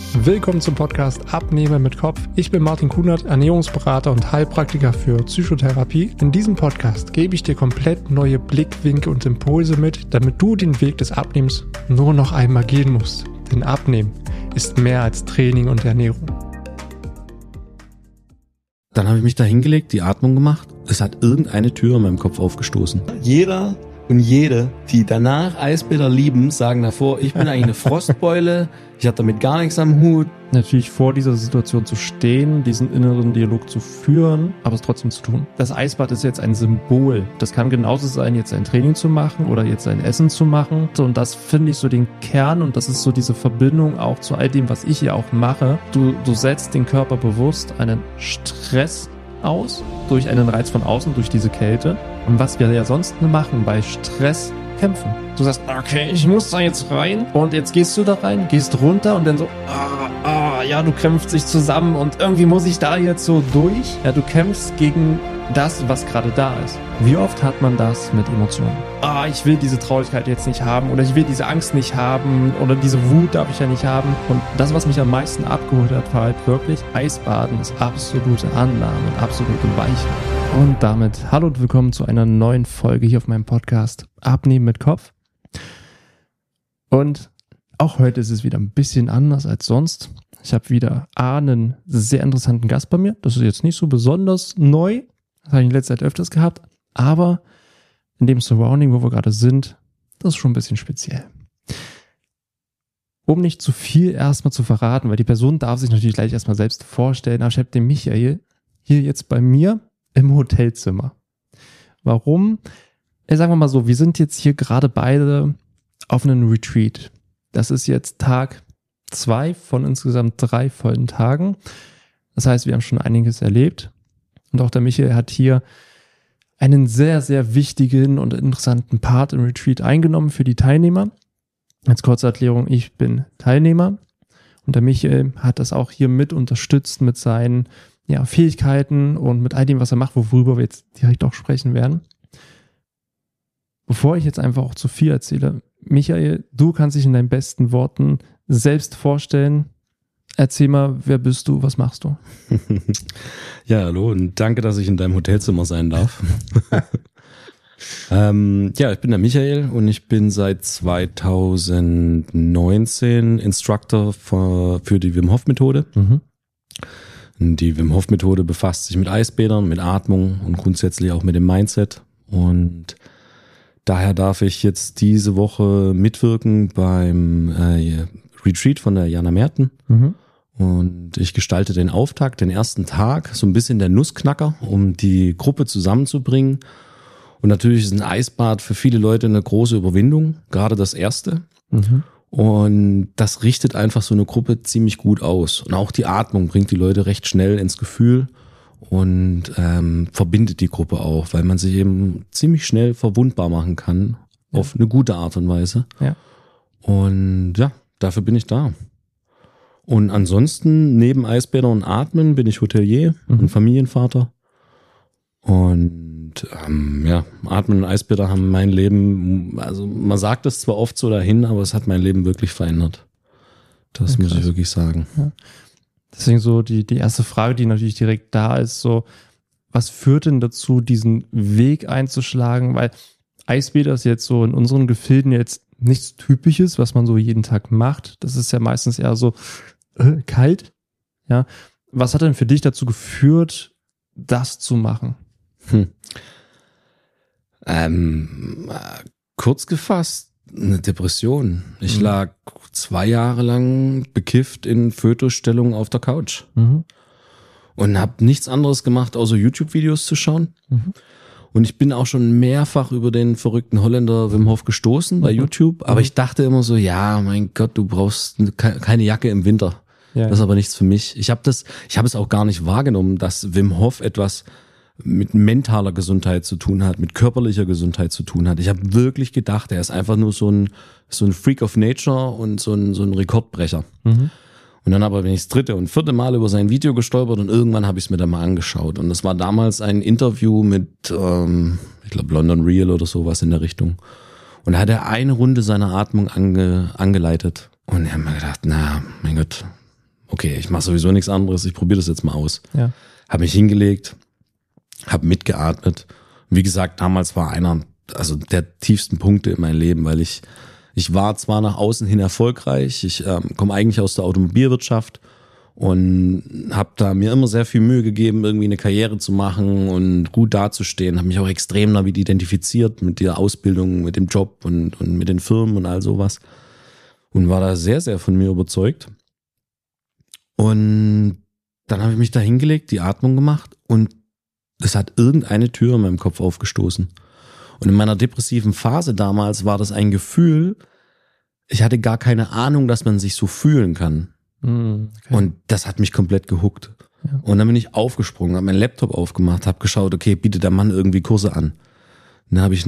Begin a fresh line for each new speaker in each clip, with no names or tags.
Willkommen zum Podcast Abnehmen mit Kopf. Ich bin Martin Kunert, Ernährungsberater und Heilpraktiker für Psychotherapie. In diesem Podcast gebe ich dir komplett neue Blickwinkel und Impulse mit, damit du den Weg des Abnehmens nur noch einmal gehen musst. Denn Abnehmen ist mehr als Training und Ernährung.
Dann habe ich mich da hingelegt, die Atmung gemacht. Es hat irgendeine Tür in meinem Kopf aufgestoßen. Jeder und jede, die danach Eisbäder lieben, sagen davor, ich bin eigentlich eine Frostbeule, ich habe damit gar nichts am Hut.
Natürlich vor dieser Situation zu stehen, diesen inneren Dialog zu führen, aber es trotzdem zu tun. Das Eisbad ist jetzt ein Symbol. Das kann genauso sein, jetzt ein Training zu machen oder jetzt ein Essen zu machen. Und das finde ich so den Kern und das ist so diese Verbindung auch zu all dem, was ich hier auch mache. Du setzt den Körper bewusst einen Stress aus, durch einen Reiz von außen, durch diese Kälte. Und was wir ja sonst machen bei Stress, kämpfen. Du sagst, okay, ich muss da jetzt rein und jetzt gehst du da rein, gehst runter und dann so, ja, du kämpfst dich zusammen und irgendwie muss ich da jetzt so durch. Ja, du kämpfst gegen das, was gerade da ist. Wie oft hat man das mit Emotionen? Ich will diese Traurigkeit jetzt nicht haben oder ich will diese Angst nicht haben oder diese Wut darf ich ja nicht haben. Und das, was mich am meisten abgeholt hat, war halt wirklich, Eisbaden ist absolute Annahme und absolute Weichheit. Und damit hallo und willkommen zu einer neuen Folge hier auf meinem Podcast Abnehmen mit Kopf. Und auch heute ist es wieder ein bisschen anders als sonst. Ich habe wieder einen sehr interessanten Gast bei mir. Das ist jetzt nicht so besonders neu. Das habe ich in letzter Zeit öfters gehabt. Aber in dem Surrounding, wo wir gerade sind, das ist schon ein bisschen speziell. Um nicht zu viel erstmal zu verraten, weil die Person darf sich natürlich gleich erstmal selbst vorstellen, aber ich habe den Michael hier jetzt bei mir im Hotelzimmer. Warum? Sagen wir mal so, wir sind jetzt hier gerade beide auf einem Retreat. Das ist jetzt Tag 2 von insgesamt 3 vollen Tagen. Das heißt, wir haben schon einiges erlebt. Und auch der Michael hat hier einen sehr, sehr wichtigen und interessanten Part im Retreat eingenommen für die Teilnehmer. Als kurze Erklärung, ich bin Teilnehmer. Und der Michael hat das auch hier mit unterstützt mit seinen Fähigkeiten und mit all dem, was er macht, worüber wir jetzt direkt auch sprechen werden. Bevor ich jetzt einfach auch zu viel erzähle, Michael, du kannst dich in deinen besten Worten selbst vorstellen. Erzähl mal, wer bist du, was machst du?
Ja, hallo und danke, dass ich in deinem Hotelzimmer sein darf. Ich bin der Michael und ich bin seit 2019 Instructor für die Wim Hof Methode. Mhm. Die Wim Hof Methode befasst sich mit Eisbädern, mit Atmung und grundsätzlich auch mit dem Mindset. Und daher darf ich jetzt diese Woche mitwirken beim Retreat von der Jana Merten. Mhm. Und ich gestalte den Auftakt, den ersten Tag, so ein bisschen der Nussknacker, um die Gruppe zusammenzubringen. Und natürlich ist ein Eisbad für viele Leute eine große Überwindung, gerade das erste. Mhm. Und das richtet einfach so eine Gruppe ziemlich gut aus. Und auch die Atmung bringt die Leute recht schnell ins Gefühl und verbindet die Gruppe auch, weil man sich eben ziemlich schnell verwundbar machen kann, auf eine gute Art und Weise. Ja. Und ja, dafür bin ich da. Und ansonsten, neben Eisbäder und Atmen, bin ich Hotelier und Familienvater. Und Atmen und Eisbäder haben mein Leben, also man sagt es zwar oft so dahin, aber es hat mein Leben wirklich verändert. Das muss ich wirklich sagen.
Ja. Deswegen so die erste Frage, die natürlich direkt da ist, so, was führt denn dazu, diesen Weg einzuschlagen? Weil Eisbäder ist jetzt so in unseren Gefilden jetzt nichts Typisches, was man so jeden Tag macht. Das ist ja meistens eher so kalt. Ja. Was hat denn für dich dazu geführt, das zu machen?
Kurz gefasst, eine Depression. Ich lag 2 Jahre lang bekifft in Fötusstellung auf der Couch und habe nichts anderes gemacht, außer YouTube-Videos zu schauen. Und ich bin auch schon mehrfach über den verrückten Holländer Wim Hof gestoßen bei YouTube, aber ich dachte immer so, ja, mein Gott, du brauchst keine Jacke im Winter. Ja. Das ist aber nichts für mich. Ich habe es auch gar nicht wahrgenommen, dass Wim Hof etwas mit mentaler Gesundheit zu tun hat, mit körperlicher Gesundheit zu tun hat. Ich habe wirklich gedacht, er ist einfach nur so ein Freak of Nature und so ein Rekordbrecher. Und dann aber bin ich das 3. und 4. Mal über sein Video gestolpert und irgendwann habe ich es mir dann mal angeschaut. Und das war damals ein Interview mit, ich glaube London Real oder sowas in der Richtung. Und da hat er eine Runde seiner Atmung angeleitet. Und ich habe mir gedacht, na, mein Gott, okay, ich mache sowieso nichts anderes, ich probiere das jetzt mal aus.
Ja.
Habe mich hingelegt, habe mitgeatmet. Und wie gesagt, damals war einer der tiefsten Punkte in meinem Leben, weil ich war zwar nach außen hin erfolgreich, ich komme eigentlich aus der Automobilwirtschaft und habe da mir immer sehr viel Mühe gegeben, irgendwie eine Karriere zu machen und gut dazustehen. Habe mich auch extrem damit identifiziert, mit der Ausbildung, mit dem Job und mit den Firmen und all sowas. Und war da sehr, sehr von mir überzeugt. Und dann habe ich mich da hingelegt, die Atmung gemacht und es hat irgendeine Tür in meinem Kopf aufgestoßen. Und in meiner depressiven Phase damals war das ein Gefühl, ich hatte gar keine Ahnung, dass man sich so fühlen kann.
Okay.
Und das hat mich komplett gehuckt.
Ja.
Und dann bin ich aufgesprungen, habe meinen Laptop aufgemacht, habe geschaut, okay, bietet der Mann irgendwie Kurse an. Dann habe ich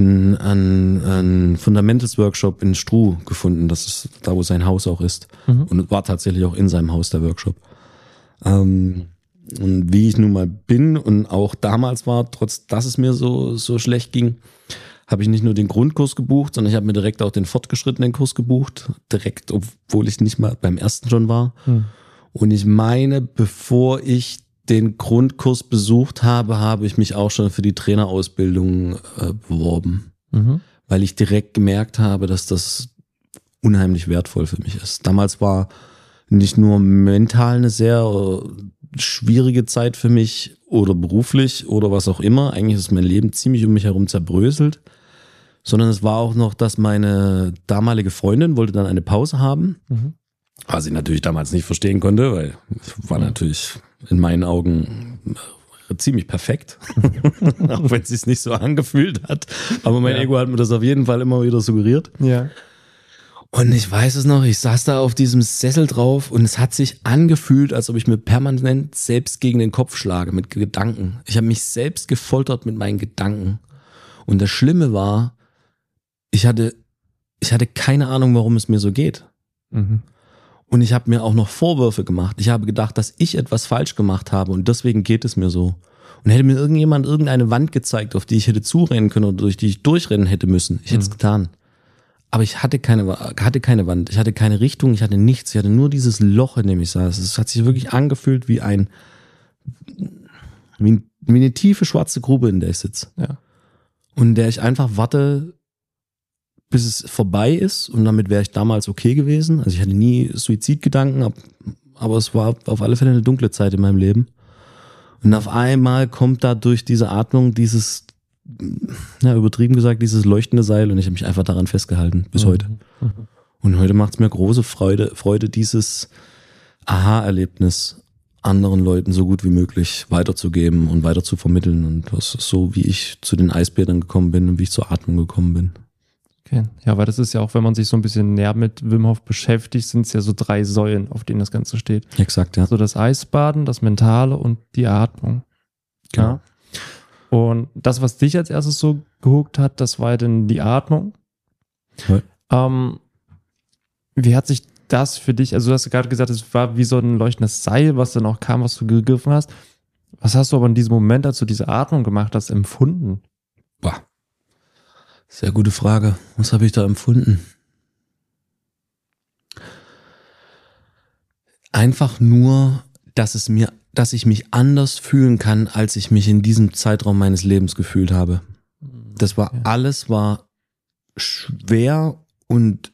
einen Fundamentals-Workshop in Struh gefunden, das ist da, wo sein Haus auch ist. Und war tatsächlich auch in seinem Haus der Workshop. Und wie ich nun mal bin und auch damals war, trotz dass es mir so schlecht ging, habe ich nicht nur den Grundkurs gebucht, sondern ich habe mir direkt auch den fortgeschrittenen Kurs gebucht. Direkt, obwohl ich nicht mal beim ersten schon war. Und ich meine, bevor ich den Grundkurs besucht habe, habe ich mich auch schon für die Trainerausbildung beworben. Weil ich direkt gemerkt habe, dass das unheimlich wertvoll für mich ist. Damals war nicht nur mental eine sehr schwierige Zeit für mich oder beruflich oder was auch immer. Eigentlich ist mein Leben ziemlich um mich herum zerbröselt. Sondern es war auch noch, dass meine damalige Freundin wollte dann eine Pause haben. Was ich natürlich damals nicht verstehen konnte, weil ich war natürlich in meinen Augen ziemlich perfekt. Auch wenn es sich nicht so angefühlt hat. Aber mein Ego hat mir das auf jeden Fall immer wieder suggeriert.
Ja.
Und ich weiß es noch, ich saß da auf diesem Sessel drauf und es hat sich angefühlt, als ob ich mir permanent selbst gegen den Kopf schlage mit Gedanken. Ich habe mich selbst gefoltert mit meinen Gedanken. Und das Schlimme war, ich hatte keine Ahnung, warum es mir so geht. Und ich habe mir auch noch Vorwürfe gemacht. Ich habe gedacht, dass ich etwas falsch gemacht habe und deswegen geht es mir so. Und hätte mir irgendjemand irgendeine Wand gezeigt, auf die ich hätte zurennen können oder durch die ich durchrennen hätte müssen, ich hätte es getan. Aber ich hatte keine Wand, ich hatte keine Richtung, ich hatte nichts, ich hatte nur dieses Loch, in dem ich saß. Es hat sich wirklich angefühlt wie eine tiefe schwarze Grube, in der ich sitze.
Ja.
Und in der ich einfach warte, bis es vorbei ist. Und damit wäre ich damals okay gewesen. Also ich hatte nie Suizidgedanken, aber es war auf alle Fälle eine dunkle Zeit in meinem Leben. Und auf einmal kommt da durch diese Atmung dieses, übertrieben gesagt, dieses leuchtende Seil und ich habe mich einfach daran festgehalten bis heute. Und heute macht es mir große Freude, dieses Aha-Erlebnis anderen Leuten so gut wie möglich weiterzugeben und weiter zu vermitteln. Und das ist so, wie ich zu den Eisbädern gekommen bin und wie ich zur Atmung gekommen bin.
Okay. Ja, weil das ist ja auch, wenn man sich so ein bisschen näher mit Wim Hof beschäftigt, sind es ja so 3 Säulen, auf denen das Ganze steht.
Exakt, ja.
So das Eisbaden, das Mentale und die Atmung.
Genau.
Ja. Und das, was dich als erstes so gehuckt hat, das war ja dann die Atmung.
Ja.
Wie hat sich das für dich, also du hast gerade gesagt, es war wie so ein leuchtendes Seil, was dann auch kam, was du gegriffen hast. Was hast du aber in diesem Moment, als du diese Atmung gemacht hast, empfunden?
Boah. Sehr gute Frage. Was habe ich da empfunden? Einfach nur, dass ich mich anders fühlen kann, als ich mich in diesem Zeitraum meines Lebens gefühlt habe. Das war, alles war schwer und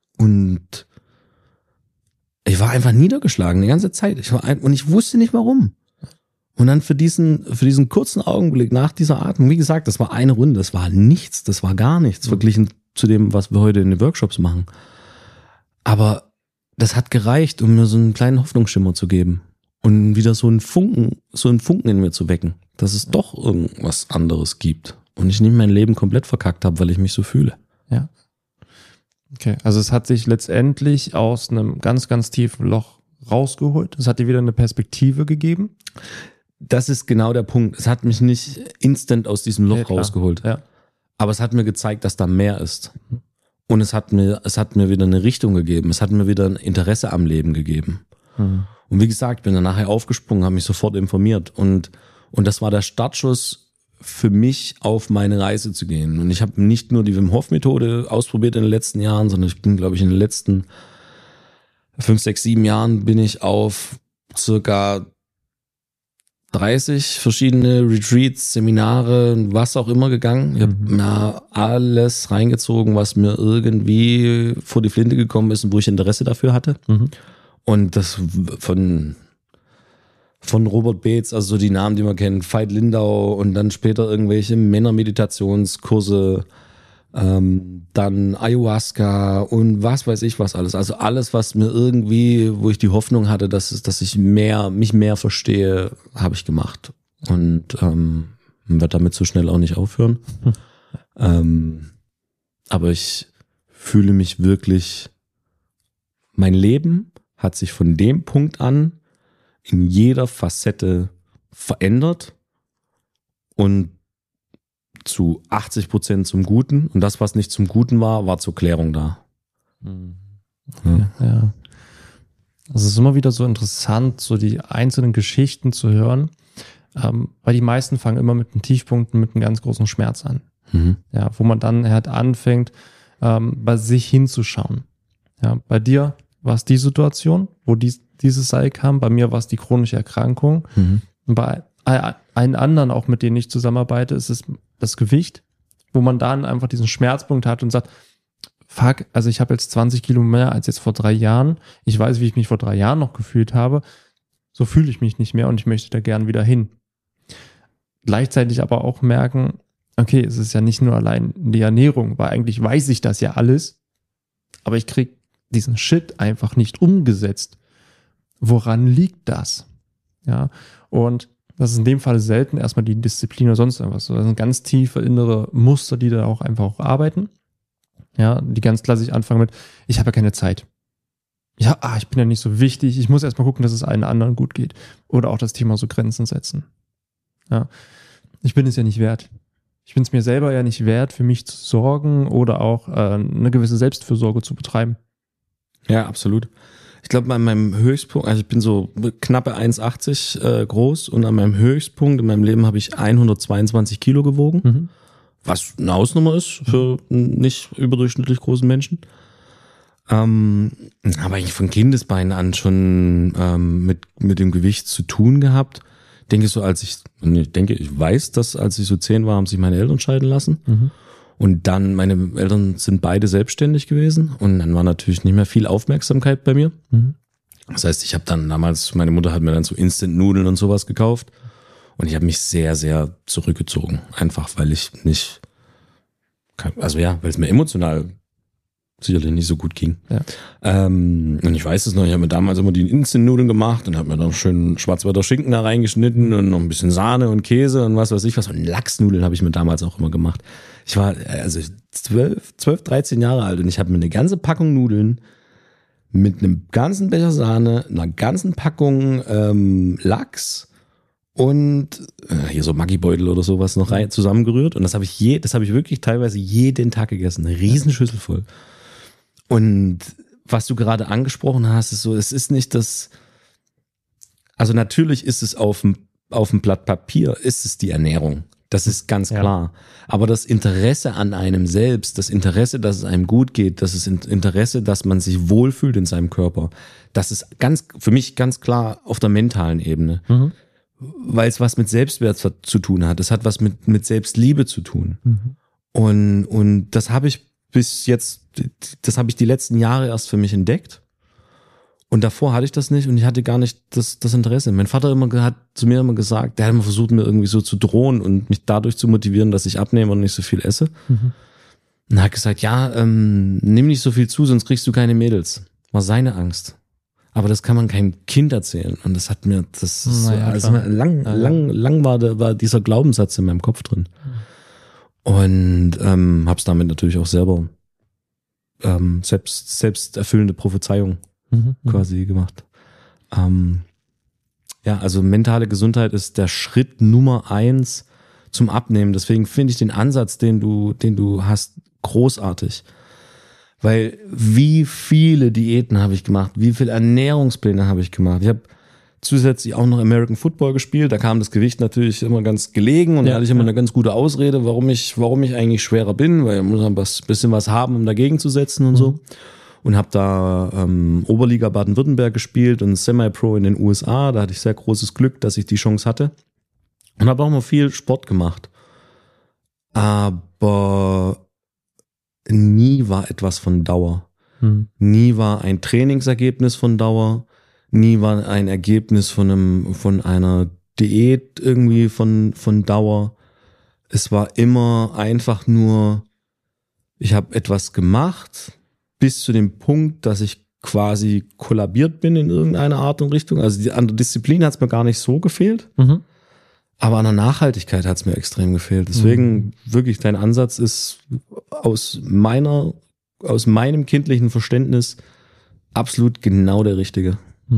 ich war einfach niedergeschlagen die ganze Zeit. Und ich wusste nicht warum. Und dann für diesen kurzen Augenblick nach dieser Atmung, wie gesagt, das war eine Runde, das war nichts, das war gar nichts, verglichen zu dem, was wir heute in den Workshops machen. Aber das hat gereicht, um mir so einen kleinen Hoffnungsschimmer zu geben und wieder so einen Funken in mir zu wecken, dass es doch irgendwas anderes gibt und ich nicht mein Leben komplett verkackt habe, weil ich mich so fühle.
Ja. Okay, also es hat sich letztendlich aus einem ganz, ganz tiefen Loch rausgeholt. Es hat dir wieder eine Perspektive gegeben.
Das ist genau der Punkt. Es hat mich nicht instant aus diesem Loch rausgeholt.
Ja.
Aber es hat mir gezeigt, dass da mehr ist. Und es hat mir wieder eine Richtung gegeben. Es hat mir wieder ein Interesse am Leben gegeben. Und wie gesagt, bin dann nachher aufgesprungen, habe mich sofort informiert. Und das war der Startschuss für mich, auf meine Reise zu gehen. Und ich habe nicht nur die Wim Hof Methode ausprobiert in den letzten Jahren, sondern ich bin, glaube ich, in den letzten 5, 6, 7 Jahren bin ich auf circa 30 verschiedene Retreats, Seminare, was auch immer gegangen. Ich habe mir alles reingezogen, was mir irgendwie vor die Flinte gekommen ist und wo ich Interesse dafür hatte. Und das von Robert Beetz, also so die Namen, die man kennt, Veit Lindau und dann später irgendwelche Männermeditationskurse, dann Ayahuasca und was weiß ich was alles. Also alles, was mir irgendwie, wo ich die Hoffnung hatte, dass ich mich mehr verstehe, habe ich gemacht. Und wird damit so schnell auch nicht aufhören. Aber ich fühle mich wirklich, mein Leben hat sich von dem Punkt an in jeder Facette verändert und zu 80% zum Guten. Und das, was nicht zum Guten war, war zur Klärung da.
Ja. Also es ist immer wieder so interessant, so die einzelnen Geschichten zu hören, weil die meisten fangen immer mit einem Tiefpunkt, mit einem ganz großen Schmerz an. Ja, wo man dann halt anfängt, bei sich hinzuschauen. Ja, bei dir war es die Situation, wo dieses Seil kam. Bei mir war es die chronische Erkrankung. Und bei allen anderen, auch mit denen ich zusammenarbeite, ist es das Gewicht, wo man dann einfach diesen Schmerzpunkt hat und sagt, fuck, also ich habe jetzt 20 Kilo mehr als jetzt vor 3 Jahren. Ich weiß, wie ich mich vor 3 Jahren noch gefühlt habe. So fühle ich mich nicht mehr und ich möchte da gern wieder hin. Gleichzeitig aber auch merken, okay, es ist ja nicht nur allein die Ernährung, weil eigentlich weiß ich das ja alles, aber ich kriege diesen Shit einfach nicht umgesetzt. Woran liegt das? Ja, und das ist in dem Fall selten erstmal die Disziplin oder sonst irgendwas. Das sind ganz tiefe innere Muster, die da auch einfach auch arbeiten. Ja, die ganz klassisch anfangen mit, ich habe ja keine Zeit. Ja, ich bin ja nicht so wichtig. Ich muss erstmal gucken, dass es allen anderen gut geht. Oder auch das Thema so Grenzen setzen. Ja, ich bin es ja nicht wert. Ich bin es mir selber ja nicht wert, für mich zu sorgen oder auch eine gewisse Selbstfürsorge zu betreiben.
Ja, absolut. Ich glaube, an meinem Höchstpunkt, also ich bin so knappe 1,80 groß und an meinem Höchstpunkt in meinem Leben habe ich 122 Kilo gewogen, was eine Hausnummer ist für nicht überdurchschnittlich großen Menschen. Aber eigentlich von Kindesbeinen an schon mit dem Gewicht zu tun gehabt. Ich weiß, dass als ich so 10 war, haben sich meine Eltern scheiden lassen. Und dann, meine Eltern sind beide selbstständig gewesen und dann war natürlich nicht mehr viel Aufmerksamkeit bei mir. Das heißt, ich habe dann damals, meine Mutter hat mir dann so Instant-Nudeln und sowas gekauft und ich habe mich sehr, sehr zurückgezogen. Einfach, weil ich nicht, weil es mir emotional sicherlich nicht so gut ging. Ja. Und ich weiß es noch, ich habe mir damals immer die Instant-Nudeln gemacht und habe mir dann schön Schwarzwälder Schinken da reingeschnitten und noch ein bisschen Sahne und Käse und was weiß ich was. Und Lachsnudeln habe ich mir damals auch immer gemacht. Ich war 12, 13 Jahre alt und ich habe mir eine ganze Packung Nudeln mit einem ganzen Becher Sahne, einer ganzen Packung Lachs und hier so Maggi-Beutel oder sowas noch rein zusammengerührt. Und das habe ich wirklich teilweise jeden Tag gegessen. Eine Riesenschüssel voll. Und was du gerade angesprochen hast, ist so, es ist nicht das, also natürlich ist es auf dem Blatt Papier, ist es die Ernährung. Das ist ganz klar. Aber das Interesse an einem selbst, das Interesse, dass es einem gut geht, das ist Interesse, dass man sich wohlfühlt in seinem Körper, das ist für mich ganz klar auf der mentalen Ebene. Weil es was mit Selbstwert zu tun hat. Das hat was mit Selbstliebe zu tun. Und das habe ich die letzten Jahre erst für mich entdeckt. Und davor hatte ich das nicht und ich hatte gar nicht das Interesse. Mein Vater hat zu mir immer gesagt, der hat immer versucht, mir irgendwie so zu drohen und mich dadurch zu motivieren, dass ich abnehme und nicht so viel esse. Und er hat gesagt, nimm nicht so viel zu, sonst kriegst du keine Mädels. War seine Angst. Aber das kann man keinem Kind erzählen. Und das hat mir, lang war dieser Glaubenssatz in meinem Kopf drin. Und hab's damit natürlich auch selber selbsterfüllende Prophezeiung quasi gemacht. Also mentale Gesundheit ist der Schritt Nummer 1 zum Abnehmen. Deswegen finde ich den Ansatz, den du hast, großartig. Weil wie viele Diäten habe ich gemacht, wie viele Ernährungspläne habe ich gemacht. Ich habe zusätzlich auch noch American Football gespielt, da kam das Gewicht natürlich immer ganz gelegen und da hatte ich immer eine ganz gute Ausrede, warum ich eigentlich schwerer bin, weil ich muss ein bisschen was haben, um dagegen zu setzen und so. und habe da Oberliga Baden-Württemberg gespielt und Semi-Pro in den USA. Da hatte ich sehr großes Glück, dass ich die Chance hatte und habe auch mal viel Sport gemacht. Aber nie war etwas von Dauer. Nie war ein Trainingsergebnis von Dauer. Nie war ein Ergebnis von einer Diät irgendwie von Dauer. Es war immer einfach nur, ich habe etwas gemacht bis zu dem Punkt, dass ich quasi kollabiert bin in irgendeiner Art und Richtung. Also an der Disziplin hat es mir gar nicht so gefehlt, aber an der Nachhaltigkeit hat es mir extrem gefehlt. Deswegen wirklich dein Ansatz ist aus meinem kindlichen Verständnis absolut genau der richtige.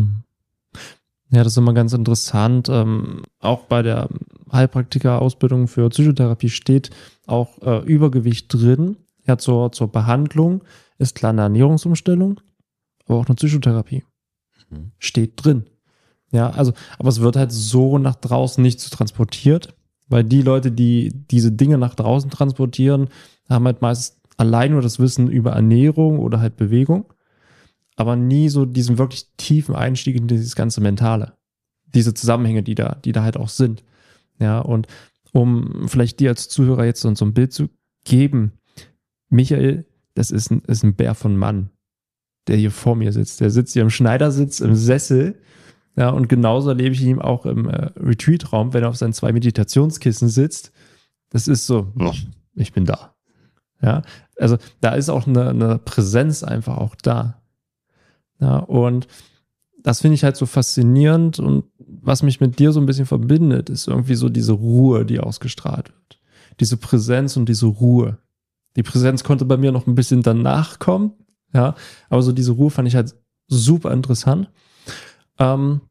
Ja, das ist immer ganz interessant. Auch bei der Heilpraktiker-Ausbildung für Psychotherapie steht auch Übergewicht drin. Ja, zur Behandlung ist klar eine Ernährungsumstellung, aber auch eine Psychotherapie. Steht drin. Ja, also, aber es wird halt so nach draußen nicht so transportiert, weil die Leute, die diese Dinge nach draußen transportieren, haben halt meist allein nur das Wissen über Ernährung oder halt Bewegung, aber nie so diesen wirklich tiefen Einstieg in dieses ganze Mentale. Diese Zusammenhänge, die da halt auch sind. Ja, und um vielleicht dir als Zuhörer jetzt so ein Bild zu geben, Michael, das ist ein Bär von Mann, der hier vor mir sitzt. Der sitzt hier im Schneidersitz, im Sessel. Ja, und genauso erlebe ich ihn auch im Retreat-Raum, wenn er auf seinen 2 Meditationskissen sitzt. Das ist so, ich bin da. Ja, also da ist auch eine Präsenz einfach auch da. Ja, und das finde ich halt so faszinierend und was mich mit dir so ein bisschen verbindet, ist irgendwie so diese Ruhe, die ausgestrahlt wird. Diese Präsenz und diese Ruhe. Die Präsenz konnte bei mir noch ein bisschen danach kommen, ja, aber so diese Ruhe fand ich halt super interessant. Und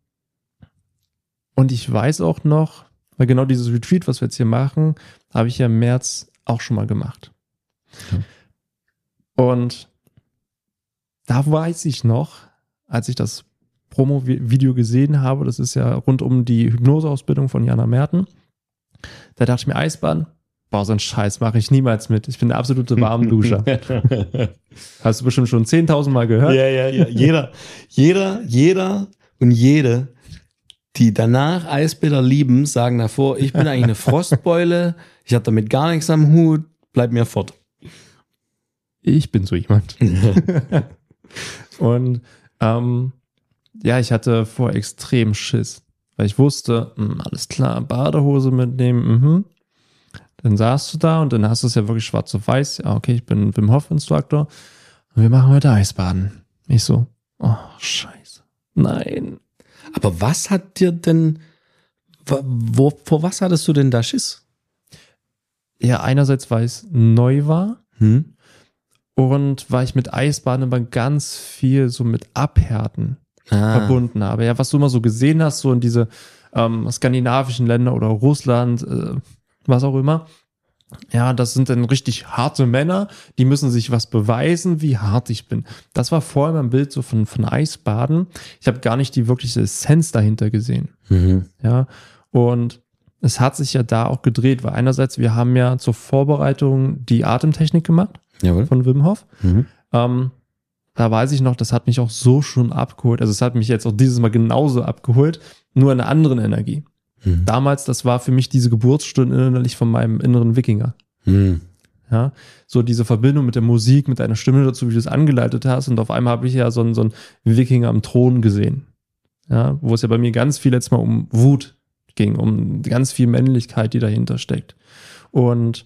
ich weiß auch noch, weil genau dieses Retreat, was wir jetzt hier machen, habe ich ja im März auch schon mal gemacht. Und da weiß ich noch, als ich das Promo-Video gesehen habe, das ist ja rund um die Hypnoseausbildung von Jana Merten, da dachte ich mir, Eisbahn, boah, so einen Scheiß mache ich niemals mit. Ich bin der absolute Warmduscher. Hast du bestimmt schon 10.000 Mal gehört?
Ja. Jeder und jede, die danach Eisbäder lieben, sagen davor, ich bin eigentlich eine Frostbeule, ich habe damit gar nichts am Hut, bleib mir fort.
Ich bin so jemand. Und ja, ich hatte vor extrem Schiss, weil ich wusste, alles klar, Badehose mitnehmen, Dann saßt du da und dann hast du es ja wirklich schwarz auf weiß. Ja, okay, ich bin Wim Hof Instructor und wir machen heute Eisbaden. Ich so, oh, scheiße, nein.
Aber was hat dir denn, vor was hattest du denn da Schiss?
Ja, einerseits, weil es neu war und weil ich mit Eisbaden aber ganz viel so mit Abhärten verbunden habe. Ja, was du immer so gesehen hast, so in diese skandinavischen Länder oder Russland, was auch immer. Ja, das sind dann richtig harte Männer, die müssen sich was beweisen, wie hart ich bin. Das war vorher mein Bild so von Eisbaden. Ich habe gar nicht die wirkliche Essenz dahinter gesehen. Ja, und es hat sich ja da auch gedreht, weil einerseits, wir haben ja zur Vorbereitung die Atemtechnik gemacht. Jawohl. Von Wim Hof. Da weiß ich noch, das hat mich auch so schon abgeholt. Also es hat mich jetzt auch dieses Mal genauso abgeholt, nur in einer anderen Energie. Damals, das war für mich diese Geburtsstunde innerlich von meinem inneren Wikinger. Ja, so diese Verbindung mit der Musik, mit deiner Stimme dazu, wie du es angeleitet hast. Und auf einmal habe ich ja so einen Wikinger am Thron gesehen. Ja, wo es ja bei mir ganz viel jetzt mal um Wut ging, um ganz viel Männlichkeit, die dahinter steckt. Und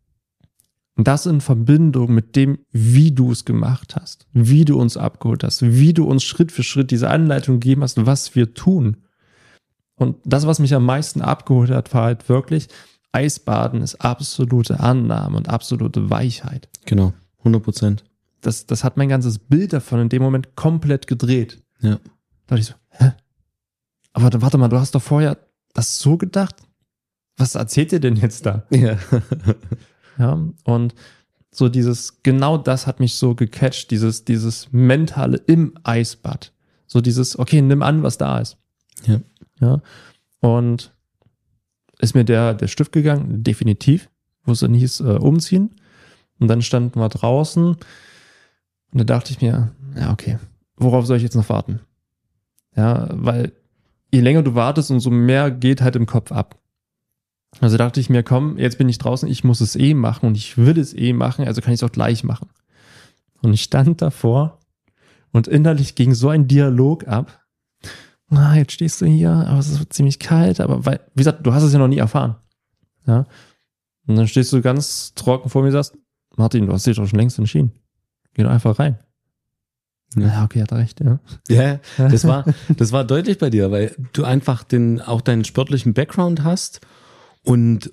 das in Verbindung mit dem, wie du es gemacht hast, wie du uns abgeholt hast, wie du uns Schritt für Schritt diese Anleitung gegeben hast, was wir tun. Und das, was mich am meisten abgeholt hat, war halt wirklich, Eisbaden ist absolute Annahme und absolute Weichheit.
Genau, 100%.
Das hat mein ganzes Bild davon in dem Moment komplett gedreht.
Ja.
Da dachte ich so, hä? Aber warte mal, du hast doch vorher das so gedacht? Was erzählt ihr denn jetzt da?
Ja.
Ja, und so genau das hat mich so gecatcht, dieses Mentale im Eisbad. So dieses, okay, nimm an, was da ist.
Ja.
Ja, und ist mir der Stift gegangen, definitiv, wo es dann hieß, umziehen. Und dann standen wir draußen und Und da dachte ich mir, ja, okay, worauf soll ich jetzt noch warten? Ja, weil je länger du wartest, umso mehr geht halt im Kopf ab. Also dachte ich mir, komm, jetzt bin ich draußen, ich muss es machen und ich will es machen, also kann ich es auch gleich machen. Und ich stand davor und innerlich ging so ein Dialog ab. Jetzt stehst du hier, aber es ist ziemlich kalt, aber weil, wie gesagt, du hast es ja noch nie erfahren. Ja. Und dann stehst du ganz trocken vor mir und sagst, Martin, du hast dich doch schon längst entschieden. Geh doch einfach rein. Ja, okay, hat er recht, ja.
Ja, das war deutlich bei dir, weil du einfach auch deinen sportlichen Background hast und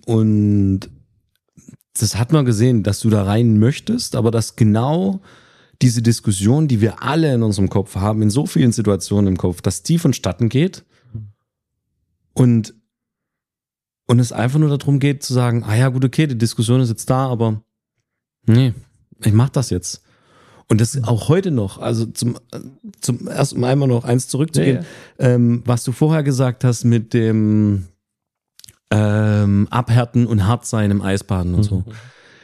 das hat man gesehen, dass du da rein möchtest, aber dass genau diese Diskussion, die wir alle in unserem Kopf haben, in so vielen Situationen im Kopf, dass die vonstatten geht und es einfach nur darum geht zu sagen, ja gut, okay, die Diskussion ist jetzt da, aber nee, ich mach das jetzt. Und das auch heute noch, also zum ersten Mal einmal noch eins zurückzugehen, was du vorher gesagt hast mit dem Abhärten und Hartsein im Eisbaden und so.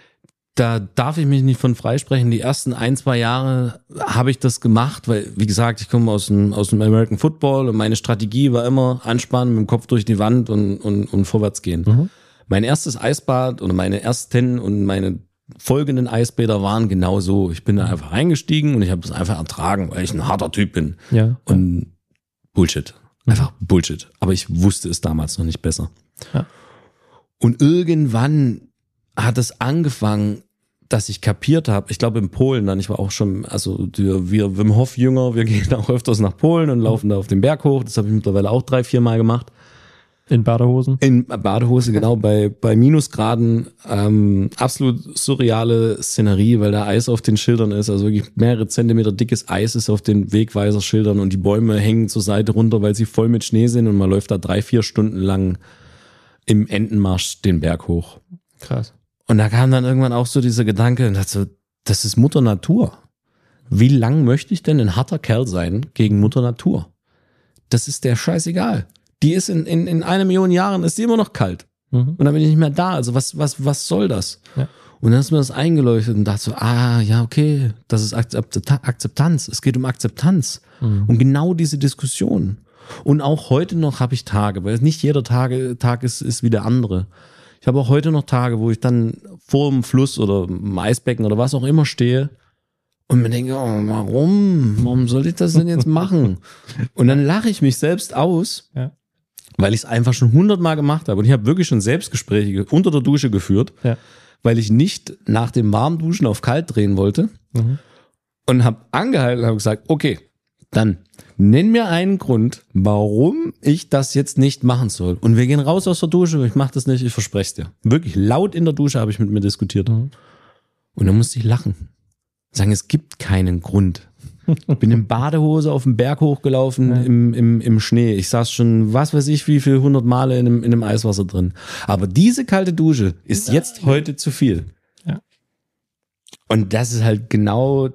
Da darf ich mich nicht von freisprechen. Die ersten 1-2 Jahre habe ich das gemacht, weil, wie gesagt, ich komme aus dem American Football und meine Strategie war immer anspannen, mit dem Kopf durch die Wand und vorwärts gehen. Mein erstes Eisbad oder meine ersten und meine folgenden Eisbäder waren genau so. Ich bin da einfach eingestiegen und ich habe das einfach ertragen, weil ich ein harter Typ bin.
Ja.
Und Bullshit. Einfach Bullshit. Aber ich wusste es damals noch nicht besser.
Ja.
Und irgendwann hat es angefangen, dass ich kapiert habe, ich glaube in Polen dann, ich war auch schon, also wir Wim Hof Jünger, wir gehen auch öfters nach Polen und laufen da auf den Berg hoch. Das habe ich mittlerweile auch 3-4 Mal gemacht.
In Badehosen?
In Badehose, genau, bei Minusgraden. Absolut surreale Szenerie, weil da Eis auf den Schildern ist, also wirklich mehrere Zentimeter dickes Eis ist auf den Wegweiserschildern und die Bäume hängen zur Seite runter, weil sie voll mit Schnee sind und man läuft da 3-4 Stunden lang im Entenmarsch den Berg hoch.
Krass.
Und da kam dann irgendwann auch so dieser Gedanke, und dachte so, das ist Mutter Natur. Wie lang möchte ich denn ein harter Kerl sein gegen Mutter Natur? Das ist der scheißegal. Die ist in 1 Million Jahren ist die immer noch kalt. Und dann bin ich nicht mehr da. Also was soll das?
Ja.
Und dann ist mir das eingeleuchtet und dachte so, ja, okay, das ist Akzeptanz. Es geht um Akzeptanz. Und genau diese Diskussion. Und auch heute noch habe ich Tage, weil nicht jeder Tag ist wie der andere. Ich habe auch heute noch Tage, wo ich dann vor dem Fluss oder im Eisbecken oder was auch immer stehe und mir denke, warum soll ich das denn jetzt machen? Und dann lache ich mich selbst aus, weil ich es einfach schon 100-mal gemacht habe. Und ich habe wirklich schon Selbstgespräche unter der Dusche geführt, weil ich nicht nach dem Warmduschen auf kalt drehen wollte und habe angehalten und habe gesagt, okay, dann nenn mir einen Grund, warum ich das jetzt nicht machen soll. Und wir gehen raus aus der Dusche, ich mache das nicht, ich verspreche es dir. Wirklich laut in der Dusche habe ich mit mir diskutiert. Und dann musste ich lachen. Sagen, es gibt keinen Grund. Ich bin in Badehose auf den Berg hochgelaufen im Schnee. Ich saß schon, was weiß ich, wie viel 100 Male in einem Eiswasser drin. Aber diese kalte Dusche ist jetzt heute zu viel.
Ja.
Und das ist halt genau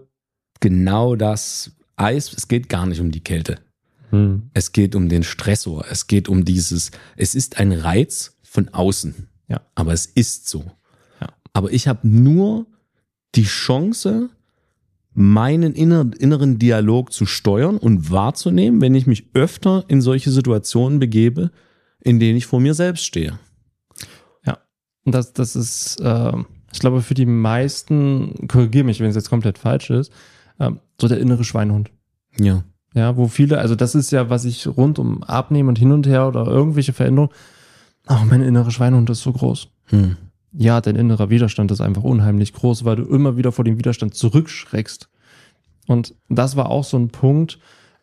das Eis. Es geht gar nicht um die Kälte. Es geht um den Stressor. Es geht um es ist ein Reiz von außen.
Ja.
Aber es ist so.
Ja.
Aber ich habe nur die Chance, meinen inneren Dialog zu steuern und wahrzunehmen, wenn ich mich öfter in solche Situationen begebe, in denen ich vor mir selbst stehe.
Ja, und das ist, ich glaube, für die meisten, korrigiere mich, wenn es jetzt komplett falsch ist, so der innere Schweinehund.
Ja.
Ja, wo viele, also das ist ja, was ich rund um Abnehmen und hin und her oder irgendwelche Veränderungen, mein innerer Schweinehund ist so groß. Ja, dein innerer Widerstand ist einfach unheimlich groß, weil du immer wieder vor dem Widerstand zurückschreckst. Und das war auch so ein Punkt,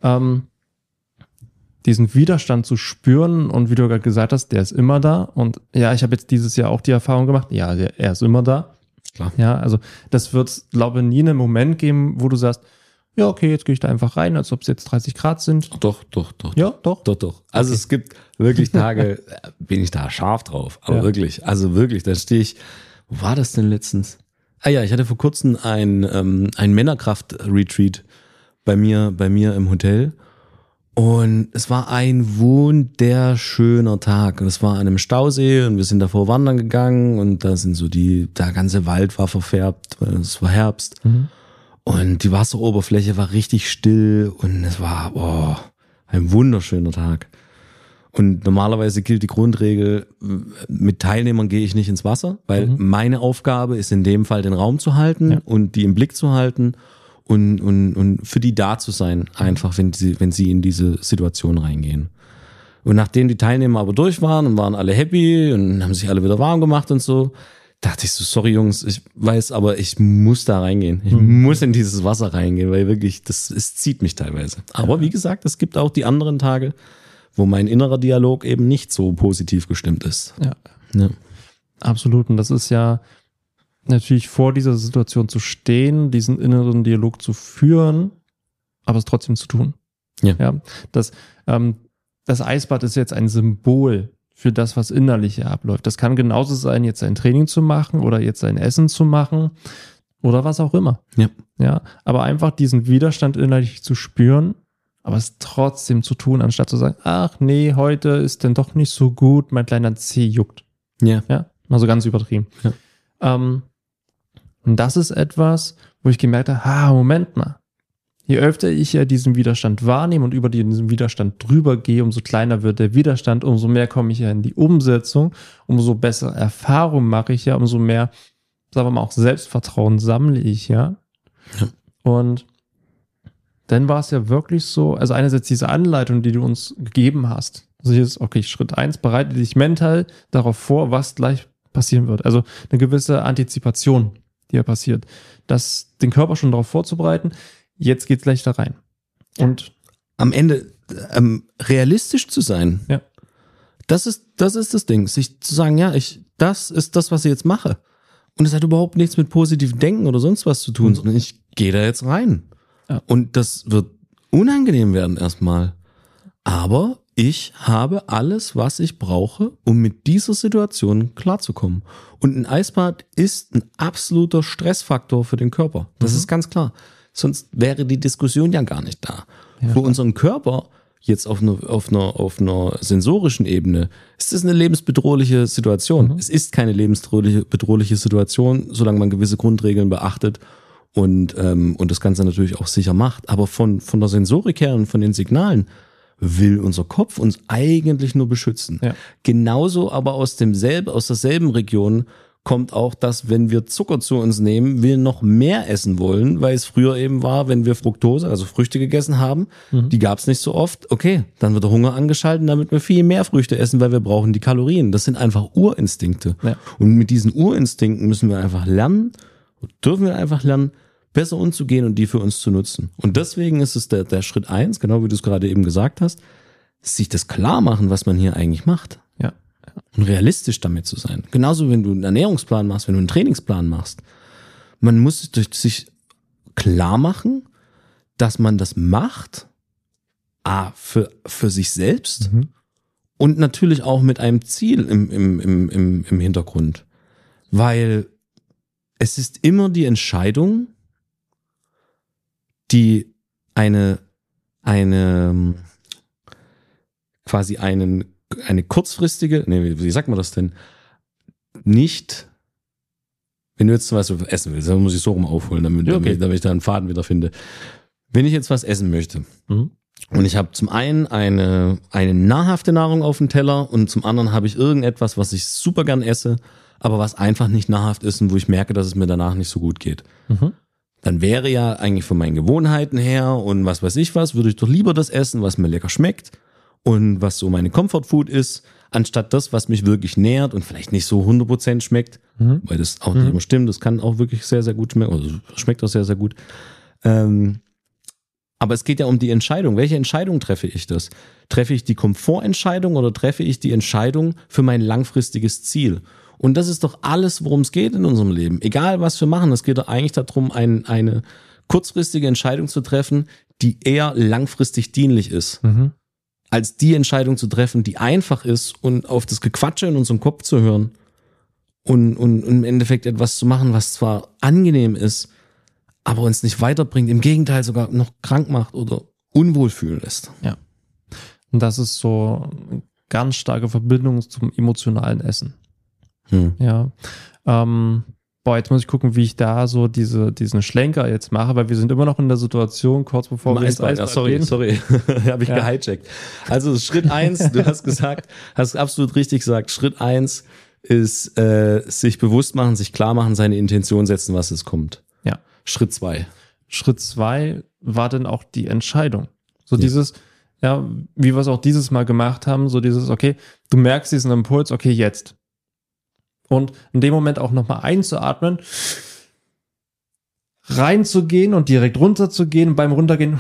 diesen Widerstand zu spüren und wie du gerade gesagt hast, der ist immer da. Und ja, ich habe jetzt dieses Jahr auch die Erfahrung gemacht, ja, er ist immer da.
Klar.
Ja, also das wird, glaube ich, nie einen Moment geben, wo du sagst, ja, okay, jetzt gehe ich da einfach rein, als ob es jetzt 30 Grad sind.
Doch.
Ja, doch.
Also Es gibt wirklich Tage, bin ich da scharf drauf. Aber wirklich, da stehe ich, wo war das denn letztens? Ja, ich hatte vor kurzem ein Männerkraft-Retreat bei mir im Hotel. Und es war ein wunderschöner Tag. Und es war an einem Stausee und wir sind davor wandern gegangen und da sind der ganze Wald war verfärbt, weil es war Herbst. Und die Wasseroberfläche war richtig still und es war ein wunderschöner Tag. Und normalerweise gilt die Grundregel, mit Teilnehmern gehe ich nicht ins Wasser, weil meine Aufgabe ist in dem Fall den Raum zu halten und die im Blick zu halten und für die da zu sein, einfach wenn sie in diese Situation reingehen. Und nachdem die Teilnehmer aber durch waren und waren alle happy und haben sich alle wieder warm gemacht und so, dachte ich so, sorry Jungs, ich weiß, aber ich muss da reingehen. Ich muss in dieses Wasser reingehen, weil wirklich, es zieht mich teilweise. Aber wie gesagt, es gibt auch die anderen Tage, wo mein innerer Dialog eben nicht so positiv gestimmt ist.
Ja. Absolut. Und das ist ja natürlich vor dieser Situation zu stehen, diesen inneren Dialog zu führen, aber es trotzdem zu tun. Ja. Das Eisbad ist jetzt ein Symbol für das, was innerlich hier abläuft. Das kann genauso sein, jetzt ein Training zu machen oder jetzt ein Essen zu machen oder was auch immer. Ja. Aber einfach diesen Widerstand innerlich zu spüren, aber es trotzdem zu tun, anstatt zu sagen, ach nee, heute ist denn doch nicht so gut, mein kleiner Zeh juckt. Ja, mal so ganz übertrieben. Ja. Und das ist etwas, wo ich gemerkt habe, Moment mal. Je öfter ich ja diesen Widerstand wahrnehme und über diesen Widerstand drüber gehe, umso kleiner wird der Widerstand, umso mehr komme ich ja in die Umsetzung, umso bessere Erfahrung mache ich ja, umso mehr, sagen wir mal, auch Selbstvertrauen sammle ich ja. Und dann war es ja wirklich so, also einerseits diese Anleitung, die du uns gegeben hast. Also hier ist, okay, Schritt 1, bereite dich mental darauf vor, was gleich passieren wird. Also eine gewisse Antizipation, die ja passiert. Den Körper schon darauf vorzubereiten, jetzt geht's gleich da rein. Und
am Ende realistisch zu sein.
Ja.
Das ist das Ding. Sich zu sagen, das ist das, was ich jetzt mache. Und es hat überhaupt nichts mit positivem Denken oder sonst was zu tun, sondern ich gehe da jetzt rein. Ja. Und das wird unangenehm werden erstmal. Aber ich habe alles, was ich brauche, um mit dieser Situation klarzukommen. Und ein Eisbad ist ein absoluter Stressfaktor für den Körper. Das ist ganz klar. Sonst wäre die Diskussion ja gar nicht da. Ja. Für unseren Körper, jetzt auf einer sensorischen Ebene, ist das eine lebensbedrohliche Situation. Es ist keine lebensbedrohliche Situation, solange man gewisse Grundregeln beachtet und das Ganze natürlich auch sicher macht. Aber von der Sensorik her und von den Signalen will unser Kopf uns eigentlich nur beschützen. Ja. Genauso aber aus derselben Region kommt auch, dass wenn wir Zucker zu uns nehmen, wir noch mehr essen wollen, weil es früher eben war, wenn wir Fructose, also Früchte gegessen haben, die gab es nicht so oft, okay, dann wird der Hunger angeschaltet, damit wir viel mehr Früchte essen, weil wir brauchen die Kalorien. Das sind einfach Urinstinkte. Ja. Und mit diesen Urinstinkten müssen wir einfach lernen, dürfen wir einfach lernen, besser umzugehen und die für uns zu nutzen. Und deswegen ist es der Schritt 1, genau wie du es gerade eben gesagt hast, sich das klar machen, was man hier eigentlich macht.
Ja.
Und realistisch damit zu sein. Genauso, wenn du einen Ernährungsplan machst, wenn du einen Trainingsplan machst. Man muss sich klar machen, dass man das macht, für sich selbst und natürlich auch mit einem Ziel im Hintergrund. Weil es ist immer die Entscheidung, die quasi eine kurzfristige, wie sagt man das denn? Nicht, wenn du jetzt zum Beispiel essen willst, dann muss ich so rum aufholen, damit ich da einen Faden wieder finde. Wenn ich jetzt was essen möchte und ich habe zum einen eine nahrhafte Nahrung auf dem Teller und zum anderen habe ich irgendetwas, was ich super gern esse, aber was einfach nicht nahrhaft ist und wo ich merke, dass es mir danach nicht so gut geht. Dann wäre ja eigentlich von meinen Gewohnheiten her und was weiß ich was, würde ich doch lieber das essen, was mir lecker schmeckt und was so meine Comfort Food ist, anstatt das, was mich wirklich nährt und vielleicht nicht so 100% schmeckt, weil das auch nicht immer stimmt. Das kann auch wirklich sehr, sehr gut schmecken, also schmeckt auch sehr, sehr gut. Aber es geht ja um die Entscheidung. Welche Entscheidung treffe ich das? Treffe ich die Komfortentscheidung oder treffe ich die Entscheidung für mein langfristiges Ziel? Und das ist doch alles, worum es geht in unserem Leben. Egal, was wir machen, es geht doch eigentlich darum, eine kurzfristige Entscheidung zu treffen, die eher langfristig dienlich ist, als die Entscheidung zu treffen, die einfach ist und auf das Gequatsche in unserem Kopf zu hören und im Endeffekt etwas zu machen, was zwar angenehm ist, aber uns nicht weiterbringt, im Gegenteil sogar noch krank macht oder unwohl fühlen lässt.
Ja. Und das ist so eine ganz starke Verbindung zum emotionalen Essen. Ja. jetzt muss ich gucken, wie ich da so diesen Schlenker jetzt mache, weil wir sind immer noch in der Situation, kurz bevor wir ins Eisbad gehen.
Sorry, habe ich gehijackt. Also Schritt 1, du hast absolut richtig gesagt, Schritt 1 ist sich bewusst machen, sich klar machen, seine Intention setzen, was es kommt.
Ja.
Schritt 2
war dann auch die Entscheidung. So dieses, wie wir es auch dieses Mal gemacht haben, so dieses, okay, du merkst diesen Impuls, okay, jetzt. Und in dem Moment auch nochmal einzuatmen, reinzugehen und direkt runterzugehen und beim Runtergehen.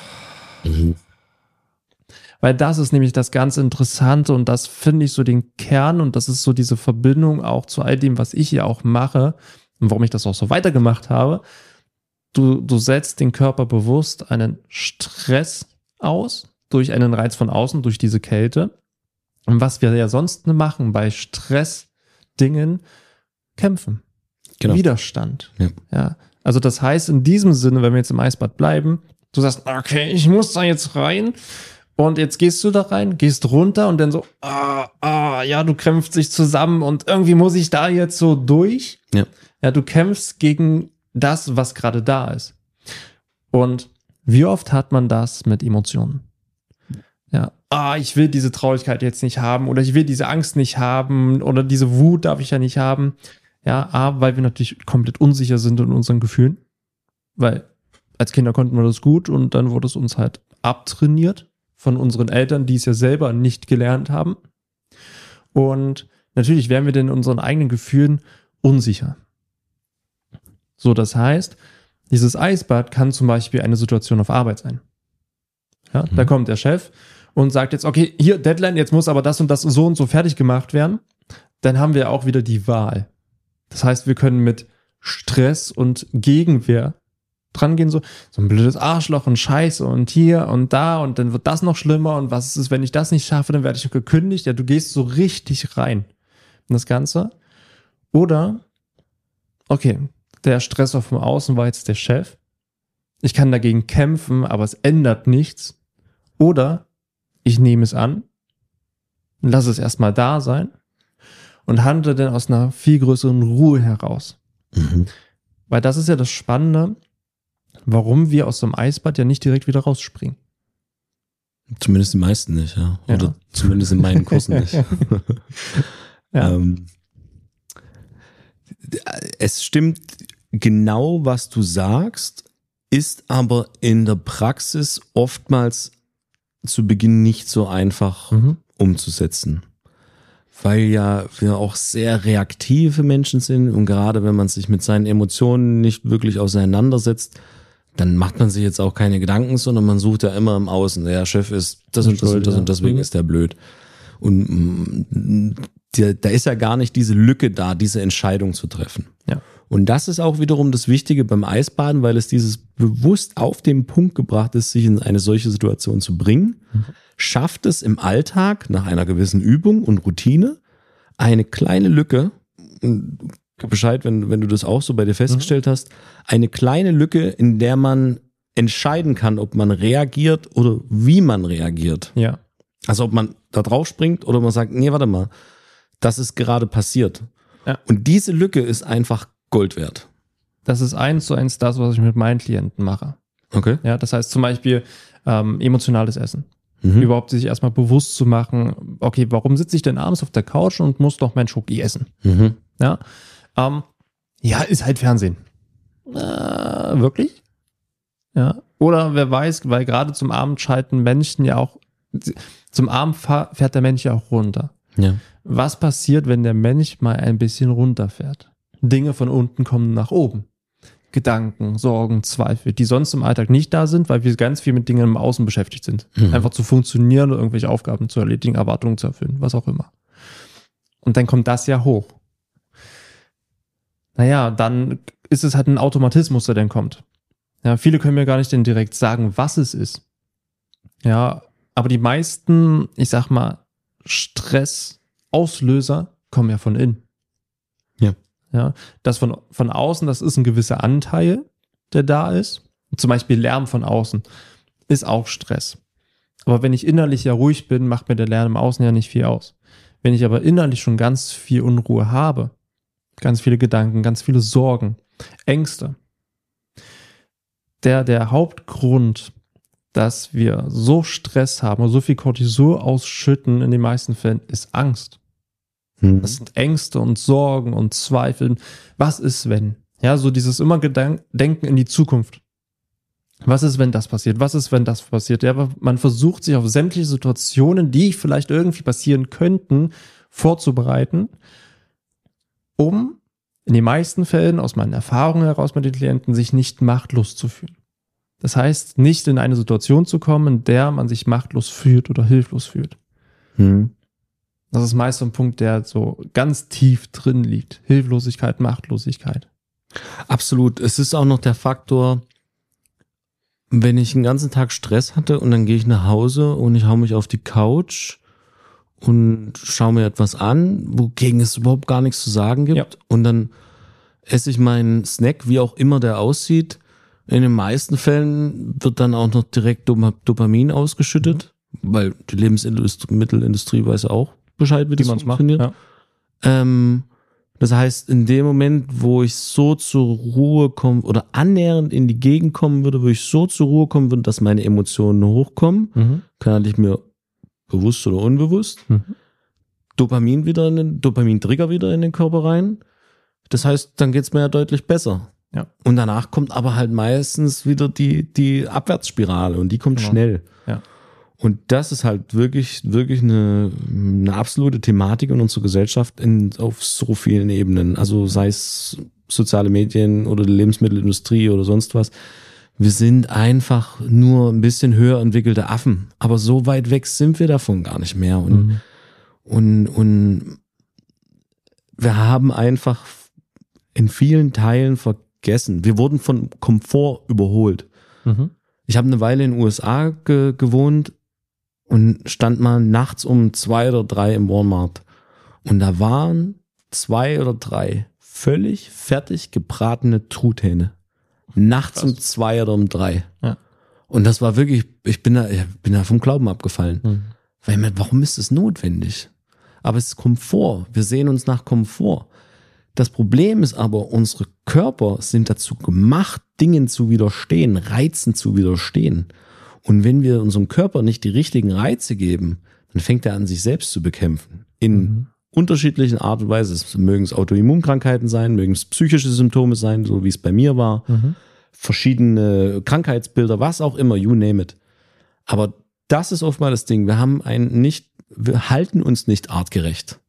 Weil das ist nämlich das ganz Interessante und das finde ich so den Kern und das ist so diese Verbindung auch zu all dem, was ich hier auch mache und warum ich das auch so weitergemacht habe. Du setzt den Körper bewusst einen Stress aus durch einen Reiz von außen, durch diese Kälte. Und was wir ja sonst machen bei Stressdingen, kämpfen.
Genau.
Widerstand. Ja. Also das heißt in diesem Sinne, wenn wir jetzt im Eisbad bleiben, du sagst, okay, ich muss da jetzt rein und jetzt gehst du da rein, gehst runter und dann so, du krämpfst dich zusammen und irgendwie muss ich da jetzt so durch. Ja, du kämpfst gegen das, was gerade da ist. Und wie oft hat man das mit Emotionen? Ja, ich will diese Traurigkeit jetzt nicht haben oder ich will diese Angst nicht haben oder diese Wut darf ich ja nicht haben. Ja, weil wir natürlich komplett unsicher sind in unseren Gefühlen, weil als Kinder konnten wir das gut und dann wurde es uns halt abtrainiert von unseren Eltern, die es ja selber nicht gelernt haben. Und natürlich werden wir denn in unseren eigenen Gefühlen unsicher. So, das heißt, dieses Eisbad kann zum Beispiel eine Situation auf Arbeit sein. Ja, da kommt der Chef und sagt jetzt, okay, hier Deadline, jetzt muss aber das und das so und so fertig gemacht werden. Dann haben wir auch wieder die Wahl. Das heißt, wir können mit Stress und Gegenwehr dran gehen, so ein blödes Arschloch und Scheiße und hier und da und dann wird das noch schlimmer und was ist, wenn ich das nicht schaffe, dann werde ich gekündigt. Ja, du gehst so richtig rein in das Ganze. Oder, okay, der Stressor vom Außen war jetzt der Chef. Ich kann dagegen kämpfen, aber es ändert nichts. Oder ich nehme es an, lasse es erstmal da sein und handle dann aus einer viel größeren Ruhe heraus. Weil das ist ja das Spannende, warum wir aus so einem Eisbad ja nicht direkt wieder rausspringen.
Zumindest die meisten nicht, ja. Oder zumindest in meinen Kursen nicht. Es stimmt genau, was du sagst, ist aber in der Praxis oftmals zu Beginn nicht so einfach umzusetzen. Weil ja wir auch sehr reaktive Menschen sind und gerade wenn man sich mit seinen Emotionen nicht wirklich auseinandersetzt, dann macht man sich jetzt auch keine Gedanken, sondern man sucht ja immer im Außen. Der Chef ist das und das und das und deswegen ist der blöd. Und da ist ja gar nicht diese Lücke da, diese Entscheidung zu treffen.
Ja.
Und das ist auch wiederum das Wichtige beim Eisbaden, weil es dieses bewusst auf den Punkt gebracht ist, sich in eine solche Situation zu bringen, schafft es im Alltag nach einer gewissen Übung und Routine eine kleine Lücke, Bescheid, wenn du das auch so bei dir festgestellt hast, eine kleine Lücke, in der man entscheiden kann, ob man reagiert oder wie man reagiert.
Ja.
Also ob man da drauf springt oder man sagt, nee, warte mal, das ist gerade passiert.
Ja.
Und diese Lücke ist einfach Gold wert.
Das ist 1:1 das, was ich mit meinen Klienten mache.
Okay.
Ja, das heißt zum Beispiel emotionales Essen. Überhaupt sich erstmal bewusst zu machen, okay, warum sitze ich denn abends auf der Couch und muss doch mein Schoki essen? Ja, ist halt Fernsehen. Wirklich? Ja. Oder wer weiß, weil gerade zum Abend schalten Menschen ja auch, zum Abend fährt der Mensch ja auch runter.
Ja.
Was passiert, wenn der Mensch mal ein bisschen runterfährt? Dinge von unten kommen nach oben. Gedanken, Sorgen, Zweifel, die sonst im Alltag nicht da sind, weil wir ganz viel mit Dingen im Außen beschäftigt sind. Einfach zu funktionieren oder irgendwelche Aufgaben zu erledigen, Erwartungen zu erfüllen, was auch immer. Und dann kommt das ja hoch. Naja, dann ist es halt ein Automatismus, der dann kommt. Ja, viele können mir gar nicht denn direkt sagen, was es ist. Ja, aber die meisten, ich sag mal, Stressauslöser kommen ja von innen. Ja, das von außen, das ist ein gewisser Anteil, der da ist. Zum Beispiel Lärm von außen ist auch Stress. Aber wenn ich innerlich ja ruhig bin, macht mir der Lärm im Außen ja nicht viel aus. Wenn ich aber innerlich schon ganz viel Unruhe habe ganz viele Gedanken, ganz viele Sorgen, Ängste. Der Hauptgrund, dass wir so Stress haben und so viel Cortisol ausschütten in den meisten Fällen, ist Angst. Das sind Ängste und Sorgen und Zweifel. Was ist, wenn? Ja, so dieses immer Denken in die Zukunft. Was ist, wenn das passiert? Was ist, wenn das passiert? Ja, aber man versucht sich auf sämtliche Situationen, die vielleicht irgendwie passieren könnten, vorzubereiten, um in den meisten Fällen, aus meinen Erfahrungen heraus mit den Klienten, sich nicht machtlos zu fühlen. Das heißt, nicht in eine Situation zu kommen, in der man sich machtlos fühlt oder hilflos fühlt. Das ist meist so ein Punkt, der so ganz tief drin liegt. Hilflosigkeit, Machtlosigkeit.
Absolut. Es ist auch noch der Faktor, wenn ich den ganzen Tag Stress hatte und dann gehe ich nach Hause und ich hau mich auf die Couch und schaue mir etwas an, wogegen es überhaupt gar nichts zu sagen gibt, und dann esse ich meinen Snack, wie auch immer der aussieht. In den meisten Fällen wird dann auch noch direkt Dopamin ausgeschüttet, weil die Lebensmittelindustrie weiß auch Bescheid, wie das funktioniert. Ja. Das heißt, in dem Moment, wo ich so zur Ruhe komme oder annähernd in die Gegend kommen würde, wo ich so zur Ruhe kommen würde, dass meine Emotionen hochkommen, kann ich mir bewusst oder unbewusst Dopamin-Trigger wieder in den Körper rein. Das heißt, dann geht's mir ja deutlich besser.
Ja.
Und danach kommt aber halt meistens wieder die Abwärtsspirale, und die kommt schnell.
Ja.
Und das ist halt wirklich eine absolute Thematik in unserer Gesellschaft auf so vielen Ebenen. Also sei es soziale Medien oder die Lebensmittelindustrie oder sonst was. Wir sind einfach nur ein bisschen höher entwickelte Affen. Aber so weit weg sind wir davon gar nicht mehr. Und wir haben einfach in vielen Teilen vergessen. Wir wurden von Komfort überholt. Ich habe eine Weile in den USA gewohnt und stand mal nachts um 2 oder 3 im Walmart. Und da waren 2 oder 3 völlig fertig gebratene Truthähne. Nachts um 2 oder um 3.
Ja.
Und das war wirklich, ich bin da vom Glauben abgefallen. Weil warum ist es notwendig? Aber es ist Komfort. Wir sehen uns nach Komfort. Das Problem ist aber, unsere Körper sind dazu gemacht, Dingen zu widerstehen, Reizen zu widerstehen. Und wenn wir unserem Körper nicht die richtigen Reize geben, dann fängt er an, sich selbst zu bekämpfen. In unterschiedlichen Art und Weise. Mögen es Autoimmunkrankheiten sein, mögen es psychische Symptome sein, so wie es bei mir war. Verschiedene Krankheitsbilder, was auch immer, you name it. Aber das ist oft mal das Ding. Wir halten uns nicht artgerecht.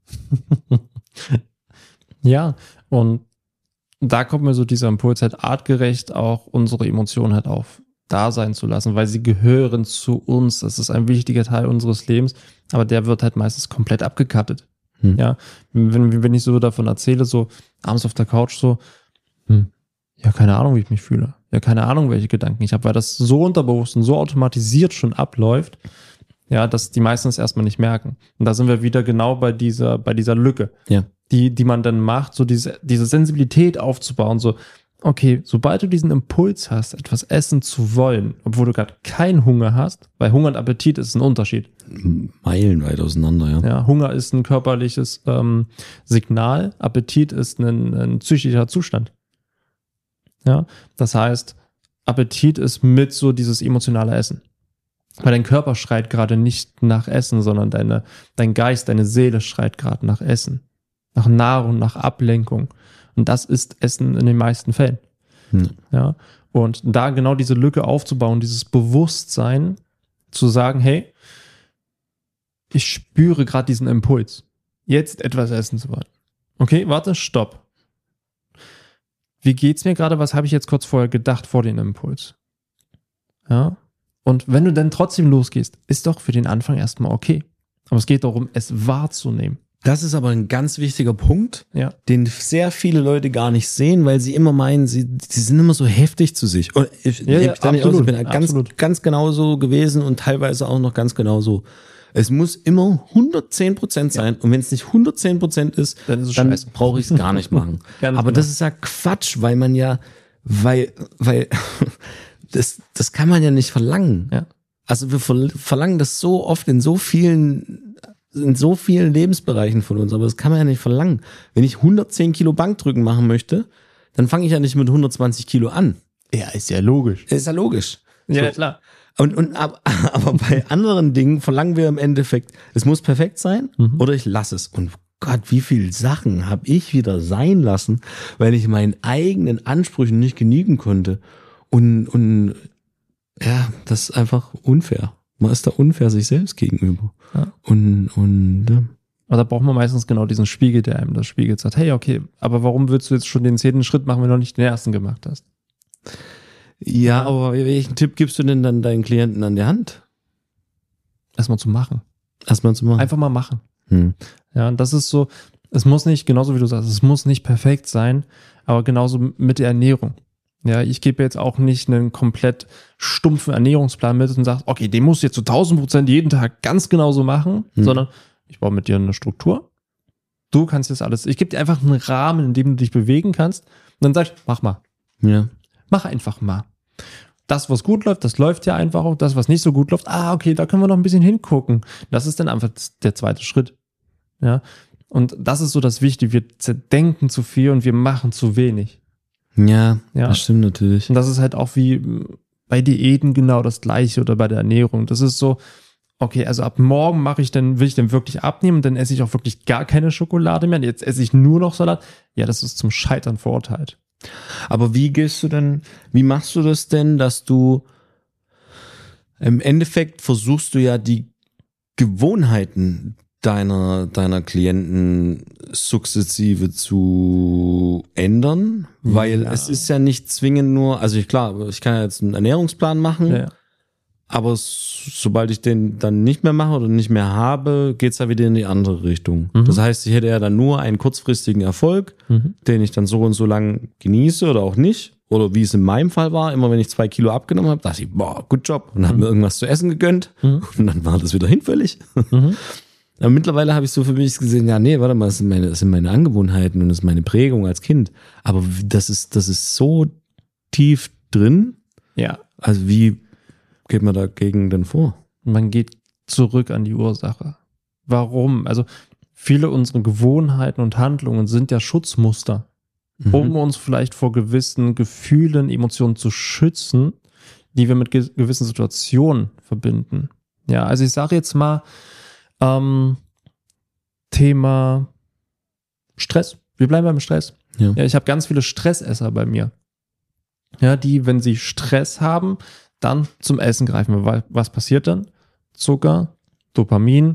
Ja, und da kommt mir so dieser Impuls, halt artgerecht auch unsere Emotionen halt auf da sein zu lassen, weil sie gehören zu uns. Das ist ein wichtiger Teil unseres Lebens, aber der wird halt meistens komplett abgekattet. Ja, wenn ich so davon erzähle, so abends auf der Couch so, ja, keine Ahnung, wie ich mich fühle. Ja, keine Ahnung, welche Gedanken ich habe, weil das so unterbewusst und so automatisiert schon abläuft, ja, dass die meisten es erstmal nicht merken. Und da sind wir wieder genau bei dieser Lücke, die man dann macht, so diese Sensibilität aufzubauen, so, okay, sobald du diesen Impuls hast, etwas essen zu wollen, obwohl du gerade keinen Hunger hast, weil Hunger und Appetit ist ein Unterschied.
Meilenweit auseinander, ja.
Ja, Hunger ist ein körperliches Signal, Appetit ist ein psychischer Zustand. Ja, das heißt, Appetit ist mit so dieses emotionale Essen. Weil dein Körper schreit gerade nicht nach Essen, sondern dein Geist, deine Seele schreit gerade nach Essen. Nach Nahrung, nach Ablenkung. Und das ist Essen in den meisten Fällen. Ja, und da genau diese Lücke aufzubauen, dieses Bewusstsein, zu sagen, hey, ich spüre gerade diesen Impuls, jetzt etwas essen zu wollen. Okay, warte, stopp. Wie geht's mir gerade? Was habe ich jetzt kurz vorher gedacht vor dem Impuls? Ja. Und wenn du dann trotzdem losgehst, ist doch für den Anfang erstmal okay. Aber es geht darum, es wahrzunehmen.
Das ist aber ein ganz wichtiger Punkt,
Ja.
den sehr viele Leute gar nicht sehen, weil sie immer meinen, sie sind immer so heftig zu sich. Und ich bin ganz genauso gewesen und teilweise auch noch ganz genauso. Es muss immer 110% sein. Und wenn es nicht 110% ist, dann brauche ich es gar nicht machen. Aber das ist ja Quatsch, weil man ja, weil das kann man ja nicht verlangen.
Ja.
Also wir verlangen das so oft in so vielen in so vielen Lebensbereichen von uns, aber das kann man ja nicht verlangen. Wenn ich 110 Kilo Bankdrücken machen möchte, dann fange ich ja nicht mit 120 Kilo an.
Ja, ist ja logisch.
Ist ja logisch.
Ja,
So.
klar.
Aber bei anderen Dingen verlangen wir im Endeffekt, es muss perfekt sein oder ich lasse es. Und Gott, wie viele Sachen habe ich wieder sein lassen, weil ich meinen eigenen Ansprüchen nicht genügen konnte. Und ja, das ist einfach unfair. Man ist da unfair sich selbst gegenüber.
Ja.
Und ja.
Aber da braucht man meistens genau diesen Spiegel, der einem das spiegelt. Sagt, hey, okay, aber warum willst du jetzt schon den 10. Schritt machen, wenn du noch nicht den ersten gemacht hast?
Ja, aber welchen Tipp gibst du denn dann deinen Klienten an die Hand?
Erstmal zu machen.
Erstmal zu machen.
Einfach mal machen.
Hm.
Ja, und das ist so, es muss nicht, genauso wie du sagst, es muss nicht perfekt sein, aber genauso mit der Ernährung. Ja, ich gebe jetzt auch nicht einen komplett stumpfen Ernährungsplan mit und sage, okay, den musst du jetzt zu 1000% jeden Tag ganz genauso machen, sondern ich baue mit dir eine Struktur. Du kannst jetzt alles, ich gebe dir einfach einen Rahmen, in dem du dich bewegen kannst und dann sag ich, mach mal.
Ja.
Mach einfach mal. Das, was gut läuft, das läuft ja einfach auch. Das, was nicht so gut läuft, okay, da können wir noch ein bisschen hingucken. Das ist dann einfach der zweite Schritt. Ja. Und das ist so das Wichtige. Wir zerdenken zu viel und wir machen zu wenig.
Ja,
Ja.
das stimmt natürlich.
Und das ist halt auch wie bei Diäten genau das Gleiche oder bei der Ernährung. Das ist so, okay, also ab morgen will ich dann wirklich abnehmen und dann esse ich auch wirklich gar keine Schokolade mehr. Jetzt esse ich nur noch Salat. Ja, das ist zum Scheitern verurteilt.
Aber wie machst du das denn, dass du im Endeffekt versuchst du ja die Gewohnheiten deiner Klienten sukzessive zu ändern, weil es ist ja nicht zwingend nur, also ich kann ja jetzt einen Ernährungsplan machen,
Ja.
aber sobald ich den dann nicht mehr mache oder nicht mehr habe, geht's ja wieder in die andere Richtung. Das heißt, ich hätte ja dann nur einen kurzfristigen Erfolg, den ich dann so und so lang genieße oder auch nicht. Oder wie es in meinem Fall war, immer wenn ich 2 Kilo abgenommen habe, dachte ich, boah, good job. Und habe mir irgendwas zu essen gegönnt. Und dann war das wieder hinfällig. Aber mittlerweile habe ich so für mich gesehen, ja, nee, warte mal, das sind meine Angewohnheiten und das ist meine Prägung als Kind. Aber das ist so tief drin.
Ja.
Also wie geht man dagegen denn vor?
Man geht zurück an die Ursache. Warum? Also viele unserer Gewohnheiten und Handlungen sind ja Schutzmuster, um uns vielleicht vor gewissen Gefühlen, Emotionen zu schützen, die wir mit gewissen Situationen verbinden. Ja, also ich sage jetzt mal Thema Stress. Wir bleiben beim Stress.
Ja.
Ja, ich habe ganz viele Stressesser bei mir. Ja, die, wenn sie Stress haben, dann zum Essen greifen. Weil was passiert dann? Zucker, Dopamin.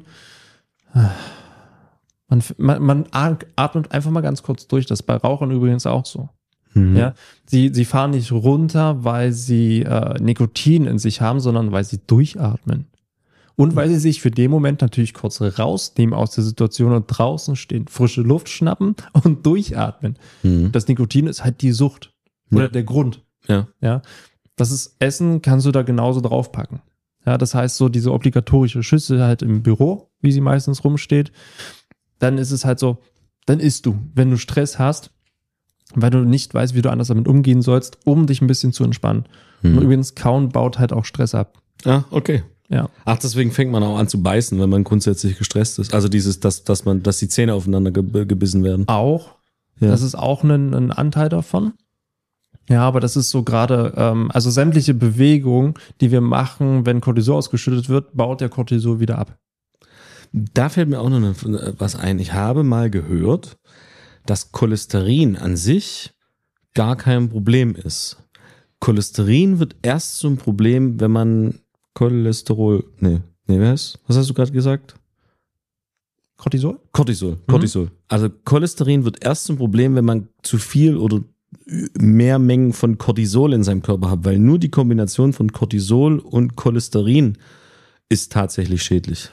Man atmet einfach mal ganz kurz durch. Das ist bei Rauchern übrigens auch so. Ja, sie fahren nicht runter, weil sie Nikotin in sich haben, sondern weil sie durchatmen. Und weil sie sich für den Moment natürlich kurz rausnehmen aus der Situation und draußen stehen, frische Luft schnappen und durchatmen. Das Nikotin ist halt die Sucht oder der Grund. Ja. Das ist Essen, kannst du da genauso draufpacken. Ja, das heißt so diese obligatorische Schüssel halt im Büro, wie sie meistens rumsteht. Dann ist es halt so, dann isst du, wenn du Stress hast, weil du nicht weißt, wie du anders damit umgehen sollst, um dich ein bisschen zu entspannen. Und übrigens, Kauen baut halt auch Stress ab.
Ah, okay.
Ja.
Ach, deswegen fängt man auch an zu beißen, wenn man grundsätzlich gestresst ist. Also dass die Zähne aufeinander gebissen werden.
Auch.
Ja.
Das ist auch ein Anteil davon. Ja, aber das ist so gerade, also sämtliche Bewegungen, die wir machen, wenn Cortisol ausgeschüttet wird, baut der Cortisol wieder ab.
Da fällt mir auch noch was ein. Ich habe mal gehört, dass Cholesterin an sich gar kein Problem ist. Cholesterin wird erst zum Problem, wenn man Cholesterol, was hast du gerade gesagt?
Cortisol?
Cortisol. Also Cholesterin wird erst zum Problem, wenn man zu viel oder mehr Mengen von Cortisol in seinem Körper hat, weil nur die Kombination von Cortisol und Cholesterin ist tatsächlich schädlich.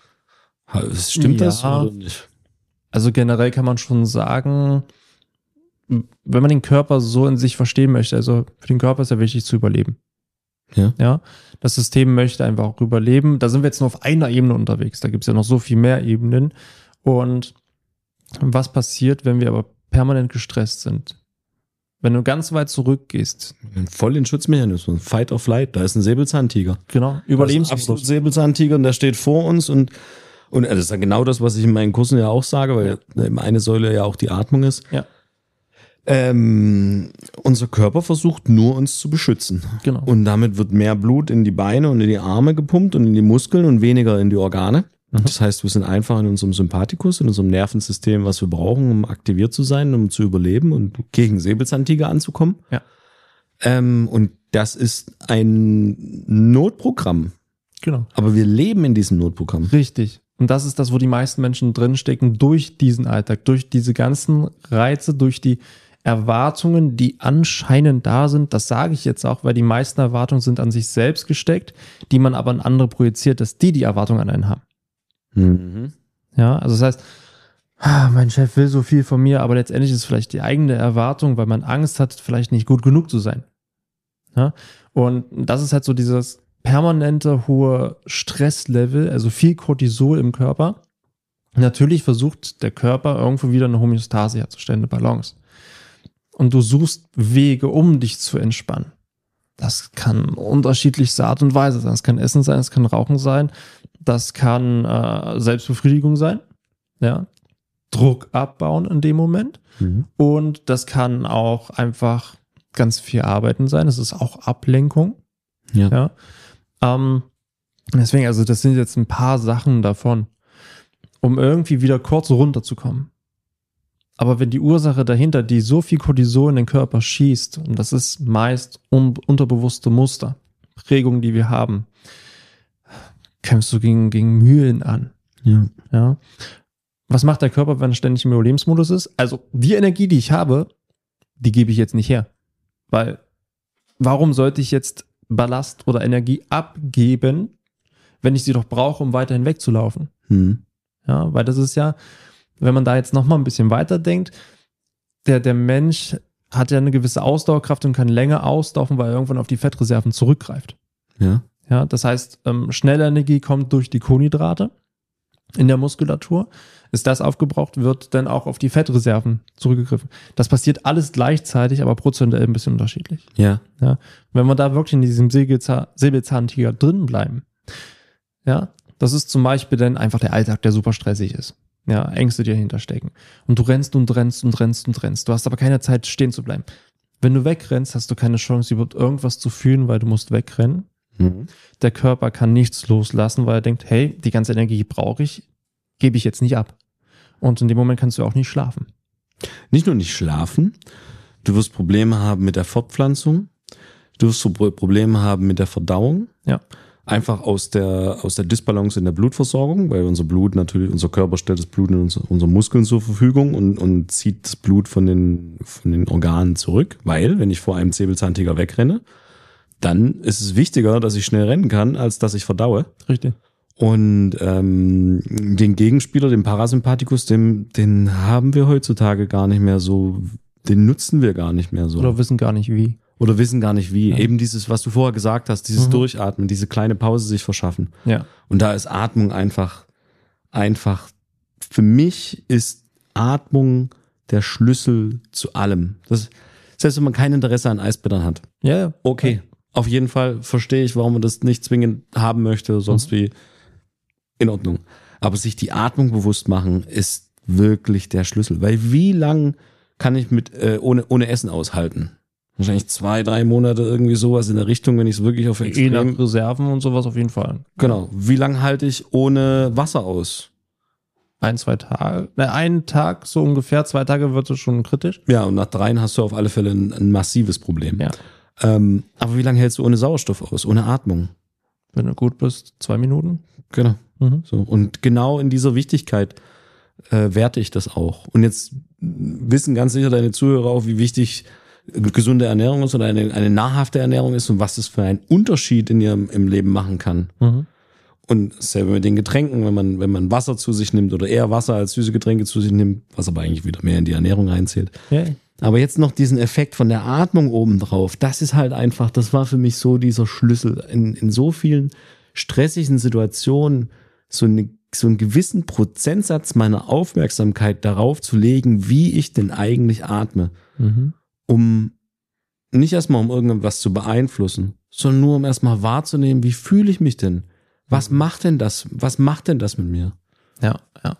Stimmt das oder nicht?
Also generell kann man schon sagen, wenn man den Körper so in sich verstehen möchte, also für den Körper ist ja wichtig zu überleben. Ja, das System möchte einfach auch überleben. Da sind wir jetzt nur auf einer Ebene unterwegs. Da gibt es ja noch so viel mehr Ebenen. Und was passiert, wenn wir aber permanent gestresst sind? Wenn du ganz weit zurückgehst.
Voll in Schutzmechanismus. Fight or flight. Da ist ein Säbelzahntiger.
Genau,
Überlebensmodus. Säbelzahntiger und der steht vor uns und Und das ist ja genau das, was ich in meinen Kursen ja auch sage, weil eine Säule ja auch die Atmung ist.
Ja.
Unser Körper versucht nur, uns zu beschützen.
Genau.
Und damit wird mehr Blut in die Beine und in die Arme gepumpt und in die Muskeln und weniger in die Organe. Das heißt, wir sind einfach in unserem Sympathikus, in unserem Nervensystem, was wir brauchen, um aktiviert zu sein, um zu überleben und gegen Säbelzahntiger anzukommen.
Ja.
Und das ist ein Notprogramm.
Genau.
Aber wir leben in diesem Notprogramm.
Richtig. Und das ist das, wo die meisten Menschen drinstecken durch diesen Alltag, durch diese ganzen Reize, durch die Erwartungen, die anscheinend da sind. Das sage ich jetzt auch, weil die meisten Erwartungen sind an sich selbst gesteckt, die man aber an andere projiziert, dass die Erwartungen an einen haben.
Mhm.
Ja, also das heißt, mein Chef will so viel von mir, aber letztendlich ist es vielleicht die eigene Erwartung, weil man Angst hat, vielleicht nicht gut genug zu sein. Ja? Und das ist halt so dieses permanente hohe Stresslevel, also viel Cortisol im Körper. Natürlich versucht der Körper irgendwo wieder eine Homöostase herzustellen, eine Balance. Und du suchst Wege, um dich zu entspannen. Das kann unterschiedlichste Art und Weise sein. Es kann Essen sein, es kann Rauchen sein, das kann Selbstbefriedigung sein, ja, Druck abbauen in dem Moment. Und das kann auch einfach ganz viel Arbeiten sein. Es ist auch Ablenkung. Ja. Deswegen, also das sind jetzt ein paar Sachen davon, um irgendwie wieder kurz runterzukommen. Aber wenn die Ursache dahinter, die so viel Cortisol in den Körper schießt, und das ist meist unterbewusste Muster, Prägungen, die wir haben, kämpfst du gegen Mühlen an. Ja. Was macht der Körper, wenn er ständig im Überlebensmodus ist? Also die Energie, die ich habe, die gebe ich jetzt nicht her. Weil, warum sollte ich jetzt Ballast oder Energie abgeben, wenn ich sie doch brauche, um weiterhin wegzulaufen? Ja, weil das ist ja, wenn man da jetzt nochmal ein bisschen weiter denkt, der Mensch hat ja eine gewisse Ausdauerkraft und kann länger auslaufen, weil er irgendwann auf die Fettreserven zurückgreift. Ja, das heißt, schnelle Energie kommt durch die Kohlenhydrate in der Muskulatur. Ist das aufgebraucht, wird dann auch auf die Fettreserven zurückgegriffen. Das passiert alles gleichzeitig, aber prozentuell ein bisschen unterschiedlich.
Ja.
Wenn wir da wirklich in diesem Säbelzahntiger drin bleiben, ja, das ist zum Beispiel dann einfach der Alltag, der super stressig ist. Ja, Ängste, die dahinter stecken. Und du rennst und rennst und rennst und rennst. Du hast aber keine Zeit, stehen zu bleiben. Wenn du wegrennst, hast du keine Chance, überhaupt irgendwas zu fühlen, weil du musst wegrennen. Der Körper kann nichts loslassen, weil er denkt, hey, die ganze Energie brauche ich, gebe ich jetzt nicht ab. Und in dem Moment kannst du auch nicht schlafen.
Nicht nur nicht schlafen, du wirst Probleme haben mit der Fortpflanzung, du wirst Probleme haben mit der Verdauung.
Ja.
Einfach aus der Disbalance in der Blutversorgung, weil unser Körper stellt das Blut in unseren Muskeln zur Verfügung und zieht das Blut von den Organen zurück, weil, wenn ich vor einem Säbelzahntiger wegrenne, dann ist es wichtiger, dass ich schnell rennen kann, als dass ich verdaue.
Richtig.
Und den Gegenspieler, den Parasympathikus, den haben wir heutzutage gar nicht mehr so, den nutzen wir gar nicht mehr so.
Oder wissen gar nicht wie.
Ja. Eben dieses, was du vorher gesagt hast, dieses Durchatmen, diese kleine Pause sich verschaffen.
Ja.
Und da ist Atmung einfach, für mich ist Atmung der Schlüssel zu allem. Das heißt, wenn man kein Interesse an Eisbädern hat.
Ja.
Okay. Auf jeden Fall verstehe ich, warum man das nicht zwingend haben möchte, sonst wie in Ordnung. Aber sich die Atmung bewusst machen, ist wirklich der Schlüssel. Weil wie lang kann ich ohne Essen aushalten? Wahrscheinlich 2-3 Monate irgendwie sowas in der Richtung, wenn ich es wirklich auf extrem...
Je nach Reserven und sowas auf jeden Fall.
Genau. Wie lang halte ich ohne Wasser aus?
1-2 Tage. Einen Tag so ungefähr, 2 Tage wird es schon kritisch.
Ja, und nach 3 hast du auf alle Fälle ein massives Problem.
Ja.
Aber wie lange hältst du ohne Sauerstoff aus, ohne Atmung?
Wenn du gut bist, 2 Minuten.
Genau. So. Und genau in dieser Wichtigkeit werte ich das auch. Und jetzt wissen ganz sicher deine Zuhörer auch, wie wichtig gesunde Ernährung ist oder eine nahrhafte Ernährung ist und was das für einen Unterschied in ihrem Leben machen kann. Und selber mit den Getränken, wenn man Wasser zu sich nimmt oder eher Wasser als süße Getränke zu sich nimmt, was aber eigentlich wieder mehr in die Ernährung reinzählt.
Ja.
Aber jetzt noch diesen Effekt von der Atmung obendrauf, das ist halt einfach, das war für mich so dieser Schlüssel. In so vielen stressigen Situationen so einen gewissen Prozentsatz meiner Aufmerksamkeit darauf zu legen, wie ich denn eigentlich atme. Um nicht erstmal um irgendwas zu beeinflussen, sondern nur um erstmal wahrzunehmen, wie fühle ich mich denn? Was macht denn das? Was macht denn das mit mir?
Ja.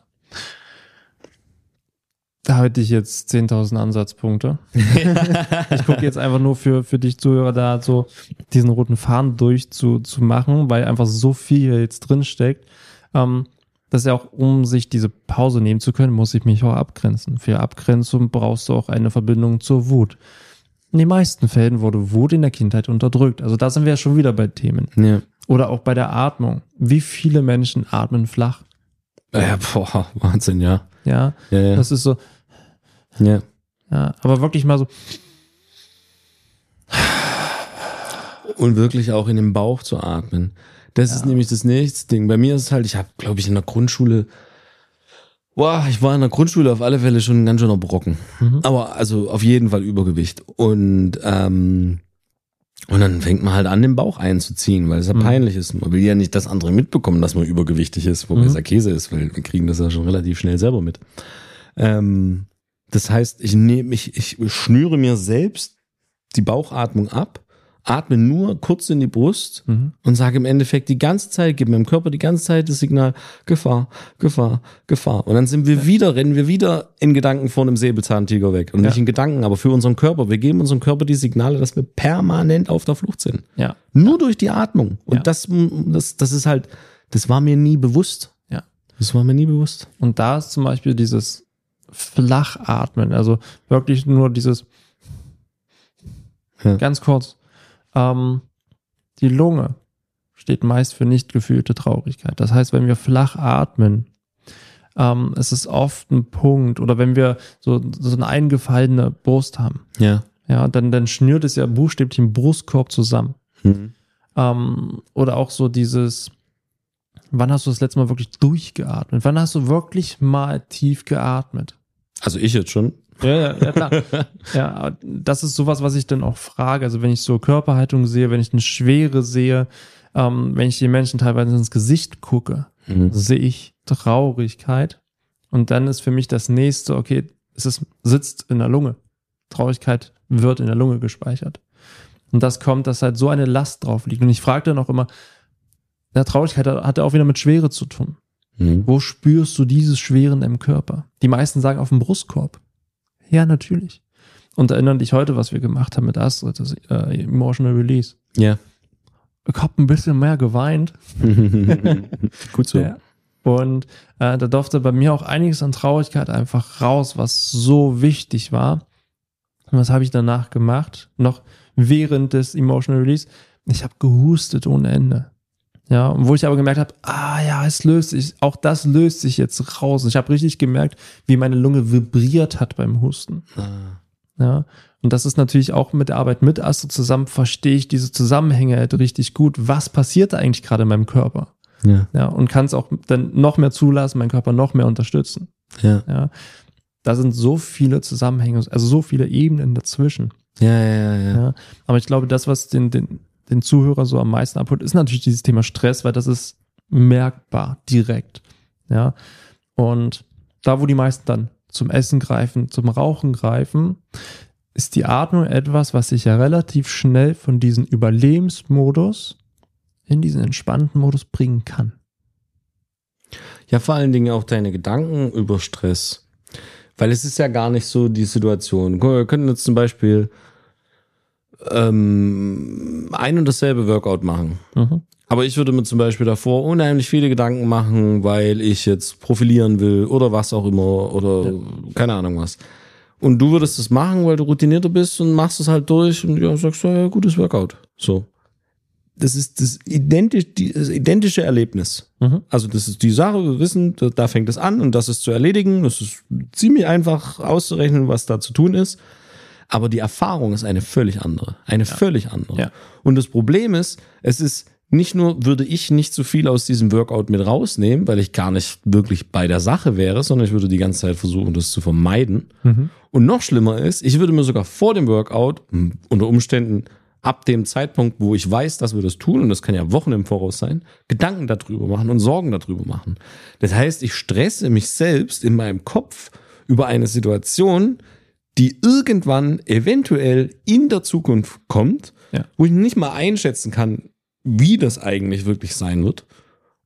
Da hätte ich jetzt 10.000 Ansatzpunkte. Ich gucke jetzt einfach nur für dich Zuhörer da so diesen roten Faden durchzumachen, weil einfach so viel jetzt drin steckt. Das ist ja auch, um sich diese Pause nehmen zu können, muss ich mich auch abgrenzen. Für Abgrenzung brauchst du auch eine Verbindung zur Wut. In den meisten Fällen wurde Wut in der Kindheit unterdrückt. Also da sind wir ja schon wieder bei Themen.
Ja.
Oder auch bei der Atmung. Wie viele Menschen atmen flach?
Wahnsinn, ja.
Ja. Das ist so.
Ja.
Ja, aber wirklich mal so.
Und wirklich auch in den Bauch zu atmen. Das ist nämlich das nächste Ding. Bei mir ist es halt, ich habe, glaube ich, in der Grundschule, ich war in der Grundschule auf alle Fälle schon ein ganz schöner Brocken. Aber also auf jeden Fall Übergewicht. Und dann fängt man halt an, den Bauch einzuziehen, weil es ja peinlich ist. Man will ja nicht, dass andere mitbekommen, dass man übergewichtig ist, wobei es ja Käse ist, weil wir kriegen das ja schon relativ schnell selber mit. Das heißt, ich schnüre mir selbst die Bauchatmung ab, atme nur kurz in die Brust und sage im Endeffekt die ganze Zeit, gebe meinem Körper die ganze Zeit das Signal, Gefahr, Gefahr, Gefahr. Und dann rennen wir wieder in Gedanken vor einem Säbelzahntiger weg. Und nicht in Gedanken, aber für unseren Körper. Wir geben unserem Körper die Signale, dass wir permanent auf der Flucht sind.
Ja.
Nur durch die Atmung. Und das ist halt, das war mir nie bewusst.
Ja.
Das war mir nie bewusst.
Und da ist zum Beispiel dieses Flachatmen, also wirklich nur dieses ganz kurz. Die Lunge steht meist für nicht gefühlte Traurigkeit. Das heißt, wenn wir flach atmen, es ist oft ein Punkt, oder wenn wir so eine eingefallene Brust haben, dann schnürt es ja buchstäblich im Brustkorb zusammen. Oder auch so dieses, wann hast du das letzte Mal wirklich durchgeatmet? Wann hast du wirklich mal tief geatmet?
Also ich jetzt schon.
Ja, klar. Ja, das ist sowas, was ich dann auch frage. Also wenn ich so Körperhaltung sehe, wenn ich eine Schwere sehe, wenn ich den Menschen teilweise ins Gesicht gucke, sehe ich Traurigkeit. Und dann ist für mich das nächste, okay, sitzt in der Lunge. Traurigkeit wird in der Lunge gespeichert. Und das kommt, dass halt so eine Last drauf liegt. Und ich frage dann auch immer, Traurigkeit hat auch wieder mit Schwere zu tun. Wo spürst du dieses Schweren im Körper? Die meisten sagen auf dem Brustkorb. Ja, natürlich. Und erinnern dich heute, was wir gemacht haben mit Astrid, das Emotional Release.
Ja.
Ich habe ein bisschen mehr geweint.
Gut so.
Ja. Und da durfte bei mir auch einiges an Traurigkeit einfach raus, was so wichtig war. Und was habe ich danach gemacht? Noch während des Emotional Release. Ich habe gehustet ohne Ende. Ja, und wo ich aber gemerkt habe, es löst sich, auch das löst sich jetzt raus. Und ich habe richtig gemerkt, wie meine Lunge vibriert hat beim Husten. Ja, und das ist natürlich auch mit der Arbeit mit Astrid zusammen, verstehe ich diese Zusammenhänge halt richtig gut. Was passiert da eigentlich gerade in meinem Körper? Ja, und kann es auch dann noch mehr zulassen, meinen Körper noch mehr unterstützen. Ja, da sind so viele Zusammenhänge, also so viele Ebenen dazwischen. Ja, aber ich glaube, das, was den Zuhörer so am meisten abholt, ist natürlich dieses Thema Stress, weil das ist merkbar, direkt. Ja, und da, wo die meisten dann zum Essen greifen, zum Rauchen greifen, ist die Atmung etwas, was sich ja relativ schnell von diesem Überlebensmodus in diesen entspannten Modus bringen kann.
Ja, vor allen Dingen auch deine Gedanken über Stress. Weil es ist ja gar nicht so die Situation. Wir können jetzt zum Beispiel ein und dasselbe Workout machen. Aber ich würde mir zum Beispiel davor unheimlich viele Gedanken machen, weil ich jetzt profilieren will oder was auch immer oder keine Ahnung was. Und du würdest es machen, weil du routinierter bist und machst es halt durch und sagst, ja, gutes Workout. So. Das ist das identische Erlebnis. Also das ist die Sache, wir wissen, da fängt es an und das ist zu erledigen. Das ist ziemlich einfach auszurechnen, was da zu tun ist. Aber die Erfahrung ist eine völlig andere. Völlig andere.
Ja.
Und das Problem ist, es ist nicht nur, würde ich nicht so viel aus diesem Workout mit rausnehmen, weil ich gar nicht wirklich bei der Sache wäre, sondern ich würde die ganze Zeit versuchen, das zu vermeiden. Und noch schlimmer ist, ich würde mir sogar vor dem Workout, unter Umständen ab dem Zeitpunkt, wo ich weiß, dass wir das tun, und das kann ja Wochen im Voraus sein, Gedanken darüber machen und Sorgen darüber machen. Das heißt, ich stresse mich selbst in meinem Kopf über eine Situation, die irgendwann eventuell in der Zukunft kommt, wo ich nicht mal einschätzen kann, wie das eigentlich wirklich sein wird.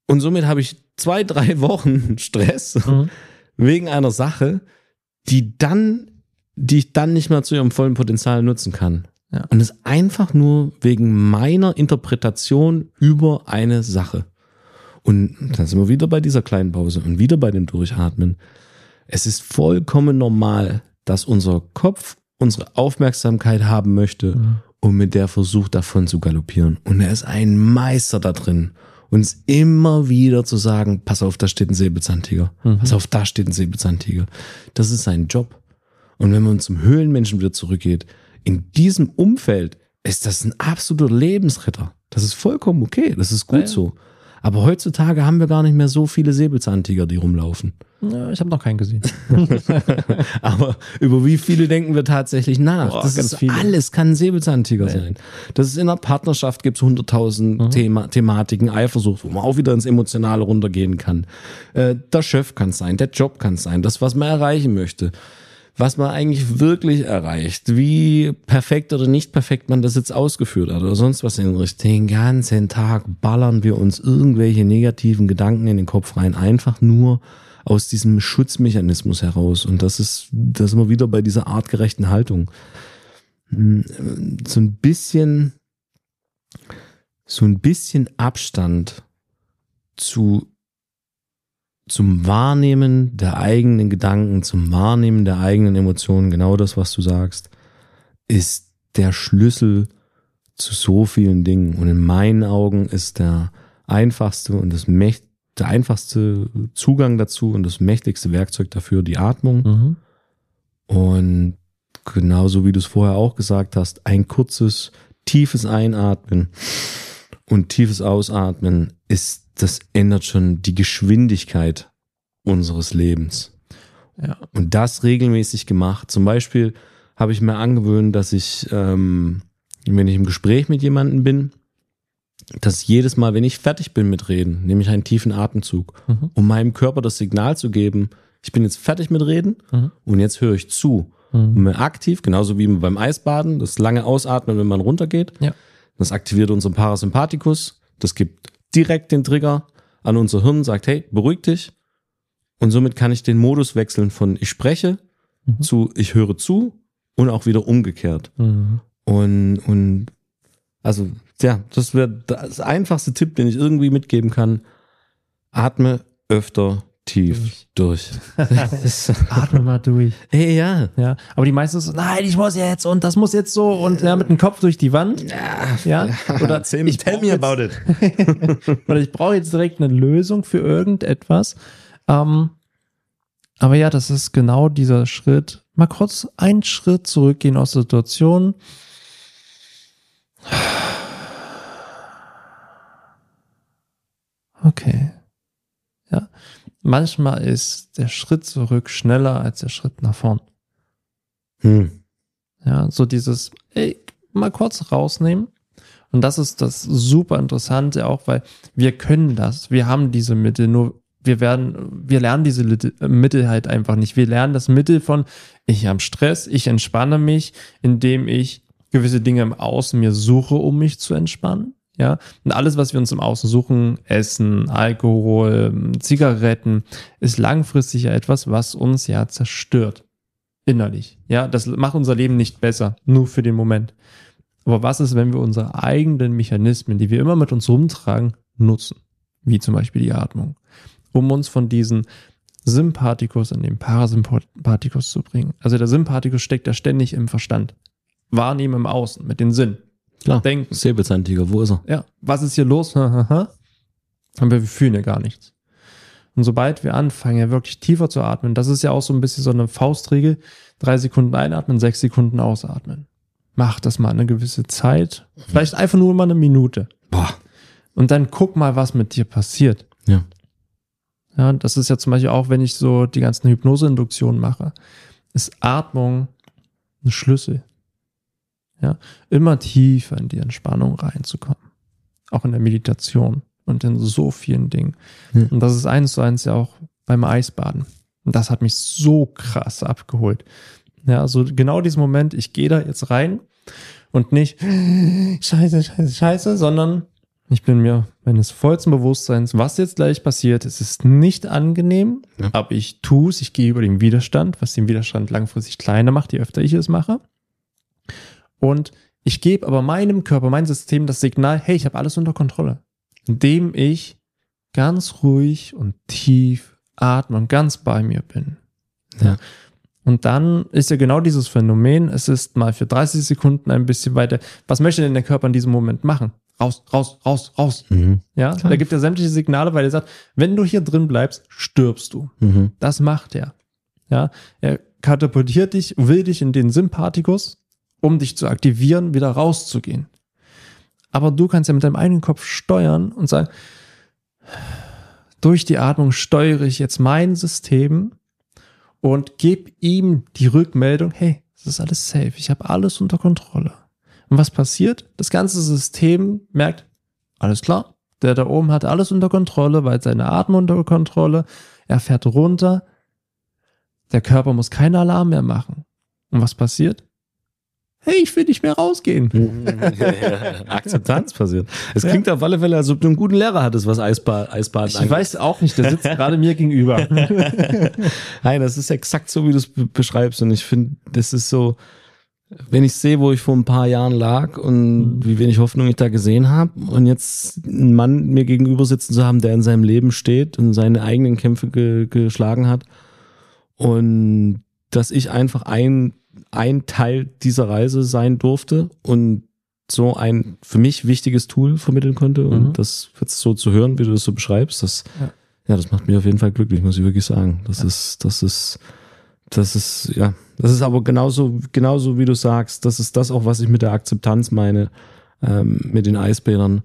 Und somit habe ich 2-3 Wochen Stress wegen einer Sache, die ich dann nicht mehr zu ihrem vollen Potenzial nutzen kann.
Ja.
Und das einfach nur wegen meiner Interpretation über eine Sache. Und dann sind wir wieder bei dieser kleinen Pause und wieder bei dem Durchatmen. Es ist vollkommen normal, dass unser Kopf unsere Aufmerksamkeit haben möchte und mit der versucht, davon zu galoppieren. Und er ist ein Meister da drin, uns immer wieder zu sagen, pass auf, da steht ein Säbelzahntiger. Pass auf, da steht ein Säbelzahntiger. Das ist sein Job. Und wenn man zum Höhlenmenschen wieder zurückgeht, in diesem Umfeld ist das ein absoluter Lebensretter. Das ist vollkommen okay, das ist gut so. Aber heutzutage haben wir gar nicht mehr so viele Säbelzahntiger, die rumlaufen.
Ja, ich habe noch keinen gesehen.
Aber über wie viele denken wir tatsächlich nach?
Boah,
das
ganz
ist
viele.
alles kann ein Säbelzahntiger sein. Das ist in einer Partnerschaft, gibt es 100.000 Thematiken, Eifersucht, wo man auch wieder ins Emotionale runtergehen kann. Der Chef kann es sein, der Job kann es sein, das, was man erreichen möchte. Was man eigentlich wirklich erreicht, wie perfekt oder nicht perfekt man das jetzt ausgeführt hat oder sonst was in den Richtung. Den ganzen Tag ballern wir uns irgendwelche negativen Gedanken in den Kopf rein, einfach nur aus diesem Schutzmechanismus heraus. Und das ist wir wieder bei dieser artgerechten Haltung. So ein bisschen Abstand zum Wahrnehmen der eigenen Gedanken, zum Wahrnehmen der eigenen Emotionen, genau das, was du sagst, ist der Schlüssel zu so vielen Dingen. Und in meinen Augen ist der einfachste Zugang dazu und das mächtigste Werkzeug dafür die Atmung. Und genauso wie du es vorher auch gesagt hast, ein kurzes, tiefes Einatmen und tiefes Ausatmen das ändert schon die Geschwindigkeit unseres Lebens.
Ja.
Und das regelmäßig gemacht. Zum Beispiel habe ich mir angewöhnt, dass ich, wenn ich im Gespräch mit jemandem bin, dass jedes Mal, wenn ich fertig bin mit Reden, nehme ich einen tiefen Atemzug, um meinem Körper das Signal zu geben, ich bin jetzt fertig mit Reden und jetzt höre ich zu. Und mir aktiv, genauso wie beim Eisbaden, das lange Ausatmen, wenn man runtergeht, das aktiviert unseren Parasympathikus, das gibt direkt den Trigger an unser Hirn, sagt, hey, beruhig dich. Und somit kann ich den Modus wechseln von ich spreche zu ich höre zu und auch wieder umgekehrt. Und also, ja, das wäre das einfachste Tipp, den ich irgendwie mitgeben kann. Atme öfter tief durch.
Atme mal durch.
Hey, ja.
Ja, aber die meisten so, nein, ich muss jetzt und das muss jetzt so und mit dem Kopf durch die Wand. Ja. Oder
Tell me about it.
Oder ich brauche jetzt direkt eine Lösung für irgendetwas. Aber ja, das ist genau dieser Schritt. Mal kurz einen Schritt zurückgehen aus der Situation. Okay. Ja. Manchmal ist der Schritt zurück schneller als der Schritt nach vorn. Ja, so dieses, mal kurz rausnehmen. Und das ist das super Interessante auch, weil wir können das. Wir haben diese Mittel, nur wir lernen diese Mittel halt einfach nicht. Wir lernen das Mittel von, ich habe Stress, ich entspanne mich, indem ich gewisse Dinge im Außen mir suche, um mich zu entspannen. Ja, und alles, was wir uns im Außen suchen, Essen, Alkohol, Zigaretten, ist langfristig ja etwas, was uns ja zerstört. Innerlich. Ja, das macht unser Leben nicht besser, nur für den Moment. Aber was ist, wenn wir unsere eigenen Mechanismen, die wir immer mit uns rumtragen, nutzen? Wie zum Beispiel die Atmung, um uns von diesen Sympathikus in den Parasympathikus zu bringen. Also der Sympathikus steckt ja ständig im Verstand. Wahrnehmen im Außen, mit den Sinnen.
Klar,
Denken.
Säbelzahntiger, wo ist er?
Ja, was ist hier los? Aber wir fühlen ja gar nichts. Und sobald wir anfangen, ja wirklich tiefer zu atmen, das ist ja auch so ein bisschen so eine Faustregel, 3 Sekunden einatmen, 6 Sekunden ausatmen. Mach das mal eine gewisse Zeit, vielleicht einfach nur mal eine Minute.
Boah.
Und dann guck mal, was mit dir passiert.
Ja.
Ja, das ist ja zum Beispiel auch, wenn ich so die ganzen Hypnoseinduktionen mache, ist Atmung ein Schlüssel. Ja, immer tiefer in die Entspannung reinzukommen. Auch in der Meditation und in so vielen Dingen.
Ja.
Und das ist 1:1 ja auch beim Eisbaden. Und das hat mich so krass abgeholt. Ja, so genau diesen Moment, ich gehe da jetzt rein und nicht Scheiße, sondern Ich bin mir meines vollsten Bewusstseins, was jetzt gleich passiert. Es ist nicht angenehm, aber ich tue es. Ich gehe über den Widerstand, was den Widerstand langfristig kleiner macht, je öfter ich es mache. Und ich gebe aber meinem Körper, meinem System das Signal, hey, ich habe alles unter Kontrolle. Indem ich ganz ruhig und tief atme und ganz bei mir bin.
Ja.
Und dann ist ja genau dieses Phänomen, es ist mal für 30 Sekunden ein bisschen weiter. Was möchte denn der Körper in diesem Moment machen? Raus, raus, raus, raus. Ja, da gibt er sämtliche Signale, weil er sagt, wenn du hier drin bleibst, stirbst du. Das macht er. Ja, er katapultiert dich, will dich in den Sympathikus, um dich zu aktivieren, wieder rauszugehen. Aber du kannst ja mit deinem eigenen Kopf steuern und sagen, durch die Atmung steuere ich jetzt mein System und gebe ihm die Rückmeldung, hey, es ist alles safe, ich habe alles unter Kontrolle. Und was passiert? Das ganze System merkt, alles klar, der da oben hat alles unter Kontrolle, weil seine Atmung unter Kontrolle, er fährt runter, der Körper muss keinen Alarm mehr machen. Und was passiert? Hey, ich will nicht mehr rausgehen.
Akzeptanz passiert. Es klingt auf alle Fälle, als ob du einen guten Lehrer hattest, was Eisbaden angeht.
Ich weiß auch nicht, der sitzt gerade mir gegenüber.
Nein, das ist exakt so, wie du es beschreibst. Und ich finde, das ist so, wenn ich sehe, wo ich vor ein paar Jahren lag und wie wenig Hoffnung ich da gesehen habe und jetzt einen Mann mir gegenüber sitzen zu haben, der in seinem Leben steht und seine eigenen Kämpfe geschlagen hat und dass ich einfach ein Teil dieser Reise sein durfte und so ein für mich wichtiges Tool vermitteln konnte und das jetzt so zu hören, wie du das so beschreibst, das macht mich auf jeden Fall glücklich, muss ich wirklich sagen. Das ist aber genauso wie du sagst, das ist das auch, was ich mit der Akzeptanz meine, mit den Eisbädern.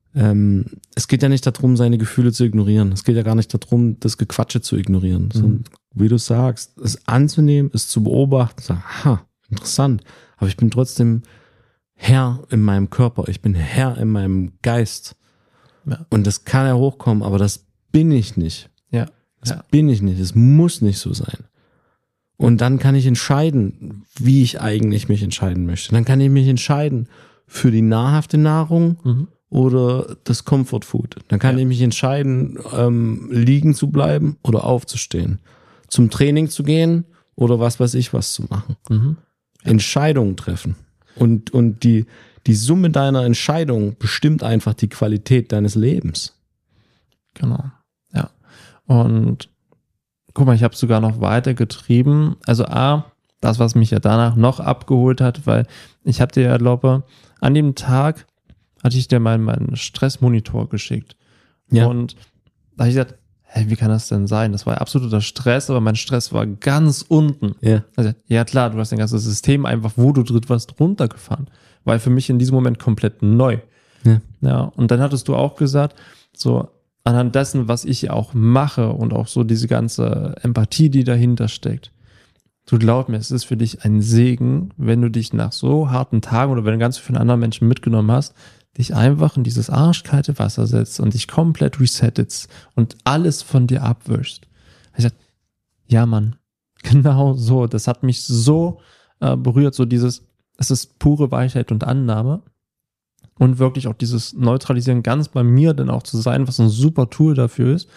Es geht ja nicht darum, seine Gefühle zu ignorieren. Es geht ja gar nicht darum, das Gequatsche zu ignorieren, sondern wie du sagst, es anzunehmen, es zu beobachten, sagen, interessant, aber ich bin trotzdem Herr in meinem Körper, ich bin Herr in meinem Geist. Ja. Und das kann ja hochkommen, aber das bin ich nicht.
Ja.
Das bin ich nicht, es muss nicht so sein. Und dann kann ich entscheiden, wie ich eigentlich mich entscheiden möchte. Dann kann ich mich entscheiden für die nahrhafte Nahrung oder das Comfort Food. Dann kann ich mich entscheiden, liegen zu bleiben oder aufzustehen. Zum Training zu gehen oder was weiß ich was zu machen. Entscheidungen treffen. Und die Summe deiner Entscheidungen bestimmt einfach die Qualität deines Lebens.
Genau, ja. Und guck mal, ich habe sogar noch weiter getrieben. Also das, was mich ja danach noch abgeholt hat, weil ich habe dir ja, glaube an dem Tag hatte ich dir meinen Stressmonitor geschickt. Ja. Und da habe ich gesagt, hey, wie kann das denn sein? Das war absoluter Stress, aber mein Stress war ganz unten.
Ja.
Also, ja klar, du hast dein ganzes System einfach, wo du drin warst, runtergefahren. War für mich in diesem Moment komplett neu. Ja. Und dann hattest du auch gesagt, so anhand dessen, was ich auch mache und auch so diese ganze Empathie, die dahinter steckt. Du glaub mir, es ist für dich ein Segen, wenn du dich nach so harten Tagen oder wenn du ganz viele andere Menschen mitgenommen hast, dich einfach in dieses arschkalte Wasser setzt und dich komplett resettest und alles von dir abwischst. Ich sag, ja Mann, genau so. Das hat mich so berührt, so es ist pure Weichheit und Annahme. Und wirklich auch dieses Neutralisieren ganz bei mir dann auch zu sein, was ein super Tool dafür ist.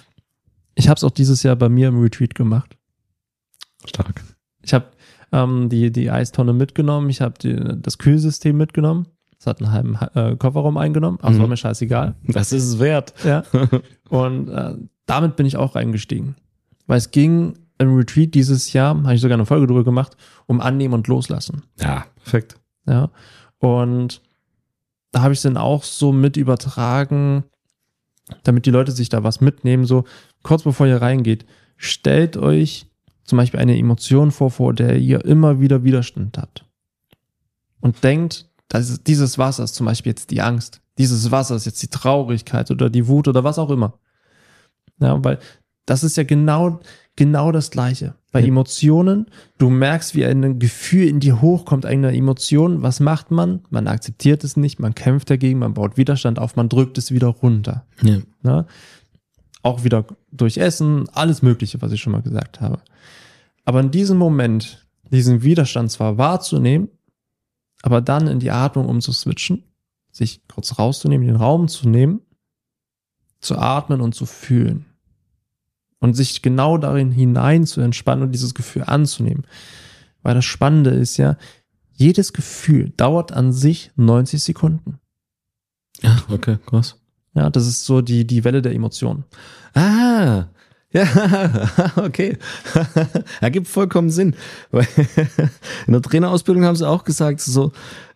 Ich habe es auch dieses Jahr bei mir im Retreat gemacht.
Stark.
Ich habe die Eistonne mitgenommen, ich habe das Kühlsystem mitgenommen. Das hat einen halben Kofferraum eingenommen, aber war mir scheißegal.
Das ist es wert.
Ja. Und damit bin ich auch reingestiegen. Weil es ging im Retreat dieses Jahr, habe ich sogar eine Folge drüber gemacht, um Annehmen und Loslassen.
Ja, perfekt.
Ja. Und da habe ich es dann auch so mit übertragen, damit die Leute sich da was mitnehmen, so kurz bevor ihr reingeht, stellt euch zum Beispiel eine Emotion vor der ihr immer wieder Widerstand habt. Und denkt, dieses Wasser ist zum Beispiel jetzt die Angst, dieses Wasser ist jetzt die Traurigkeit oder die Wut oder was auch immer. Ja, weil das ist ja genau das Gleiche. Bei Emotionen, du merkst, wie ein Gefühl in dir hochkommt, eine Emotion. Was macht man? Man akzeptiert es nicht, man kämpft dagegen, man baut Widerstand auf, man drückt es wieder runter.
Ja.
Ja? Auch wieder durch Essen, alles Mögliche, was ich schon mal gesagt habe. Aber in diesem Moment, diesen Widerstand zwar wahrzunehmen, aber dann in die Atmung umzuswitchen, sich kurz rauszunehmen, den Raum zu nehmen, zu atmen und zu fühlen. Und sich genau darin hinein zu entspannen und dieses Gefühl anzunehmen. Weil das Spannende ist ja, jedes Gefühl dauert an sich 90 Sekunden.
Ja, okay, krass.
Ja, das ist so die Welle der Emotionen.
Ah, ja, okay. Ergibt vollkommen Sinn. Weil in der Trainerausbildung haben sie auch gesagt, so,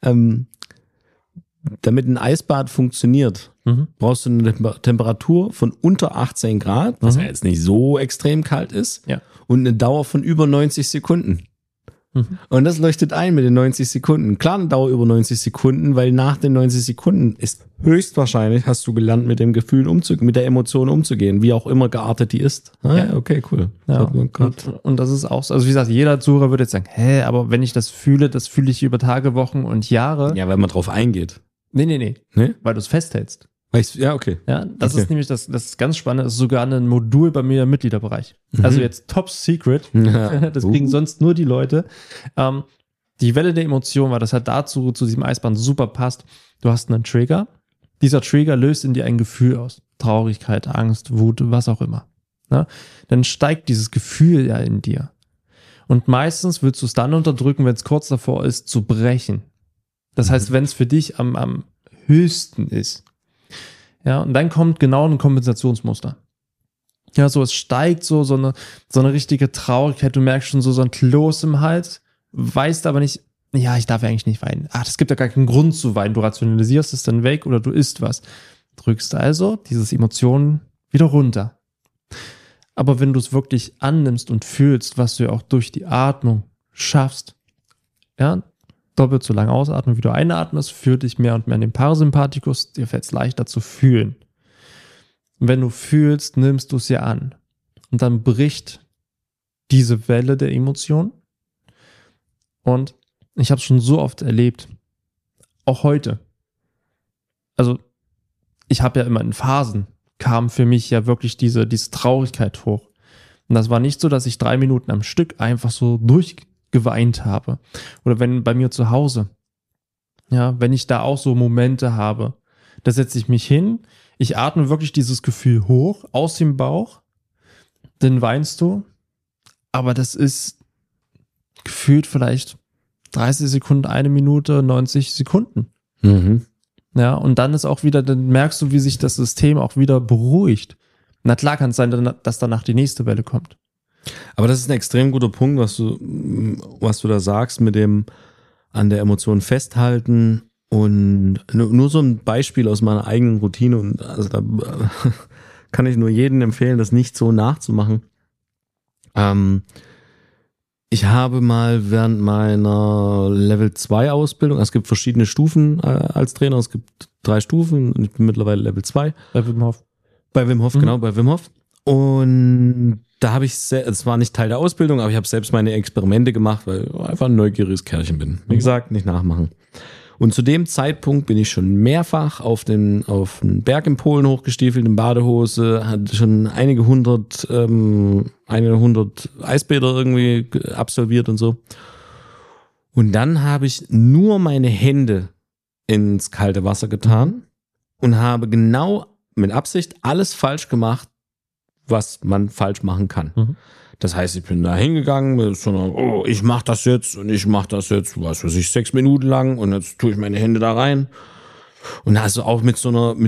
damit ein Eisbad funktioniert, brauchst du eine Temperatur von unter 18 Grad, was ja jetzt nicht so extrem kalt ist, und eine Dauer von über 90 Sekunden. Und das leuchtet ein mit den 90 Sekunden. Klar, eine Dauer über 90 Sekunden, weil nach den 90 Sekunden ist höchstwahrscheinlich, hast du gelernt, mit dem Gefühl mit der Emotion umzugehen, wie auch immer geartet die ist. Ja, okay, cool.
Ja. Und das ist auch so. Also wie gesagt, jeder Zuhörer würde jetzt sagen, aber wenn ich das fühle ich über Tage, Wochen und Jahre.
Ja, weil man drauf eingeht.
Nee? Weil du es festhältst.
Ja, okay.
Ja, das ist nämlich das ist ganz spannend. Das ist sogar ein Modul bei mir im Mitgliederbereich. Also jetzt Top Secret.
Ja.
Das kriegen sonst nur die Leute. Die Welle der Emotion, weil das halt zu diesem Eisband super passt. Du hast einen Trigger. Dieser Trigger löst in dir ein Gefühl aus. Traurigkeit, Angst, Wut, was auch immer. Ja? Dann steigt dieses Gefühl ja in dir. Und meistens willst du es dann unterdrücken, wenn es kurz davor ist, zu brechen. Das heißt, wenn es für dich am höchsten ist. Ja, und dann kommt genau ein Kompensationsmuster. Ja, so es steigt so eine richtige Traurigkeit. Du merkst schon so ein Kloß im Hals, weißt aber nicht, ja, ich darf eigentlich nicht weinen. Das gibt ja gar keinen Grund zu weinen. Du rationalisierst es dann weg oder du isst was. Drückst also diese Emotionen wieder runter. Aber wenn du es wirklich annimmst und fühlst, was du ja auch durch die Atmung schaffst, ja, doppelt so lang ausatmen, wie du einatmest, führt dich mehr und mehr in den Parasympathikus, dir fällt es leichter zu fühlen. Und wenn du fühlst, nimmst du es ja an. Und dann bricht diese Welle der Emotionen. Und ich habe es schon so oft erlebt, auch heute. Also ich habe ja immer in Phasen, kam für mich ja wirklich diese Traurigkeit hoch. Und das war nicht so, dass ich 3 Minuten am Stück einfach so durchgeweint habe. Oder wenn bei mir zu Hause, ja, wenn ich da auch so Momente habe, da setze ich mich hin, ich atme wirklich dieses Gefühl hoch aus dem Bauch, dann weinst du, aber das ist gefühlt vielleicht 30 Sekunden, 1 Minute, 90 Sekunden. Ja, und dann ist auch wieder, dann merkst du, wie sich das System auch wieder beruhigt. Na klar kann es sein, dass danach die nächste Welle kommt.
Aber das ist ein extrem guter Punkt, was du da sagst, mit dem an der Emotion festhalten. Und nur so ein Beispiel aus meiner eigenen Routine, und also da kann ich nur jedem empfehlen, das nicht so nachzumachen. Ich habe mal während meiner Level 2 Ausbildung, es gibt verschiedene Stufen als Trainer, es gibt 3 Stufen und ich bin mittlerweile Level 2.
Bei Wim Hof.
Genau, bei Wim Hof. Und da habe es war nicht Teil der Ausbildung, aber ich habe selbst meine Experimente gemacht, weil ich einfach ein neugieriges Kerlchen bin. Wie gesagt, nicht nachmachen. Und zu dem Zeitpunkt bin ich schon mehrfach auf den Berg in Polen hochgestiefelt, in Badehose, hatte schon einige hundert Eisbäder irgendwie absolviert und so. Und dann habe ich nur meine Hände ins kalte Wasser getan und habe genau mit Absicht alles falsch gemacht, was man falsch machen kann. Das heißt, ich bin da hingegangen mit so einer, ich mach das jetzt und ich mach das jetzt, was weiß ich, 6 Minuten lang und jetzt tue ich meine Hände da rein. Und also auch mit so einer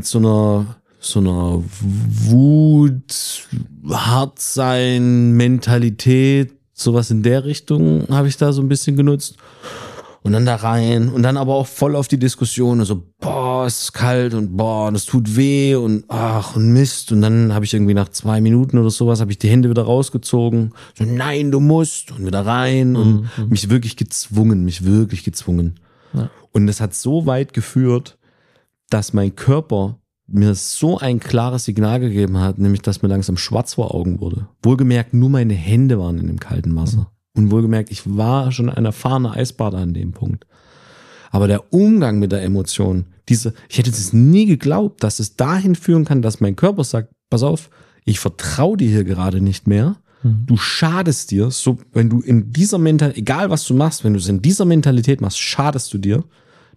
Wut, Hartsein, Mentalität, sowas in der Richtung habe ich da so ein bisschen genutzt. Und dann da rein und dann aber auch voll auf die Diskussion, so, boah, es ist kalt und boah, das tut weh und ach und Mist. Und dann habe ich irgendwie nach 2 Minuten oder sowas, habe ich die Hände wieder rausgezogen. So, nein, du musst. Und wieder rein und mich wirklich gezwungen. Ja. Und das hat so weit geführt, dass mein Körper mir so ein klares Signal gegeben hat, nämlich, dass mir langsam schwarz vor Augen wurde. Wohlgemerkt, nur meine Hände waren in dem kalten Wasser. Und wohlgemerkt, ich war schon ein erfahrener Eisbader an dem Punkt. Aber der Umgang mit der Emotion, ich hätte es nie geglaubt, dass es dahin führen kann, dass mein Körper sagt, pass auf, ich vertraue dir hier gerade nicht mehr. Du schadest dir, so, wenn du in dieser Mentalität, egal was du machst, wenn du es in dieser Mentalität machst, schadest du dir.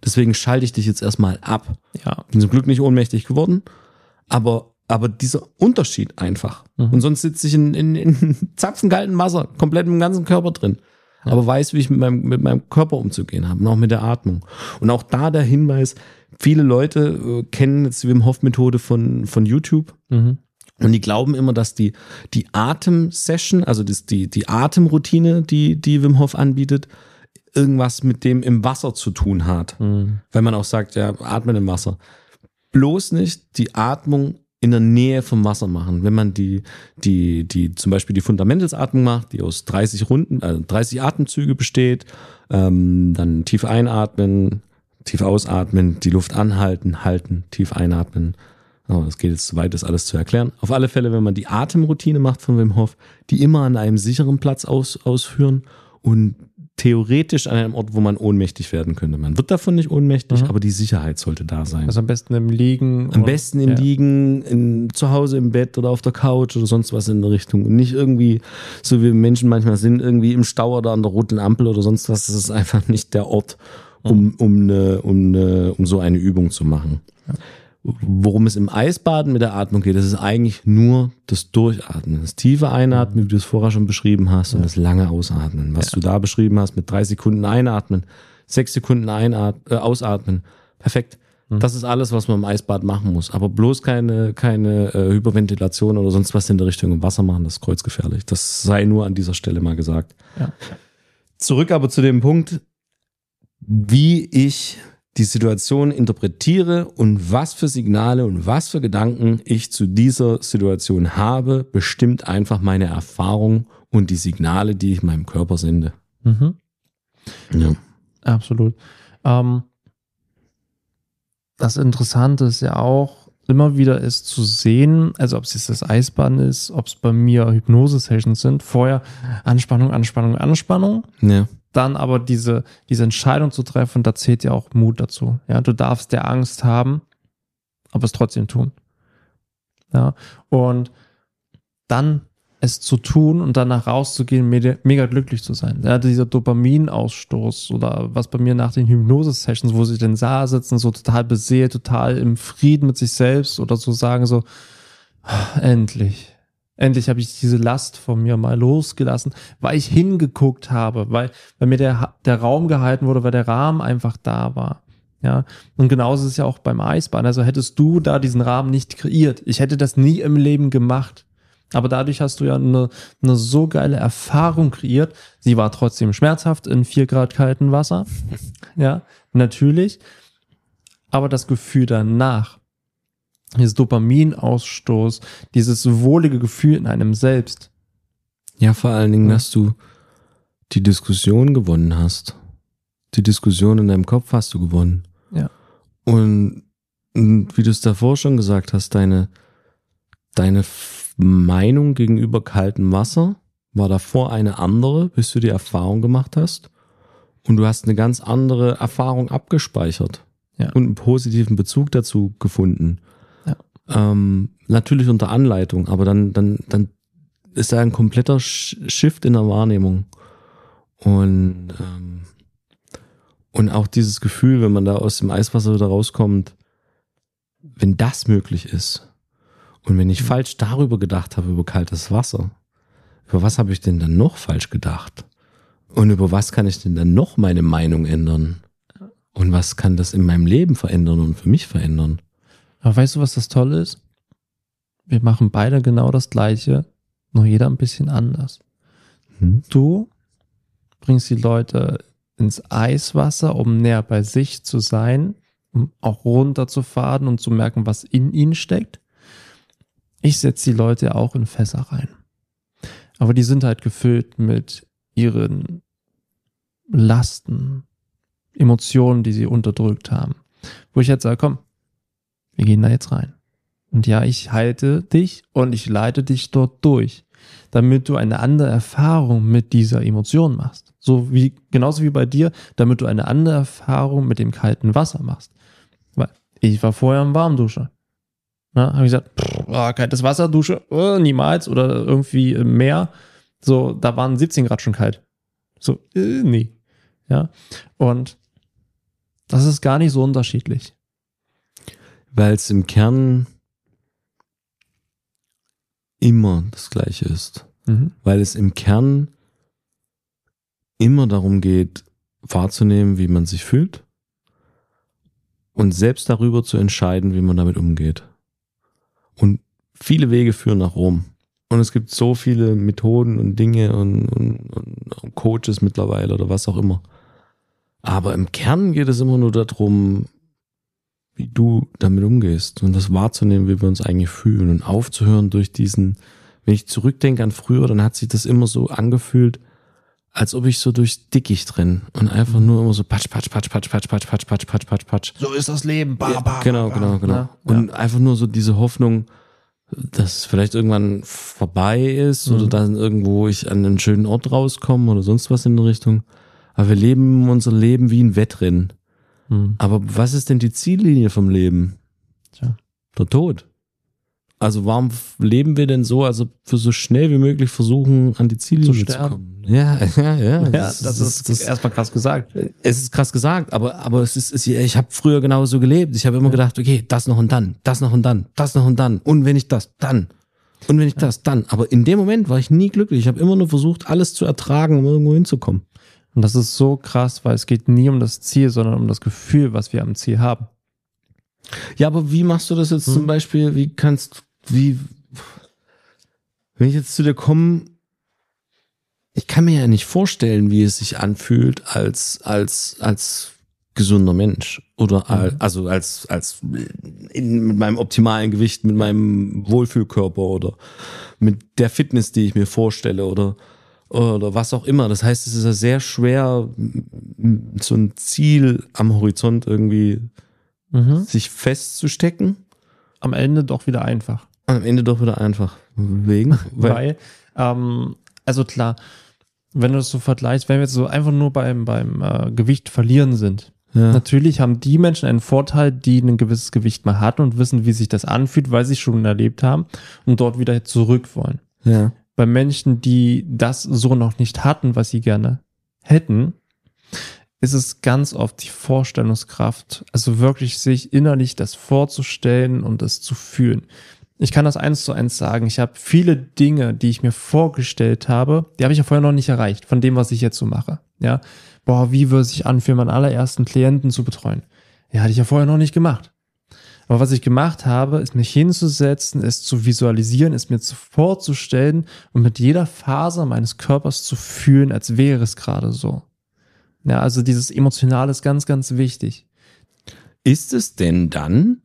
deswegen schalte ich dich jetzt erstmal ab.
Ja.
Bin zum Glück nicht ohnmächtig geworden, aber dieser Unterschied einfach. Und sonst sitze ich in zapfenkaltem Wasser, komplett mit dem ganzen Körper drin. Ja. Aber weiß, wie ich mit meinem Körper umzugehen habe und auch mit der Atmung. Und auch da der Hinweis, viele Leute kennen jetzt die Wim Hof Methode von YouTube. Und die glauben immer, dass die Atemsession, also die Atemroutine, die Wim Hof anbietet, irgendwas mit dem im Wasser zu tun hat. Weil man auch sagt, ja, atmen im Wasser. Bloß nicht die Atmung in der Nähe vom Wasser machen. Wenn man die zum Beispiel die Fundamentals-Atmung macht, die aus 30 Atemzüge besteht, dann tief einatmen, tief ausatmen, die Luft anhalten, halten, tief einatmen. Aber es geht jetzt zu weit, das alles zu erklären. Auf alle Fälle, wenn man die Atemroutine macht von Wim Hof, die immer an einem sicheren Platz ausführen und theoretisch an einem Ort, wo man ohnmächtig werden könnte. Man wird davon nicht ohnmächtig, aber die Sicherheit sollte da sein.
Also am besten im Liegen.
Am besten im Liegen, zu Hause im Bett oder auf der Couch oder sonst was in der Richtung. Und nicht irgendwie, so wie Menschen manchmal sind, irgendwie im Stau oder an der roten Ampel oder sonst was. Das ist einfach nicht der Ort, um so eine Übung zu machen. Ja. Worum es im Eisbaden mit der Atmung geht, das ist eigentlich nur das Durchatmen. Das tiefe Einatmen, wie du es vorher schon beschrieben hast, und das lange Ausatmen. Was du da beschrieben hast, mit 3 Sekunden einatmen, 6 Sekunden ausatmen. Perfekt. Das ist alles, was man im Eisbad machen muss. Aber bloß keine Hyperventilation oder sonst was in der Richtung im Wasser machen, das ist kreuzgefährlich. Das sei nur an dieser Stelle mal gesagt. Ja. Zurück aber zu dem Punkt, wie ich die Situation interpretiere und was für Signale und was für Gedanken ich zu dieser Situation habe, bestimmt einfach meine Erfahrung und die Signale, die ich meinem Körper sende. Ja.
Absolut. Das Interessante ist ja auch, immer wieder ist zu sehen, also ob es jetzt das Eisbaden ist, ob es bei mir Hypnose-Sessions sind, vorher Anspannung, Anspannung, Anspannung.
Ja.
Dann aber diese Entscheidung zu treffen, da zählt ja auch Mut dazu. Ja, du darfst der Angst haben, aber es trotzdem tun. Ja, und dann es zu tun und danach rauszugehen, mega glücklich zu sein. Ja, dieser Dopaminausstoß oder was bei mir nach den Hypnose-Sessions, wo sie den Saal sitzen, so total beseelt, total im Frieden mit sich selbst oder so sagen so, endlich habe ich diese Last von mir mal losgelassen, weil ich hingeguckt habe, weil mir der Raum gehalten wurde, weil der Rahmen einfach da war. Ja, und genauso ist es ja auch beim Eisbaden. Also hättest du da diesen Rahmen nicht kreiert, ich hätte das nie im Leben gemacht. Aber dadurch hast du ja eine so geile Erfahrung kreiert. Sie war trotzdem schmerzhaft in 4 Grad kaltem Wasser. Ja, natürlich. Aber das Gefühl danach, dieses Dopaminausstoß, dieses wohlige Gefühl in einem selbst.
Ja, vor allen Dingen, dass du die Diskussion gewonnen hast. Die Diskussion in deinem Kopf hast du gewonnen.
Ja.
Und wie du es davor schon gesagt hast, deine Meinung gegenüber kaltem Wasser war davor eine andere, bis du die Erfahrung gemacht hast. Und du hast eine ganz andere Erfahrung abgespeichert.
Ja.
Und einen positiven Bezug dazu gefunden. Natürlich unter Anleitung, aber dann ist da ein kompletter Shift in der Wahrnehmung. Und auch dieses Gefühl, wenn man da aus dem Eiswasser wieder rauskommt, wenn das möglich ist und wenn ich falsch darüber gedacht habe, über kaltes Wasser, über was habe ich denn dann noch falsch gedacht? Und über was kann ich denn dann noch meine Meinung ändern? Und was kann das in meinem Leben verändern und für mich verändern?
Aber weißt du, was das Tolle ist? Wir machen beide genau das Gleiche, nur jeder ein bisschen anders. Du bringst die Leute ins Eiswasser, um näher bei sich zu sein, um auch runterzufahren und zu merken, was in ihnen steckt. Ich setze die Leute auch in Fässer rein. Aber die sind halt gefüllt mit ihren Lasten, Emotionen, die sie unterdrückt haben. Wo ich jetzt sage, komm, wir gehen da jetzt rein. Und ja, ich halte dich und ich leite dich dort durch, damit du eine andere Erfahrung mit dieser Emotion machst. Genauso wie bei dir, damit du eine andere Erfahrung mit dem kalten Wasser machst. Weil ich war vorher im Warmduscher. Habe ich gesagt, kaltes Wasser, Dusche, niemals. Oder irgendwie im Meer. So, da waren 17 Grad schon kalt. So, nee. Ja. Und Das ist gar nicht so unterschiedlich.
Weil es im Kern immer das Gleiche ist. Weil es im Kern immer darum geht, wahrzunehmen, wie man sich fühlt und selbst darüber zu entscheiden, wie man damit umgeht. Und viele Wege führen nach Rom. Und es gibt so viele Methoden und Dinge und Coaches mittlerweile oder was auch immer. Aber im Kern geht es immer nur darum, wie du damit umgehst und das wahrzunehmen, wie wir uns eigentlich fühlen und aufzuhören durch diesen, wenn ich zurückdenke an früher, dann hat sich das immer so angefühlt, als ob ich so durchs Dickicht renne und einfach nur immer so patsch.
So ist das Leben.
Genau.
Ja.
Und einfach nur so diese Hoffnung, dass es vielleicht irgendwann vorbei ist oder dann irgendwo ich an einen schönen Ort rauskomme oder sonst was in der Richtung. Aber wir leben unser Leben wie ein Wettrennen. Aber was ist denn die Ziellinie vom Leben?
Tja.
Der Tod. Also warum leben wir denn so, also für so schnell wie möglich versuchen, an die Ziellinie zu kommen? Ja.
Das ist erstmal krass gesagt.
Es ist krass gesagt, aber es ist, ich habe früher genauso gelebt. Ich habe immer gedacht, okay, das noch und dann, das noch und dann, das noch und dann. Und wenn ich das, dann. Und wenn ich das, dann. Aber in dem Moment war ich nie glücklich. Ich habe immer nur versucht, alles zu ertragen, um irgendwo hinzukommen.
Und das ist so krass, weil es geht nie um das Ziel, sondern um das Gefühl, was wir am Ziel haben.
Ja, aber wie machst du das jetzt zum Beispiel? Wenn ich jetzt zu dir komme, ich kann mir ja nicht vorstellen, wie es sich anfühlt als gesunder Mensch oder mit meinem optimalen Gewicht, mit meinem Wohlfühlkörper oder mit der Fitness, die ich mir vorstelle oder was auch immer. Das heißt, es ist ja sehr schwer, so ein Ziel am Horizont irgendwie sich festzustecken.
Am Ende doch wieder einfach.
Wegen?
Weil, also klar, wenn du das so vergleichst, wenn wir jetzt so einfach nur beim Gewicht verlieren sind, natürlich haben die Menschen einen Vorteil, die ein gewisses Gewicht mal hatten und wissen, wie sich das anfühlt, weil sie es schon erlebt haben und dort wieder zurück wollen.
Ja.
Bei Menschen, die das so noch nicht hatten, was sie gerne hätten, ist es ganz oft die Vorstellungskraft, also wirklich sich innerlich das vorzustellen und das zu fühlen. Ich kann das 1:1 sagen. Ich habe viele Dinge, die ich mir vorgestellt habe, die habe ich ja vorher noch nicht erreicht, von dem, was ich jetzt so mache. Ja, wie würde es sich anfühlen, meinen allerersten Klienten zu betreuen? Ja, hatte ich ja vorher noch nicht gemacht. Aber was ich gemacht habe, ist mich hinzusetzen, es zu visualisieren, es mir vorzustellen und mit jeder Faser meines Körpers zu fühlen, als wäre es gerade so. Ja, also dieses Emotionale ist ganz, ganz wichtig.
Ist es denn dann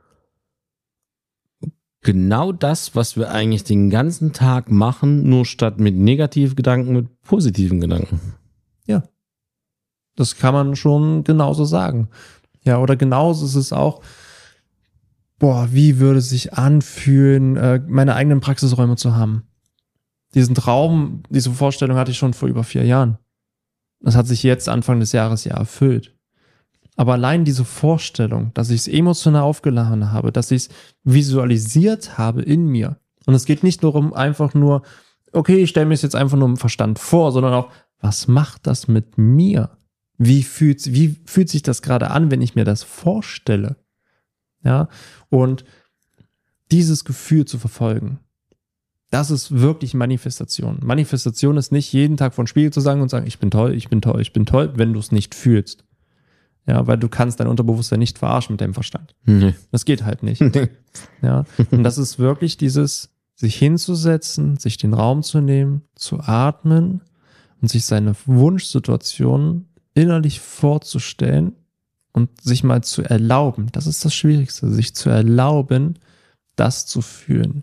genau das, was wir eigentlich den ganzen Tag machen, nur statt mit negativen Gedanken, mit positiven Gedanken?
Ja, das kann man schon genauso sagen. Ja, oder genauso ist es auch, wie würde es sich anfühlen, meine eigenen Praxisräume zu haben? Diesen Traum, diese Vorstellung hatte ich schon vor über 4 Jahren. Das hat sich jetzt Anfang des Jahres ja erfüllt. Aber allein diese Vorstellung, dass ich es emotional aufgeladen habe, dass ich es visualisiert habe in mir. Und es geht nicht nur um einfach nur, okay, ich stelle mir es jetzt einfach nur im Verstand vor, sondern auch, was macht das mit mir? Wie fühlt sich das gerade an, wenn ich mir das vorstelle? Ja, und dieses Gefühl zu verfolgen, das ist wirklich Manifestation. Manifestation ist nicht jeden Tag vor den Spiegel zu sagen und sagen, ich bin toll, wenn du es nicht fühlst. Ja, weil du kannst dein Unterbewusstsein nicht verarschen mit deinem Verstand.
Nee.
Das geht halt nicht. Ja, und das ist wirklich dieses, sich hinzusetzen, sich den Raum zu nehmen, zu atmen und sich seine Wunschsituation innerlich vorzustellen und sich mal zu erlauben. Das ist das Schwierigste, sich zu erlauben, das zu fühlen.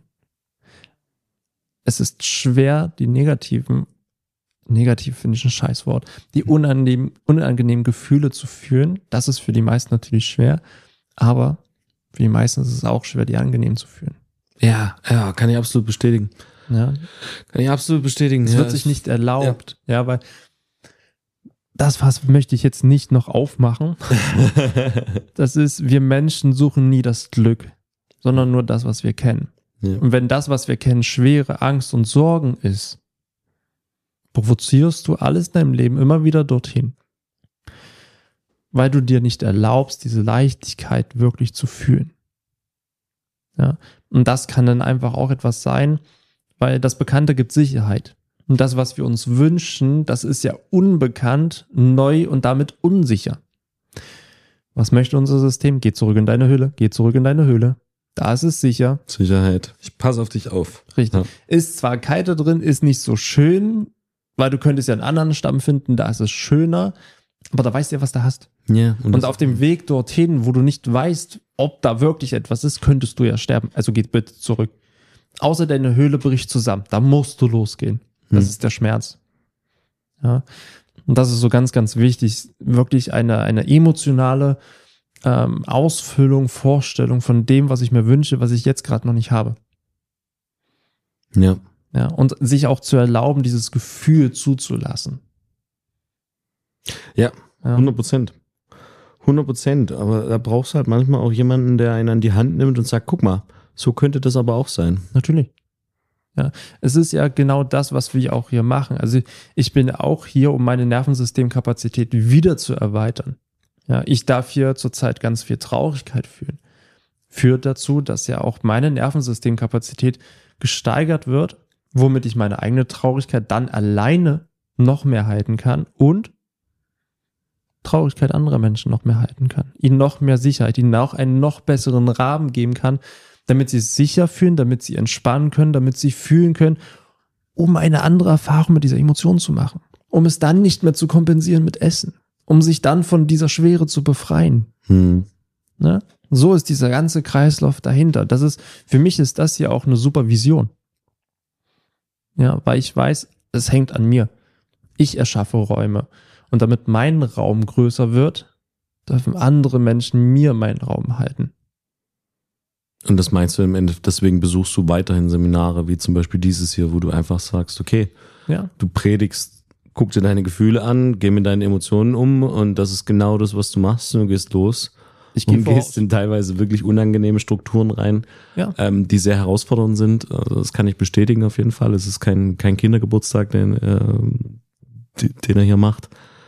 Es ist schwer, die negativ finde ich ein Scheißwort, die unangenehmen Gefühle zu fühlen. Das ist für die meisten natürlich schwer, aber für die meisten ist es auch schwer, die angenehm zu fühlen.
Ja, kann ich absolut bestätigen.
Ja.
Kann ich absolut bestätigen.
Es wird sich nicht erlaubt, ja, weil das was möchte ich jetzt nicht noch aufmachen. Das ist, wir Menschen suchen nie das Glück, sondern nur das, was wir kennen.
Ja.
Und wenn das, was wir kennen, Schwere, Angst und Sorgen ist, provozierst du alles in deinem Leben immer wieder dorthin. weil du dir nicht erlaubst, diese Leichtigkeit wirklich zu fühlen. Ja, und das kann dann einfach auch etwas sein, weil das Bekannte gibt Sicherheit. Und das, was wir uns wünschen, das ist ja unbekannt, neu und damit unsicher. Was möchte unser System? Geh zurück in deine Höhle, geh zurück in deine Höhle. Da ist es sicher.
Sicherheit. Ich passe auf dich auf.
Richtig.
Ja.
Ist zwar kalt da drin, ist nicht so schön, weil du könntest ja einen anderen Stamm finden, da ist es schöner, aber da weißt du ja, was du hast.
Ja,
Und auf dem Weg dorthin, wo du nicht weißt, ob da wirklich etwas ist, könntest du ja sterben. Also geht bitte zurück. Außer deine Höhle bricht zusammen. Da musst du losgehen. Das ist der Schmerz. Ja. Und das ist so ganz, ganz wichtig. Wirklich eine emotionale Ausfüllung, Vorstellung von dem, was ich mir wünsche, was ich jetzt gerade noch nicht habe.
Ja.
Ja. Und sich auch zu erlauben, dieses Gefühl zuzulassen.
Ja, 100%. 100%. Aber da brauchst du halt manchmal auch jemanden, der einen an die Hand nimmt und sagt, guck mal, so könnte das aber auch sein.
Natürlich. Ja, es ist ja genau das, was wir auch hier machen. Also ich bin auch hier, um meine Nervensystemkapazität wieder zu erweitern. Ja, ich darf hier zurzeit ganz viel Traurigkeit fühlen. Führt dazu, dass ja auch meine Nervensystemkapazität gesteigert wird, womit ich meine eigene Traurigkeit dann alleine noch mehr halten kann und Traurigkeit anderer Menschen noch mehr halten kann. Ihnen noch mehr Sicherheit, ihnen auch einen noch besseren Rahmen geben kann, damit sie es sicher fühlen, damit sie entspannen können, damit sie fühlen können, um eine andere Erfahrung mit dieser Emotion zu machen. Um es dann nicht mehr zu kompensieren mit Essen. Um sich dann von dieser Schwere zu befreien. Ne? So ist dieser ganze Kreislauf dahinter. Für mich ist das hier auch eine super Vision. Ja, weil ich weiß, es hängt an mir. Ich erschaffe Räume. Und damit mein Raum größer wird, dürfen andere Menschen mir meinen Raum halten.
Und das meinst du im Endeffekt, deswegen besuchst du weiterhin Seminare, wie zum Beispiel dieses hier, wo du einfach sagst, okay, du predigst, guck dir deine Gefühle an, geh mit deinen Emotionen um und das ist genau das, was du machst und du gehst los und gehst in teilweise wirklich unangenehme Strukturen rein, die sehr herausfordernd sind. Also das kann ich bestätigen auf jeden Fall. Es ist kein Kindergeburtstag, den er hier macht.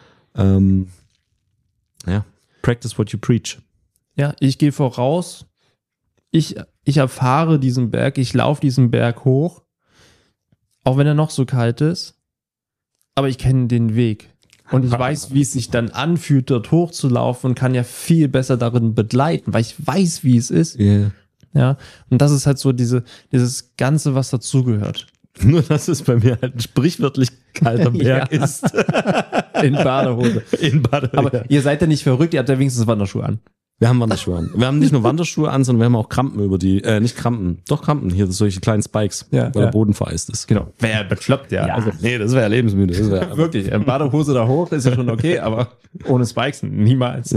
Practice what you preach.
Ja, ich gehe voraus. Ich erfahre diesen Berg, ich laufe diesen Berg hoch, auch wenn er noch so kalt ist, aber ich kenne den Weg und ich weiß, wie es sich dann anfühlt, dort hochzulaufen und kann ja viel besser darin begleiten, weil ich weiß, wie es ist.
Yeah.
Ja, und das ist halt so dieses Ganze, was dazugehört.
Nur, dass es bei mir halt ein sprichwörtlich kalter Berg ist.
In Badehose. Aber ihr seid ja nicht verrückt, ihr habt ja wenigstens Wanderschuhe an.
Wir haben Wanderschuhe an. Wir haben nicht nur Wanderschuhe an, sondern wir haben auch Krampen über die, nicht Krampen, doch Krampen, hier solche kleinen Spikes, weil der Boden vereist ist.
Genau. Wäre bekloppt,
Also, nee, das wäre ja lebensmüde. Das wär,
wirklich, Badehose da hoch ist ja schon okay, aber ohne Spikes niemals.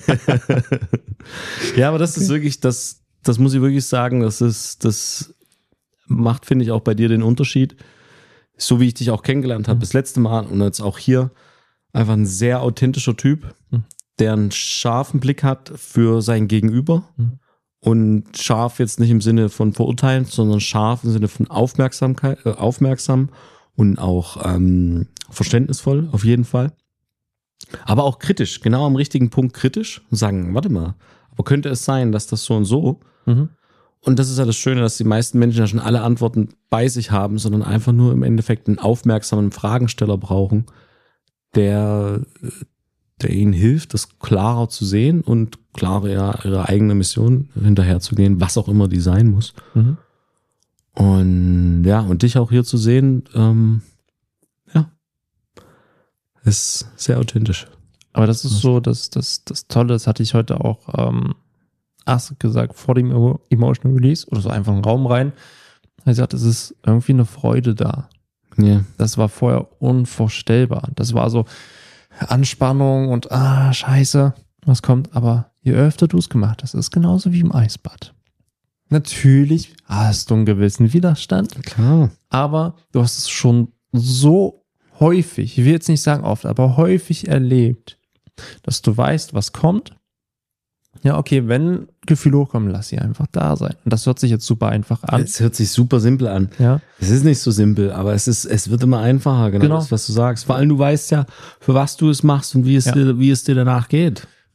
Ja, aber das ist wirklich, das muss ich wirklich sagen, das macht, finde ich, auch bei dir den Unterschied. So wie ich dich auch kennengelernt habe, das letzte Mal und jetzt auch hier, einfach ein sehr authentischer Typ, der einen scharfen Blick hat für sein Gegenüber und scharf jetzt nicht im Sinne von Verurteilen, sondern scharf im Sinne von aufmerksam und auch verständnisvoll auf jeden Fall. Aber auch kritisch, genau am richtigen Punkt kritisch und sagen, warte mal, aber könnte es sein, dass das so und so? Und das ist ja das Schöne, dass die meisten Menschen ja schon alle Antworten bei sich haben, sondern einfach nur im Endeffekt einen aufmerksamen Fragensteller brauchen, der ihnen hilft, das klarer zu sehen und klarer ihre eigene Mission hinterherzugehen, was auch immer die sein muss. Und und dich auch hier zu sehen, ist sehr authentisch.
Aber das ist so, das Tolle, das hatte ich heute auch gesagt, vor dem Emotional Release oder so einfach einen Raum rein. Ich sagte, es ist irgendwie eine Freude da.
Ja.
Das war vorher unvorstellbar. Das war so Anspannung und scheiße, was kommt. Aber je öfter du es gemacht hast, ist genauso wie im Eisbad. Natürlich hast du einen gewissen Widerstand.
Klar.
Aber du hast es schon so häufig, ich will jetzt nicht sagen oft, aber häufig erlebt, dass du weißt, was kommt. Ja, okay, wenn Gefühle hochkommen, lass sie einfach da sein. Und das hört sich jetzt super einfach an.
Es hört sich super simpel an.
Ja.
Es ist nicht so simpel, aber es wird immer einfacher, genau das, was du sagst. Vor allem, du weißt ja, für was du es machst und wie es dir danach geht.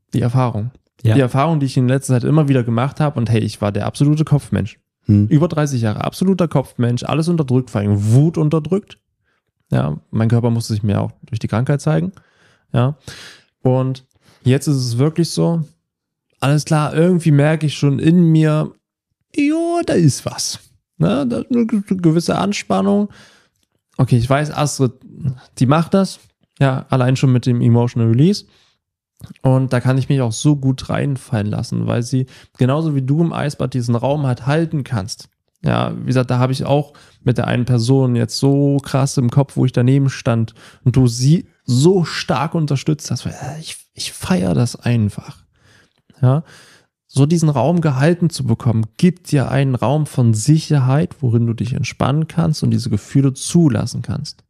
Die Erfahrung.
Ja.
Die Erfahrung, die ich in letzter Zeit immer wieder gemacht habe und hey, ich war der absolute Kopfmensch. Über 30 Jahre, absoluter Kopfmensch, alles unterdrückt, vor allem Wut unterdrückt. Ja, mein Körper musste sich mir auch durch die Krankheit zeigen. Ja, und jetzt ist es wirklich so, alles klar, irgendwie merke ich schon in mir, jo, da ist was. Ne, da ist eine gewisse Anspannung. Okay, ich weiß, Astrid, die macht das. Ja, allein schon mit dem Emotional Release. Und da kann ich mich auch so gut reinfallen lassen, weil sie genauso wie du im Eisbad diesen Raum halt halten kannst. Ja, wie gesagt, da habe ich auch mit der einen Person jetzt so krass im Kopf, wo ich daneben stand und du sie so stark unterstützt hast. Ich feiere das einfach. Ja, so diesen Raum gehalten zu bekommen, gibt dir einen Raum von Sicherheit, worin du dich entspannen kannst und diese Gefühle zulassen kannst.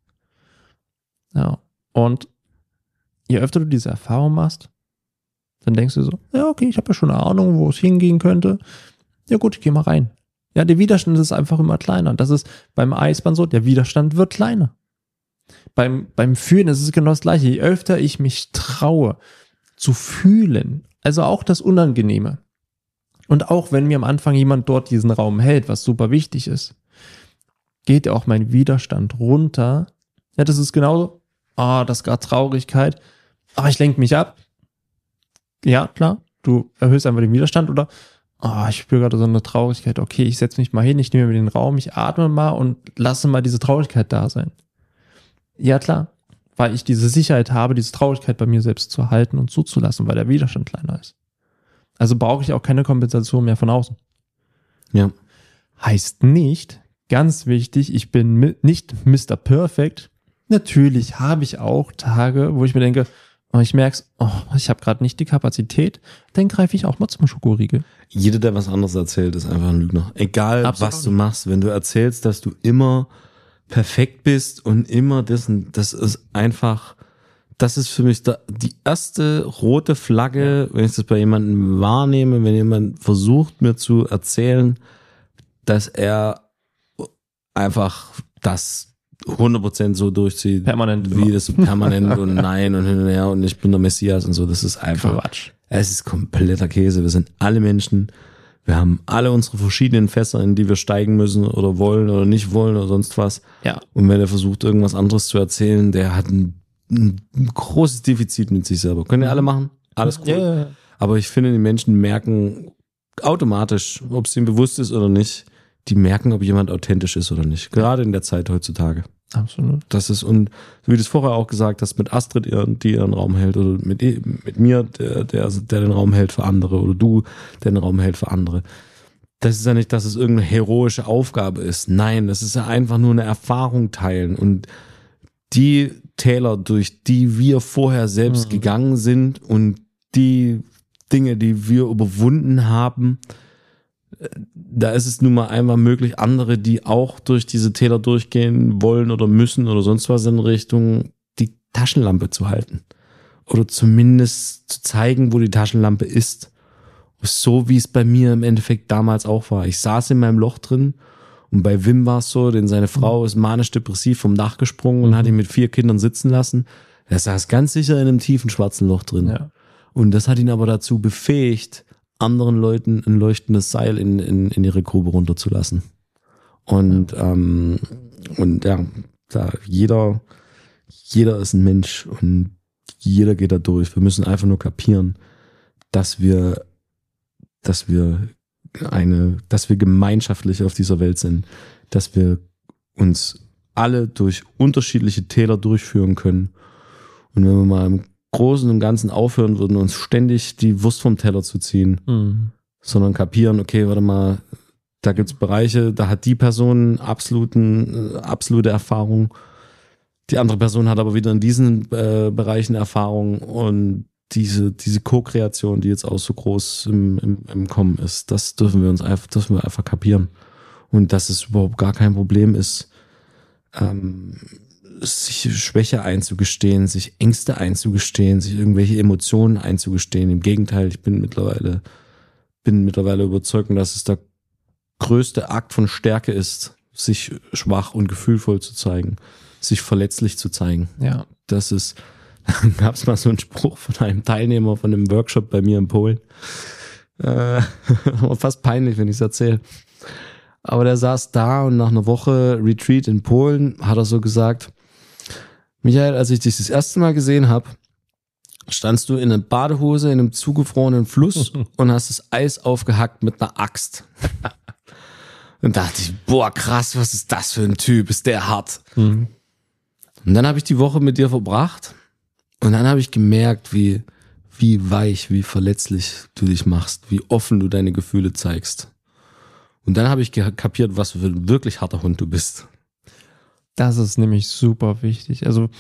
Ja, und je öfter du diese Erfahrung machst, dann denkst du so, ja okay, ich habe ja schon eine Ahnung, wo es hingehen könnte. Ja gut, ich gehe mal rein. Ja, der Widerstand ist einfach immer kleiner. Das ist beim Eisbahn so, der Widerstand wird kleiner. Beim Fühlen ist es genau das Gleiche. Je öfter ich mich traue zu fühlen, also auch das Unangenehme. Und auch wenn mir am Anfang jemand dort diesen Raum hält, was super wichtig ist, geht auch mein Widerstand runter. Ja, das ist genauso, das ist gerade Traurigkeit. Ich lenke mich ab. Ja, klar, du erhöhst einfach den Widerstand oder ich spüre gerade so eine Traurigkeit. Okay, ich setze mich mal hin, ich nehme mir den Raum, ich atme mal und lasse mal diese Traurigkeit da sein. Ja, klar, weil ich diese Sicherheit habe, diese Traurigkeit bei mir selbst zu halten und zuzulassen, weil der Widerstand kleiner ist. Also brauche ich auch keine Kompensation mehr von außen.
Ja. Heißt
nicht, ganz wichtig, ich bin nicht Mr. Perfect. Natürlich habe ich auch Tage, wo ich mir denke, ich merke es, ich habe gerade nicht die Kapazität, dann greife ich auch mal zum Schokoriegel.
Jeder, der was anderes erzählt, ist einfach ein Lügner. Egal, absolut, was du machst, wenn du erzählst, dass du immer perfekt bist und immer das ist einfach, das ist für mich die erste rote Flagge, wenn ich das bei jemandem wahrnehme, wenn jemand versucht mir zu erzählen, dass er einfach das 100% so durchzieht,
permanent
wie immer. Das permanent und nein und hin und her und ich bin der Messias und so, das ist einfach
Quatsch.
Es ist kompletter Käse. Wir sind alle Menschen, wir haben alle unsere verschiedenen Fässer, in die wir steigen müssen oder wollen oder nicht wollen oder sonst was.
Ja.
Und wenn er versucht, irgendwas anderes zu erzählen, der hat ein großes Defizit mit sich selber. Können ja alle machen, alles cool.
Ja.
Aber ich finde, die Menschen merken automatisch, ob es ihnen bewusst ist oder nicht, die merken, ob jemand authentisch ist oder nicht. Gerade in der Zeit heutzutage.
Absolut.
Das ist, und wie du es vorher auch gesagt hast, mit Astrid, die ihren Raum hält, oder mit mir, der den Raum hält für andere, oder du, der den Raum hält für andere. Das ist ja nicht, dass es irgendeine heroische Aufgabe ist. Nein, das ist ja einfach nur eine Erfahrung teilen. Und die Täler, durch die wir vorher selbst gegangen sind und die Dinge, die wir überwunden haben, da ist es nun mal einfach möglich, andere, die auch durch diese Täler durchgehen wollen oder müssen oder sonst was in Richtung, die Taschenlampe zu halten. Oder zumindest zu zeigen, wo die Taschenlampe ist. So wie es bei mir im Endeffekt damals auch war. Ich saß in meinem Loch drin und bei Wim war es so, denn seine Frau ist manisch-depressiv vom Dach gesprungen und hat ihn mit 4 Kindern sitzen lassen. Er saß ganz sicher in einem tiefen schwarzen Loch drin. Ja. Und das hat ihn aber dazu befähigt, anderen Leuten ein leuchtendes Seil in ihre Grube runterzulassen. Und ja, da jeder ist ein Mensch und jeder geht da durch. Wir müssen einfach nur kapieren, dass wir gemeinschaftlich auf dieser Welt sind, dass wir uns alle durch unterschiedliche Täler durchführen können. Und wenn wir mal im Großen und Ganzen aufhören würden, uns ständig die Wurst vom Teller zu ziehen, sondern kapieren, okay, warte mal, da gibt's Bereiche, da hat die Person absolute Erfahrung, die andere Person hat aber wieder in diesen Bereichen Erfahrung und diese Co-Kreation, die jetzt auch so groß im Kommen ist, das dürfen wir einfach kapieren. Und dass es überhaupt gar kein Problem ist, sich Schwäche einzugestehen, sich Ängste einzugestehen, sich irgendwelche Emotionen einzugestehen. Im Gegenteil, ich bin mittlerweile überzeugt, dass es der größte Akt von Stärke ist, sich schwach und gefühlvoll zu zeigen, sich verletzlich zu zeigen.
Ja.
Das ist gab es mal so einen Spruch von einem Teilnehmer von einem Workshop bei mir in Polen. Fast peinlich, wenn ich es erzähle. Aber der saß da und nach einer Woche Retreat in Polen hat er so gesagt: Michael, als ich dich das erste Mal gesehen habe, standst du in einer Badehose in einem zugefrorenen Fluss und hast das Eis aufgehackt mit einer Axt. Und da dachte ich, boah, krass, was ist das für ein Typ? Ist der hart? Mhm. Und dann habe ich die Woche mit dir verbracht und dann habe ich gemerkt, wie weich, wie verletzlich du dich machst, wie offen du deine Gefühle zeigst. Und dann habe ich kapiert, was für ein wirklich harter Hund du bist.
Das ist nämlich super wichtig. Also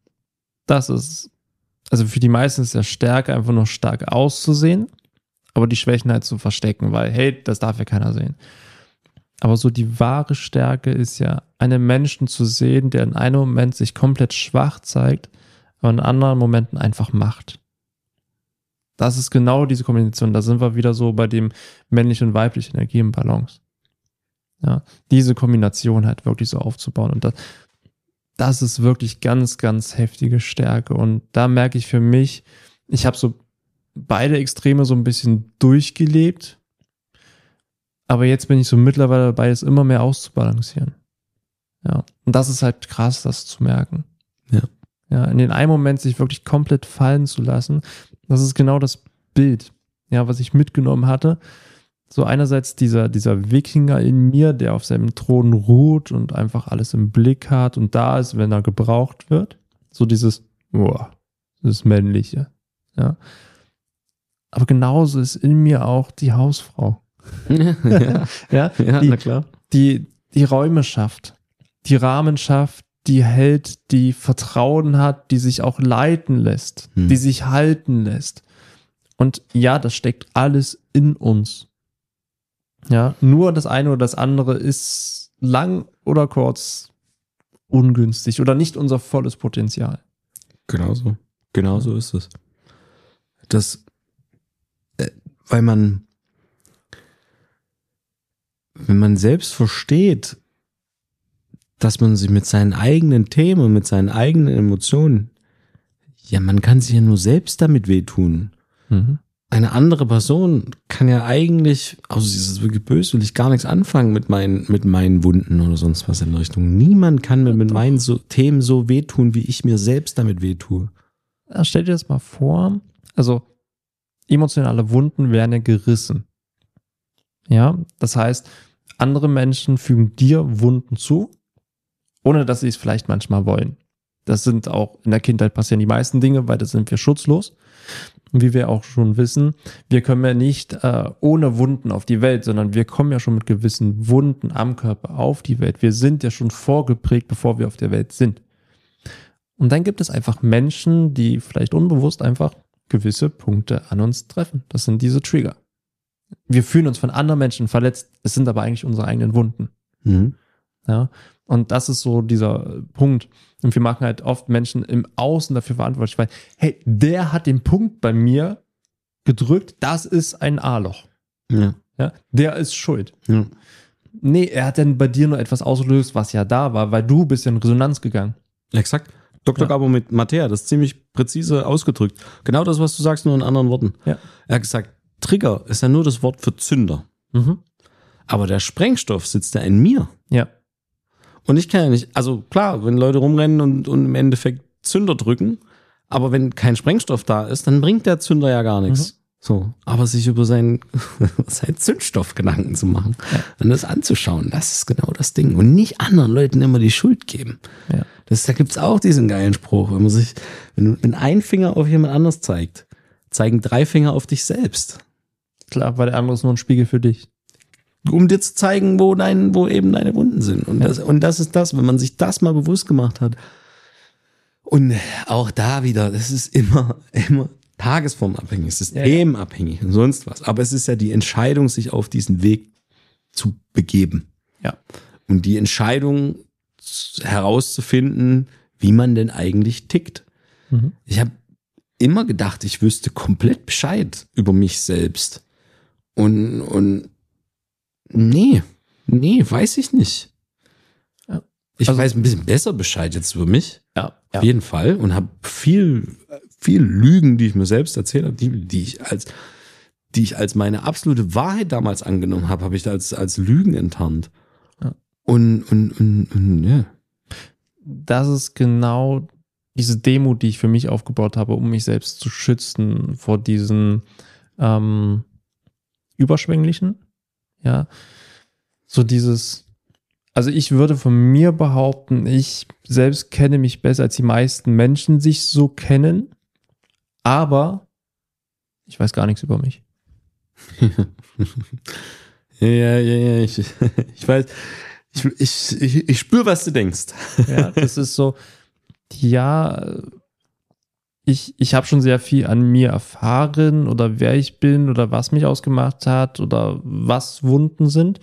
für die meisten ist ja Stärke einfach nur stark auszusehen, aber die Schwächen halt zu verstecken, weil, hey, das darf ja keiner sehen. Aber so die wahre Stärke ist ja, einen Menschen zu sehen, der in einem Moment sich komplett schwach zeigt, aber in anderen Momenten einfach macht. Das ist genau diese Kombination. Da sind wir wieder so bei dem männlichen und weiblichen Energie im Balance. Ja, diese Kombination halt wirklich so aufzubauen. Und das ist wirklich ganz, ganz heftige Stärke. Und da merke ich für mich, ich habe so beide Extreme so ein bisschen durchgelebt. Aber jetzt bin ich so mittlerweile dabei, es immer mehr auszubalancieren. Ja, und das ist halt krass, das zu merken. Ja, in den einen Moment sich wirklich komplett fallen zu lassen. Das ist genau das Bild, ja, was ich mitgenommen hatte. So einerseits dieser Wikinger in mir, der auf seinem Thron ruht und einfach alles im Blick hat und da ist, wenn er gebraucht wird. So dieses Männliche. Ja. Aber genauso ist in mir auch die Hausfrau.
Na klar.
Die Räume schafft, die Rahmen schafft, die hält, die Vertrauen hat, die sich auch leiten lässt, die sich halten lässt. Und ja, das steckt alles in uns. Ja, nur das eine oder das andere ist lang oder kurz ungünstig oder nicht unser volles Potenzial.
Genauso ist es. Weil wenn man selbst versteht, dass man sich mit seinen eigenen Themen und mit seinen eigenen Emotionen, ja, man kann sich ja nur selbst damit wehtun. Mhm. Eine andere Person kann ja eigentlich, also es ist wirklich böse, will ich gar nichts anfangen mit meinen Wunden oder sonst was in der Richtung. Niemand kann mir mit meinen Themen so wehtun, wie ich mir selbst damit wehtue.
Ja, stell dir das mal vor, also emotionale Wunden werden ja gerissen. Ja, das heißt, andere Menschen fügen dir Wunden zu, ohne dass sie es vielleicht manchmal wollen. Das sind auch in der Kindheit passieren die meisten Dinge, weil da sind wir schutzlos. Und wie wir auch schon wissen, wir kommen ja nicht ohne Wunden auf die Welt, sondern wir kommen ja schon mit gewissen Wunden am Körper auf die Welt. Wir sind ja schon vorgeprägt, bevor wir auf der Welt sind. Und dann gibt es einfach Menschen, die vielleicht unbewusst einfach gewisse Punkte an uns treffen. Das sind diese Trigger. Wir fühlen uns von anderen Menschen verletzt, es sind aber eigentlich unsere eigenen Wunden. Mhm. Ja, und das ist so dieser Punkt. Und wir machen halt oft Menschen im Außen dafür verantwortlich, weil, hey, der hat den Punkt bei mir gedrückt, das ist ein A-Loch. Ja, der ist schuld. Ja. Nee, er hat dann bei dir nur etwas ausgelöst, was ja da war, weil du bist ja in Resonanz gegangen.
Exakt. Dr. Gabo mit Mattea, das ist ziemlich präzise ausgedrückt. Genau das, was du sagst, nur in anderen Worten. Ja. Er hat gesagt, Trigger ist ja nur das Wort für Zünder. Mhm. Aber der Sprengstoff sitzt ja in mir. Ja. Und ich kann ja nicht, also klar, wenn Leute rumrennen und im Endeffekt Zünder drücken, aber wenn kein Sprengstoff da ist, dann bringt der Zünder ja gar nichts. Mhm. So, aber sich über seinen Zündstoff Gedanken zu machen und das anzuschauen, das ist genau das Ding. Und nicht anderen Leuten immer die Schuld geben. Ja. Da gibt's auch diesen geilen Spruch, wenn ein Finger auf jemand anders zeigt, zeigen 3 Finger auf dich selbst.
Klar, weil der andere ist nur ein Spiegel für dich.
Um dir zu zeigen, wo eben deine Wunden sind. Und das ist das, wenn man sich das mal bewusst gemacht hat. Und auch da wieder, das ist immer tagesformabhängig, systemabhängig und sonst was. Aber es ist ja die Entscheidung, sich auf diesen Weg zu begeben. Ja. Und die Entscheidung herauszufinden, wie man denn eigentlich tickt. Mhm. Ich habe immer gedacht, ich wüsste komplett Bescheid über mich selbst. Und nee, weiß ich nicht. Ja. Ich weiß ein bisschen besser Bescheid jetzt über mich.
Ja,
Auf jeden Fall. Und habe viel Lügen, die ich mir selbst erzählt habe, die ich als meine absolute Wahrheit damals angenommen habe ich da als Lügen enttarnt.
Ja.
Und ja.
Das ist genau diese Demut, die ich für mich aufgebaut habe, um mich selbst zu schützen vor diesen Überschwänglichen. Ja. So dieses, also ich würde von mir behaupten, ich selbst kenne mich besser, als die meisten Menschen sich so kennen, aber ich weiß gar nichts über mich.
Ja, ich weiß, ich spüre, was du denkst.
Ja, das ist so, ja, ich habe schon sehr viel an mir erfahren oder wer ich bin oder was mich ausgemacht hat oder was Wunden sind.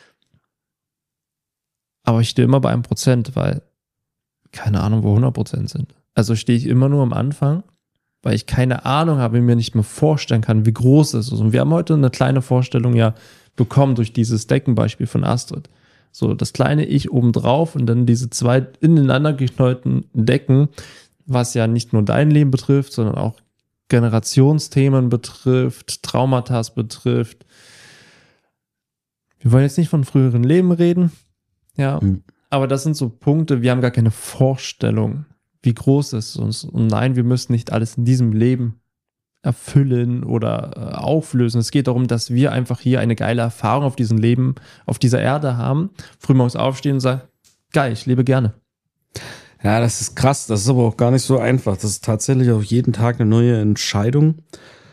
Aber ich stehe immer bei 1%, weil keine Ahnung, wo 100% sind. Also stehe ich immer nur am Anfang, weil ich keine Ahnung habe, mir nicht mehr vorstellen kann, wie groß es ist. Und wir haben heute eine kleine Vorstellung ja bekommen durch dieses Deckenbeispiel von Astrid. So das kleine Ich obendrauf und dann diese 2 ineinander geknäuten Decken, was ja nicht nur dein Leben betrifft, sondern auch Generationsthemen betrifft, Traumata betrifft. Wir wollen jetzt nicht von früheren Leben reden, ja, aber das sind so Punkte, wir haben gar keine Vorstellung, wie groß es ist. Und nein, wir müssen nicht alles in diesem Leben erfüllen oder auflösen. Es geht darum, dass wir einfach hier eine geile Erfahrung auf diesem Leben, auf dieser Erde haben, frühmorgens aufstehen und sagen, geil, ich lebe gerne.
Ja, das ist krass, das ist aber auch gar nicht so einfach. Das ist tatsächlich auch jeden Tag eine neue Entscheidung.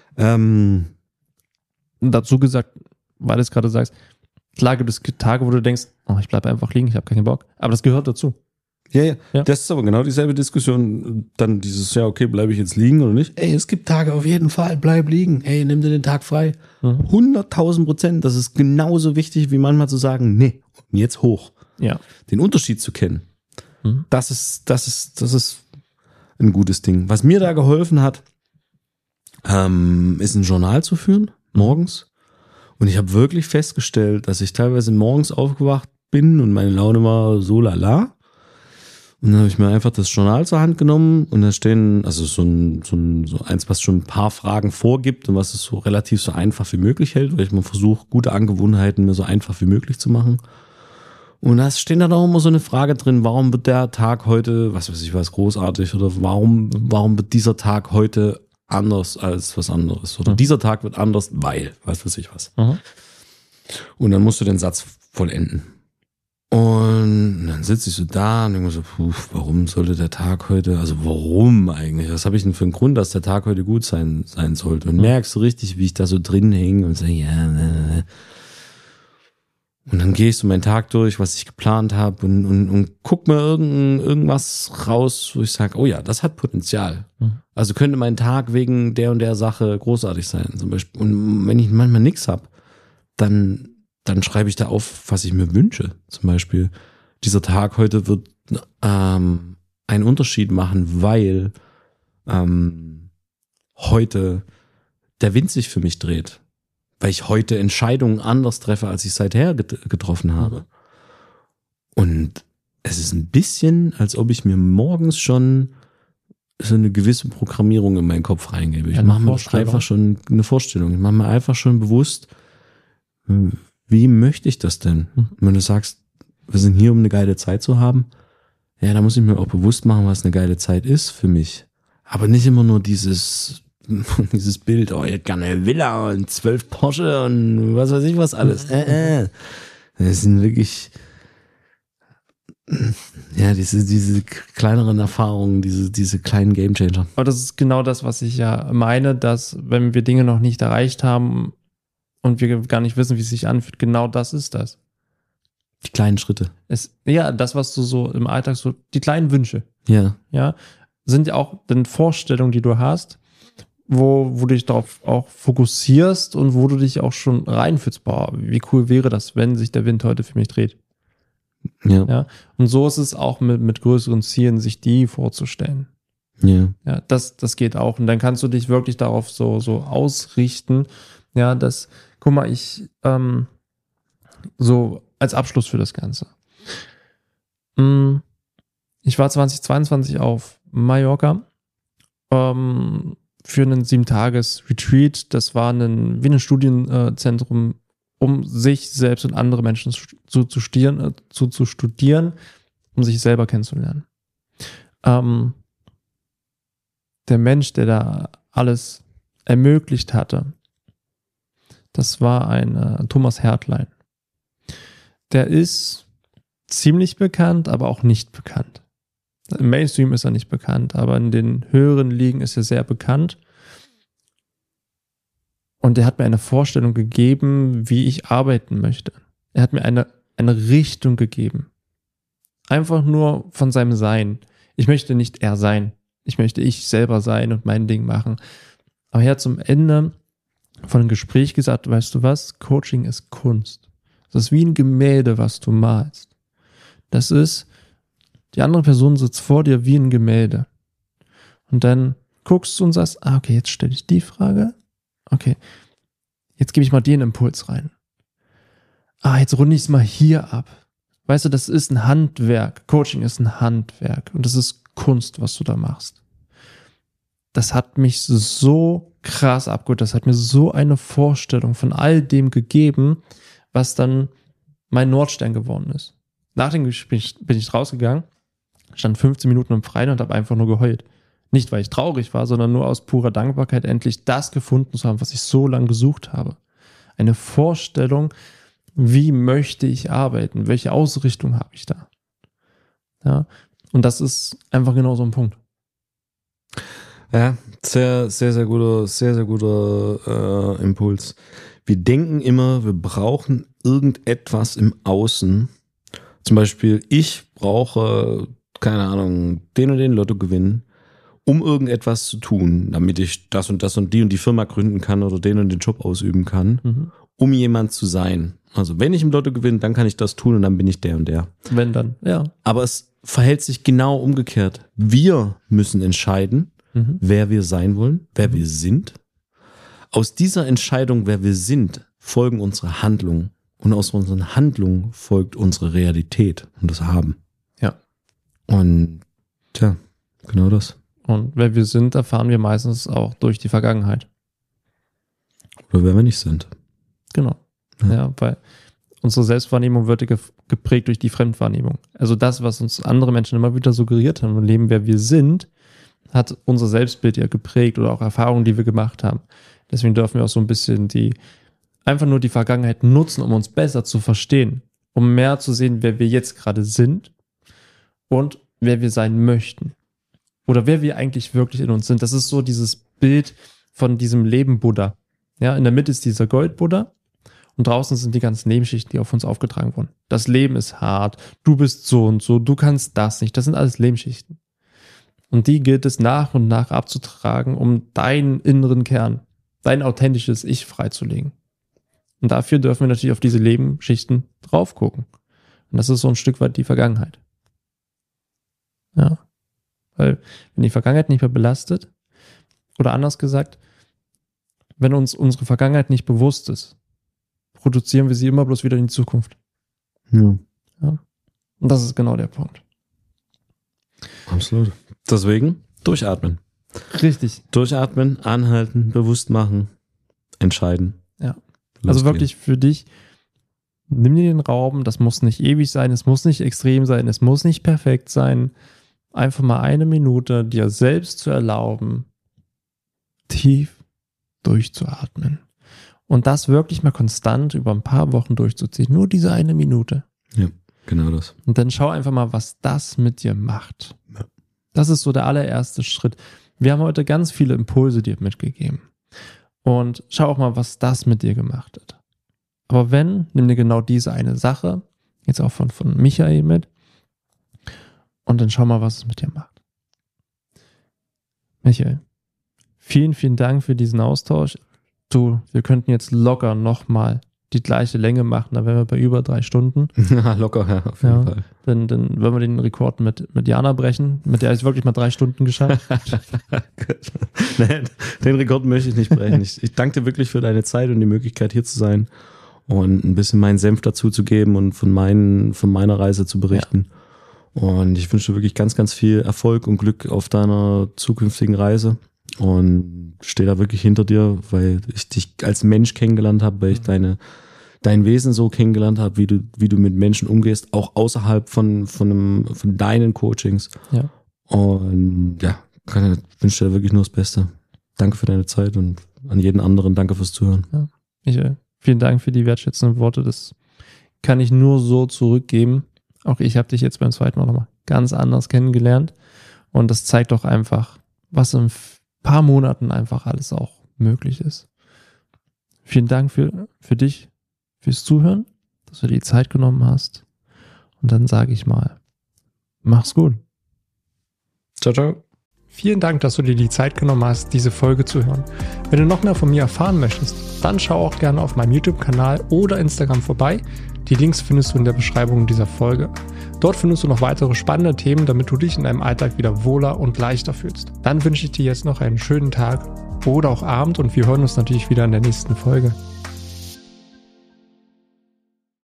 Dazu gesagt, weil du es gerade sagst, klar gibt es Tage, wo du denkst, oh, ich bleibe einfach liegen, ich habe keinen Bock. Aber das gehört dazu.
Ja.
Ja.
Das ist aber genau dieselbe Diskussion. Dann dieses, ja, okay, bleibe ich jetzt liegen oder nicht? Ey, es gibt Tage auf jeden Fall, bleib liegen. Ey, nimm dir den Tag frei. 100.000%. Das ist genauso wichtig, wie manchmal zu sagen, nee, und jetzt hoch.
Ja.
Den Unterschied zu kennen. Das ist ein gutes Ding. Was mir da geholfen hat, ist ein Journal zu führen, morgens. Und ich habe wirklich festgestellt, dass ich teilweise morgens aufgewacht bin und meine Laune war so lala. Und dann habe ich mir einfach das Journal zur Hand genommen und da stehen, also so eins, was schon ein paar Fragen vorgibt und was es so relativ so einfach wie möglich hält, weil ich mal versuche, gute Angewohnheiten mir so einfach wie möglich zu machen. Und da steht dann auch immer so eine Frage drin, warum wird der Tag heute, was weiß ich was, großartig oder warum wird dieser Tag heute anders als was anderes oder dieser Tag wird anders, weil, was weiß ich was. Und dann musst du den Satz vollenden. Und dann sitze ich so da und denke mir so, warum sollte der Tag heute, also warum eigentlich? Was habe ich denn für einen Grund, dass der Tag heute gut sein sollte? Und merkst du richtig, wie ich da so drin hänge und sage, ja. Und dann gehe ich so meinen Tag durch, was ich geplant habe und guck mir irgendwas raus, wo ich sage, oh ja, das hat Potenzial. Also könnte mein Tag wegen der und der Sache großartig sein, zum Beispiel. Und wenn ich manchmal nichts habe, dann schreibe ich da auf, was ich mir wünsche. Zum Beispiel, dieser Tag heute wird einen Unterschied machen, weil heute der Wind sich für mich dreht. Weil ich heute Entscheidungen anders treffe, als ich seither getroffen habe. Und es ist ein bisschen, als ob ich mir morgens schon so eine gewisse Programmierung in meinen Kopf reingebe. Ich mache mir einfach schon eine Vorstellung. Ich mache mir einfach schon bewusst, wie möchte ich das denn? Wenn du sagst, wir sind hier, um eine geile Zeit zu haben, ja, da muss ich mir auch bewusst machen, was eine geile Zeit ist für mich. Aber nicht immer nur dieses Bild, oh, ich hätte gerne eine Villa und 12 Porsche und was weiß ich was alles. Das sind wirklich, ja, diese kleineren Erfahrungen, diese kleinen Gamechanger.
Aber das ist genau das, was ich ja meine, dass wenn wir Dinge noch nicht erreicht haben und wir gar nicht wissen, wie es sich anfühlt, genau das ist das.
Die kleinen Schritte.
Das, was du so im Alltag so, die kleinen Wünsche.
Ja,
sind ja auch dann Vorstellungen, die du hast, wo du dich darauf auch fokussierst und wo du dich auch schon reinfühlst, boah, wie cool wäre das, wenn sich der Wind heute für mich dreht. Ja. Und so ist es auch mit größeren Zielen, sich die vorzustellen.
Ja,
das geht auch. Und dann kannst du dich wirklich darauf so ausrichten, ja, guck mal, so als Abschluss für das Ganze. Ich war 2022 auf Mallorca für einen 7-Tages-Retreat. Das war wie ein Studienzentrum, um sich selbst und andere Menschen zu studieren, um sich selber kennenzulernen. Der Mensch, der da alles ermöglicht hatte, das war ein Thomas Hertlein. Der ist ziemlich bekannt, aber auch nicht bekannt. Im Mainstream ist er nicht bekannt, aber in den höheren Ligen ist er sehr bekannt. Und er hat mir eine Vorstellung gegeben, wie ich arbeiten möchte. Er hat mir eine Richtung gegeben. Einfach nur von seinem Sein. Ich möchte nicht er sein. Ich möchte ich selber sein und mein Ding machen. Aber er hat zum Ende von einem Gespräch gesagt, weißt du was? Coaching ist Kunst. Das ist wie ein Gemälde, was du malst. Das ist, die andere Person sitzt vor dir wie ein Gemälde. Und dann guckst du und sagst, okay, jetzt stelle ich die Frage. Okay, jetzt gebe ich mal den Impuls rein. Jetzt runde ich es mal hier ab. Weißt du, das ist ein Handwerk. Coaching ist ein Handwerk. Und das ist Kunst, was du da machst. Das hat mich so krass abgeholt. Das hat mir so eine Vorstellung von all dem gegeben, was dann mein Nordstern geworden ist. Nach dem Gespräch bin ich rausgegangen, stand 15 Minuten im Freien und habe einfach nur geheult. Nicht, weil ich traurig war, sondern nur aus purer Dankbarkeit, endlich das gefunden zu haben, was ich so lange gesucht habe. Eine Vorstellung, wie möchte ich arbeiten? Welche Ausrichtung habe ich da? Ja, und das ist einfach genau so ein Punkt.
Ja, sehr, sehr, sehr guter Impuls. Wir denken immer, wir brauchen irgendetwas im Außen. Zum Beispiel, ich brauche, keine Ahnung, den und den Lottogewinn, um irgendetwas zu tun, damit ich das und die Firma gründen kann oder den und den Job ausüben kann, um jemand zu sein. Also wenn ich im Lotto gewinne, dann kann ich das tun und dann bin ich der und der.
Wenn dann, ja.
Aber es verhält sich genau umgekehrt. Wir müssen entscheiden, wer wir sein wollen, wer wir sind. Aus dieser Entscheidung, wer wir sind, folgen unsere Handlungen. Und aus unseren Handlungen folgt unsere Realität und das Haben.
Ja.
Und tja, genau das.
Und wer wir sind, erfahren wir meistens auch durch die Vergangenheit.
Oder wer wir nicht sind.
Genau. Ja, weil unsere Selbstwahrnehmung wird geprägt durch die Fremdwahrnehmung. Also das, was uns andere Menschen immer wieder suggeriert haben im Leben, wer wir sind, hat unser Selbstbild ja geprägt oder auch Erfahrungen, die wir gemacht haben. Deswegen dürfen wir auch so ein bisschen einfach nur die Vergangenheit nutzen, um uns besser zu verstehen, um mehr zu sehen, wer wir jetzt gerade sind und wer wir sein möchten. Oder wer wir eigentlich wirklich in uns sind. Das ist so dieses Bild von diesem Leben Buddha. Ja, in der Mitte ist dieser Gold-Buddha und draußen sind die ganzen Lebensschichten, die auf uns aufgetragen wurden. Das Leben ist hart, du bist so und so, du kannst das nicht. Das sind alles Lebensschichten. Und die gilt es nach und nach abzutragen, um deinen inneren Kern, dein authentisches Ich freizulegen. Und dafür dürfen wir natürlich auf diese Lebensschichten drauf gucken. Und das ist so ein Stück weit die Vergangenheit. Ja. Weil wenn die Vergangenheit nicht mehr belastet, oder anders gesagt, wenn uns unsere Vergangenheit nicht bewusst ist, produzieren wir sie immer bloß wieder in die Zukunft.
Ja.
Ja. Und das ist genau der Punkt.
Absolut. Deswegen durchatmen.
Richtig.
Durchatmen, anhalten, bewusst machen, entscheiden.
Ja. Also wirklich für dich, nimm dir den Raum, das muss nicht ewig sein, es muss nicht extrem sein, es muss nicht perfekt sein. Einfach mal 1 Minute dir selbst zu erlauben, tief durchzuatmen. Und das wirklich mal konstant über ein paar Wochen durchzuziehen. Nur diese 1 Minute.
Ja, genau das.
Und dann schau einfach mal, was das mit dir macht.
Ja.
Das ist so der allererste Schritt. Wir haben heute ganz viele Impulse dir mitgegeben. Und schau auch mal, was das mit dir gemacht hat. Aber nimm dir genau diese eine Sache, jetzt auch von Michael mit, und dann schau mal, was es mit dir macht. Michael, vielen, vielen Dank für diesen Austausch. Wir könnten jetzt locker nochmal die gleiche Länge machen, da wären wir bei über 3 Stunden.
Ja, locker, ja, auf jeden Fall.
Dann würden wir den Rekord mit Jana brechen, mit der habe ich wirklich mal 3 Stunden geschafft.
Nee, den Rekord möchte ich nicht brechen. Ich danke dir wirklich für deine Zeit und die Möglichkeit, hier zu sein und ein bisschen meinen Senf dazu zu geben und von meiner Reise zu berichten. Ja. Und ich wünsche dir wirklich ganz, ganz viel Erfolg und Glück auf deiner zukünftigen Reise. Und stehe da wirklich hinter dir, weil ich dich als Mensch kennengelernt habe, weil ich dein Wesen so kennengelernt habe, wie du mit Menschen umgehst, auch außerhalb von deinen Coachings.
Ja.
Und ja, wünsche dir wirklich nur das Beste. Danke für deine Zeit und an jeden anderen danke fürs Zuhören.
Ja. Vielen Dank für die wertschätzenden Worte. Das kann ich nur so zurückgeben. Auch ich habe dich jetzt beim zweiten Mal nochmal ganz anders kennengelernt. Und das zeigt doch einfach, was in paar Monaten einfach alles auch möglich ist. Vielen Dank für dich, fürs Zuhören, dass du dir die Zeit genommen hast. Und dann sage ich mal, mach's gut.
Ciao, ciao. Vielen Dank, dass du dir die Zeit genommen hast, diese Folge zu hören. Wenn du noch mehr von mir erfahren möchtest, dann schau auch gerne auf meinem YouTube-Kanal oder Instagram vorbei. Die Links findest du in der Beschreibung dieser Folge. Dort findest du noch weitere spannende Themen, damit du dich in deinem Alltag wieder wohler und leichter fühlst. Dann wünsche ich dir jetzt noch einen schönen Tag oder auch Abend und wir hören uns natürlich wieder in der nächsten Folge.